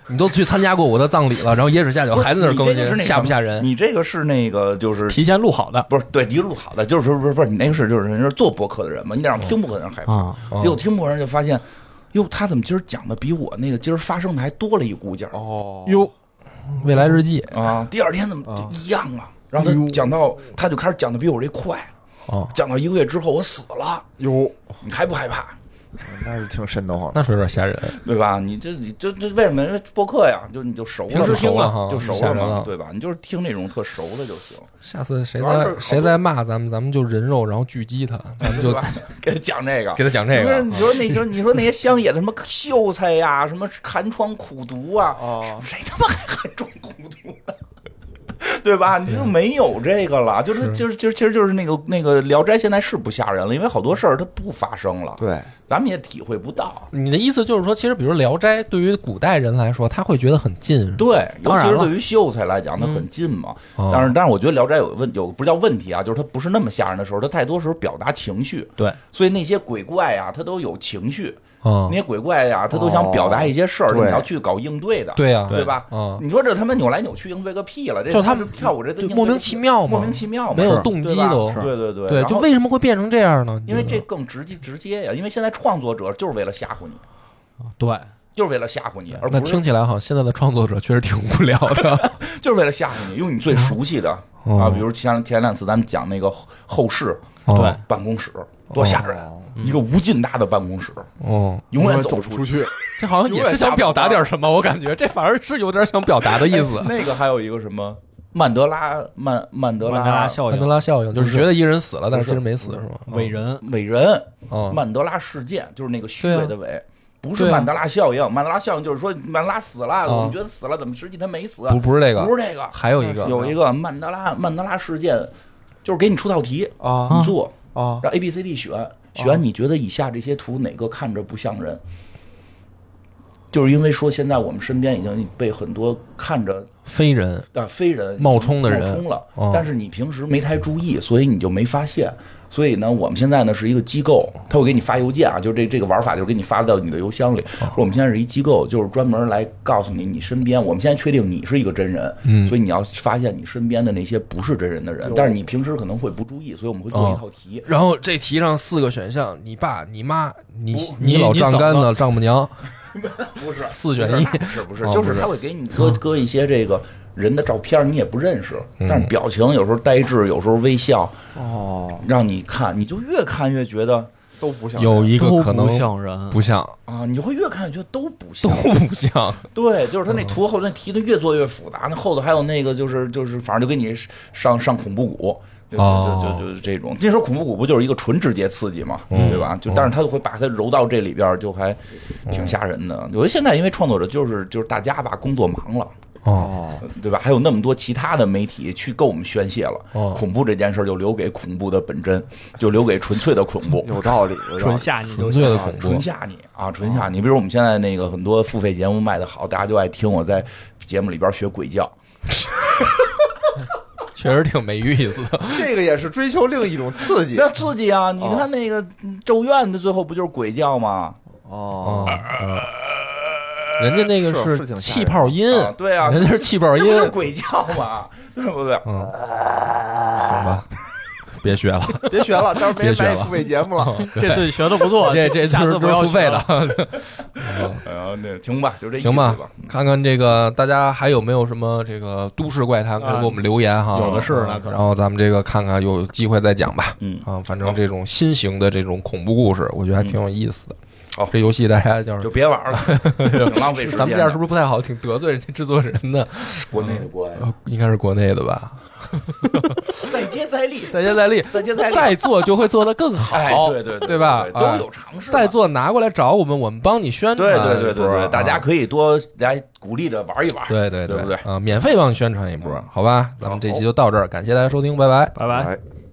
你都去参加过我的葬礼了，然后野史下酒还在那儿更新， 你这个是那吓不吓人？ 你这个是那个就是提前录好的， 不是对，你录好的，就是不是不是你那个是就是人家做播客的人嘛，你得让听播客的人害怕， 啊结果听播客人就发现，哟，他怎么今儿讲的比我那个今儿发生的还多了一股劲儿哦， 哟，未来日记啊？第二天怎么就一样啊？然后他讲到，他就开始讲的比我这快， 哦， 讲到一个月之后我死了， 哟， 你害不害怕？ 那是挺瘆得慌的。 那是有点吓人。 对吧？你这你这这为什么？因为播客呀，就你就熟了嘛， 平时听了哈就熟了嘛， 吓人了对吧？你就是听那种特熟的就行， 下次谁主要是在谁在骂咱们，咱们就人肉，然后狙击他，咱们就对吧？给他讲这个， 给他讲这个。 你说你说你说那些乡野的什么秀才呀，什么寒窗苦读啊， 哦， 谁他妈还寒窗苦读呢？对吧？你就没有这个了，就是就是就是其实就是那个那个《聊斋》现在是不吓人了，因为好多事儿它不发生了， 对， 咱们也体会不到。 你的意思就是说，其实比如《聊斋》对于古代人来说，他会觉得很近。 对，尤当然了其是对于秀才来讲，它很近嘛。 哦但是，但是我觉得《聊斋》有个问有不叫问题啊，就是它不是那么吓人的时候，它太多时候表达情绪。 对， 所以那些鬼怪呀，它都有情绪。 嗯那些鬼怪呀，他都想表达一些事儿， 哦你要去搞应对的， 对呀对吧？ 嗯你说这他妈扭来扭去应对个屁了，这就他们跳舞这都应对就莫名其妙嘛莫名其妙嘛， 没有是动机对吧都对对对对，就然后为什么会变成这样呢？ 因为这更直接直接呀，因为现在创作者就是为了吓唬你， 对， 就是为了吓唬你，而那不是听起来好像现在的创作者确实挺无聊的。 就是为了吓唬你，用你最熟悉的哦啊，比如前前两次咱们讲那个后后世哦对办公室多吓人，一个无尽大的办公室， 哦， 永远走不出去。 去。 这好像也是想表达点什么，我感觉这反而是有点想表达的意思。 那个还有一个什么曼德拉曼曼德拉曼德拉效曼德应， 拉效应就是觉得一人死了，但是其实没死，是吗？ 伟人， 伟人哦曼德拉事件，就是那个虚伪的伪。不是对啊曼德拉效应，曼德拉效应就是说曼德拉死了， 啊我们觉得死了，怎么实际他没死？ 不不是这个， 不是这个， 还有一个有一个曼德拉曼德拉事件，就是给你出道题啊你做啊， 让 A B C D 选，选你觉得以下这些图哪个看着不像人？就是因为说现在我们身边已经被很多看着非人啊非人冒充的人冒充了， 哦但是你平时没太注意，所以你就没发现。所以呢，我们现在呢是一个机构，他会给你发邮件啊，就是这这个玩法就是给你发到你的邮箱里。说我们现在是一机构，就是专门来告诉你你身边，我们现在确定你是一个真人， 嗯所以你要发现你身边的那些不是真人的人，但是你平时可能会不注意，所以我们会做一套题。 然后这题上四个选项，你爸、你妈、你不你老丈杆你子、丈母娘， 不是四选一不是不是， 哦不是就是他会给你搁搁一些这个人的照片，你也不认识， 嗯但是表情有时候呆滞，有时候微笑， 哦， 让你看，你就越看越觉得都不像有一个都可能不像人， 不像， 啊，你就会越看越觉得都不都像。 不像。 对，就是他那图后那题的越做越复杂，那后头还有那个就是就是反正就给你上上恐怖谷。就哦就就就是这种，那时候恐怖谷不就是一个纯直接刺激嘛， 嗯对吧？就但是他会把它揉到这里边，就还挺吓人的。我觉得现在因为创作者就是就是大家吧，工作忙了， 哦， 哦， 对吧？还有那么多其他的媒体去够我们宣泄了。 哦恐怖这件事儿就留给恐怖的本真，就留给纯粹的恐怖， 有道理，有道理。 纯吓你就纯粹的行。 恐怖纯。吓你啊，纯吓你。比如我们现在那个很多付费节目卖的好，大家就爱听我在节目里边学鬼叫。 确实挺没意思的。 这个也是追求另一种刺激那刺激啊！你看那个《咒怨》的最后不就是鬼叫吗？ 哦。 嗯人家那个是是挺吓人气泡音啊，对啊， 人家是气泡音那不，就是鬼叫吗？对不对？ 嗯，行吧，别学了， 别学了，到时候别别学了买付费节目了。 这次学的不错， 这这下次不要付费的学了。。 哎呀，那行吧，就这意思行吧吧。， 看看这个大家还有没有什么这个都市怪谈，可以给我们留言哈。 有的是啊那可然后咱们这个看看有机会再讲吧。 嗯啊，反正这种新型的这种恐怖故事，我觉得还挺有意思的。 好这游戏大家要就是别玩了，挺浪费时间的。 咱们这样是不是不太好？挺得罪人家制作人的。 国内的国外的？ 呃应该是国内的吧？ 再接再厉， 再接再厉， 再接再厉， 再做就会做得更好。 哎，对对对对吧都哎有尝试。 再做拿过来找我们，我们帮你宣传。 对对对对对， 是吧大家可以多来鼓励着玩一玩。 对对对不对啊，免费帮你宣传一波，好吧？咱们这期就到这儿，感谢大家收听，拜拜。 拜拜。 哎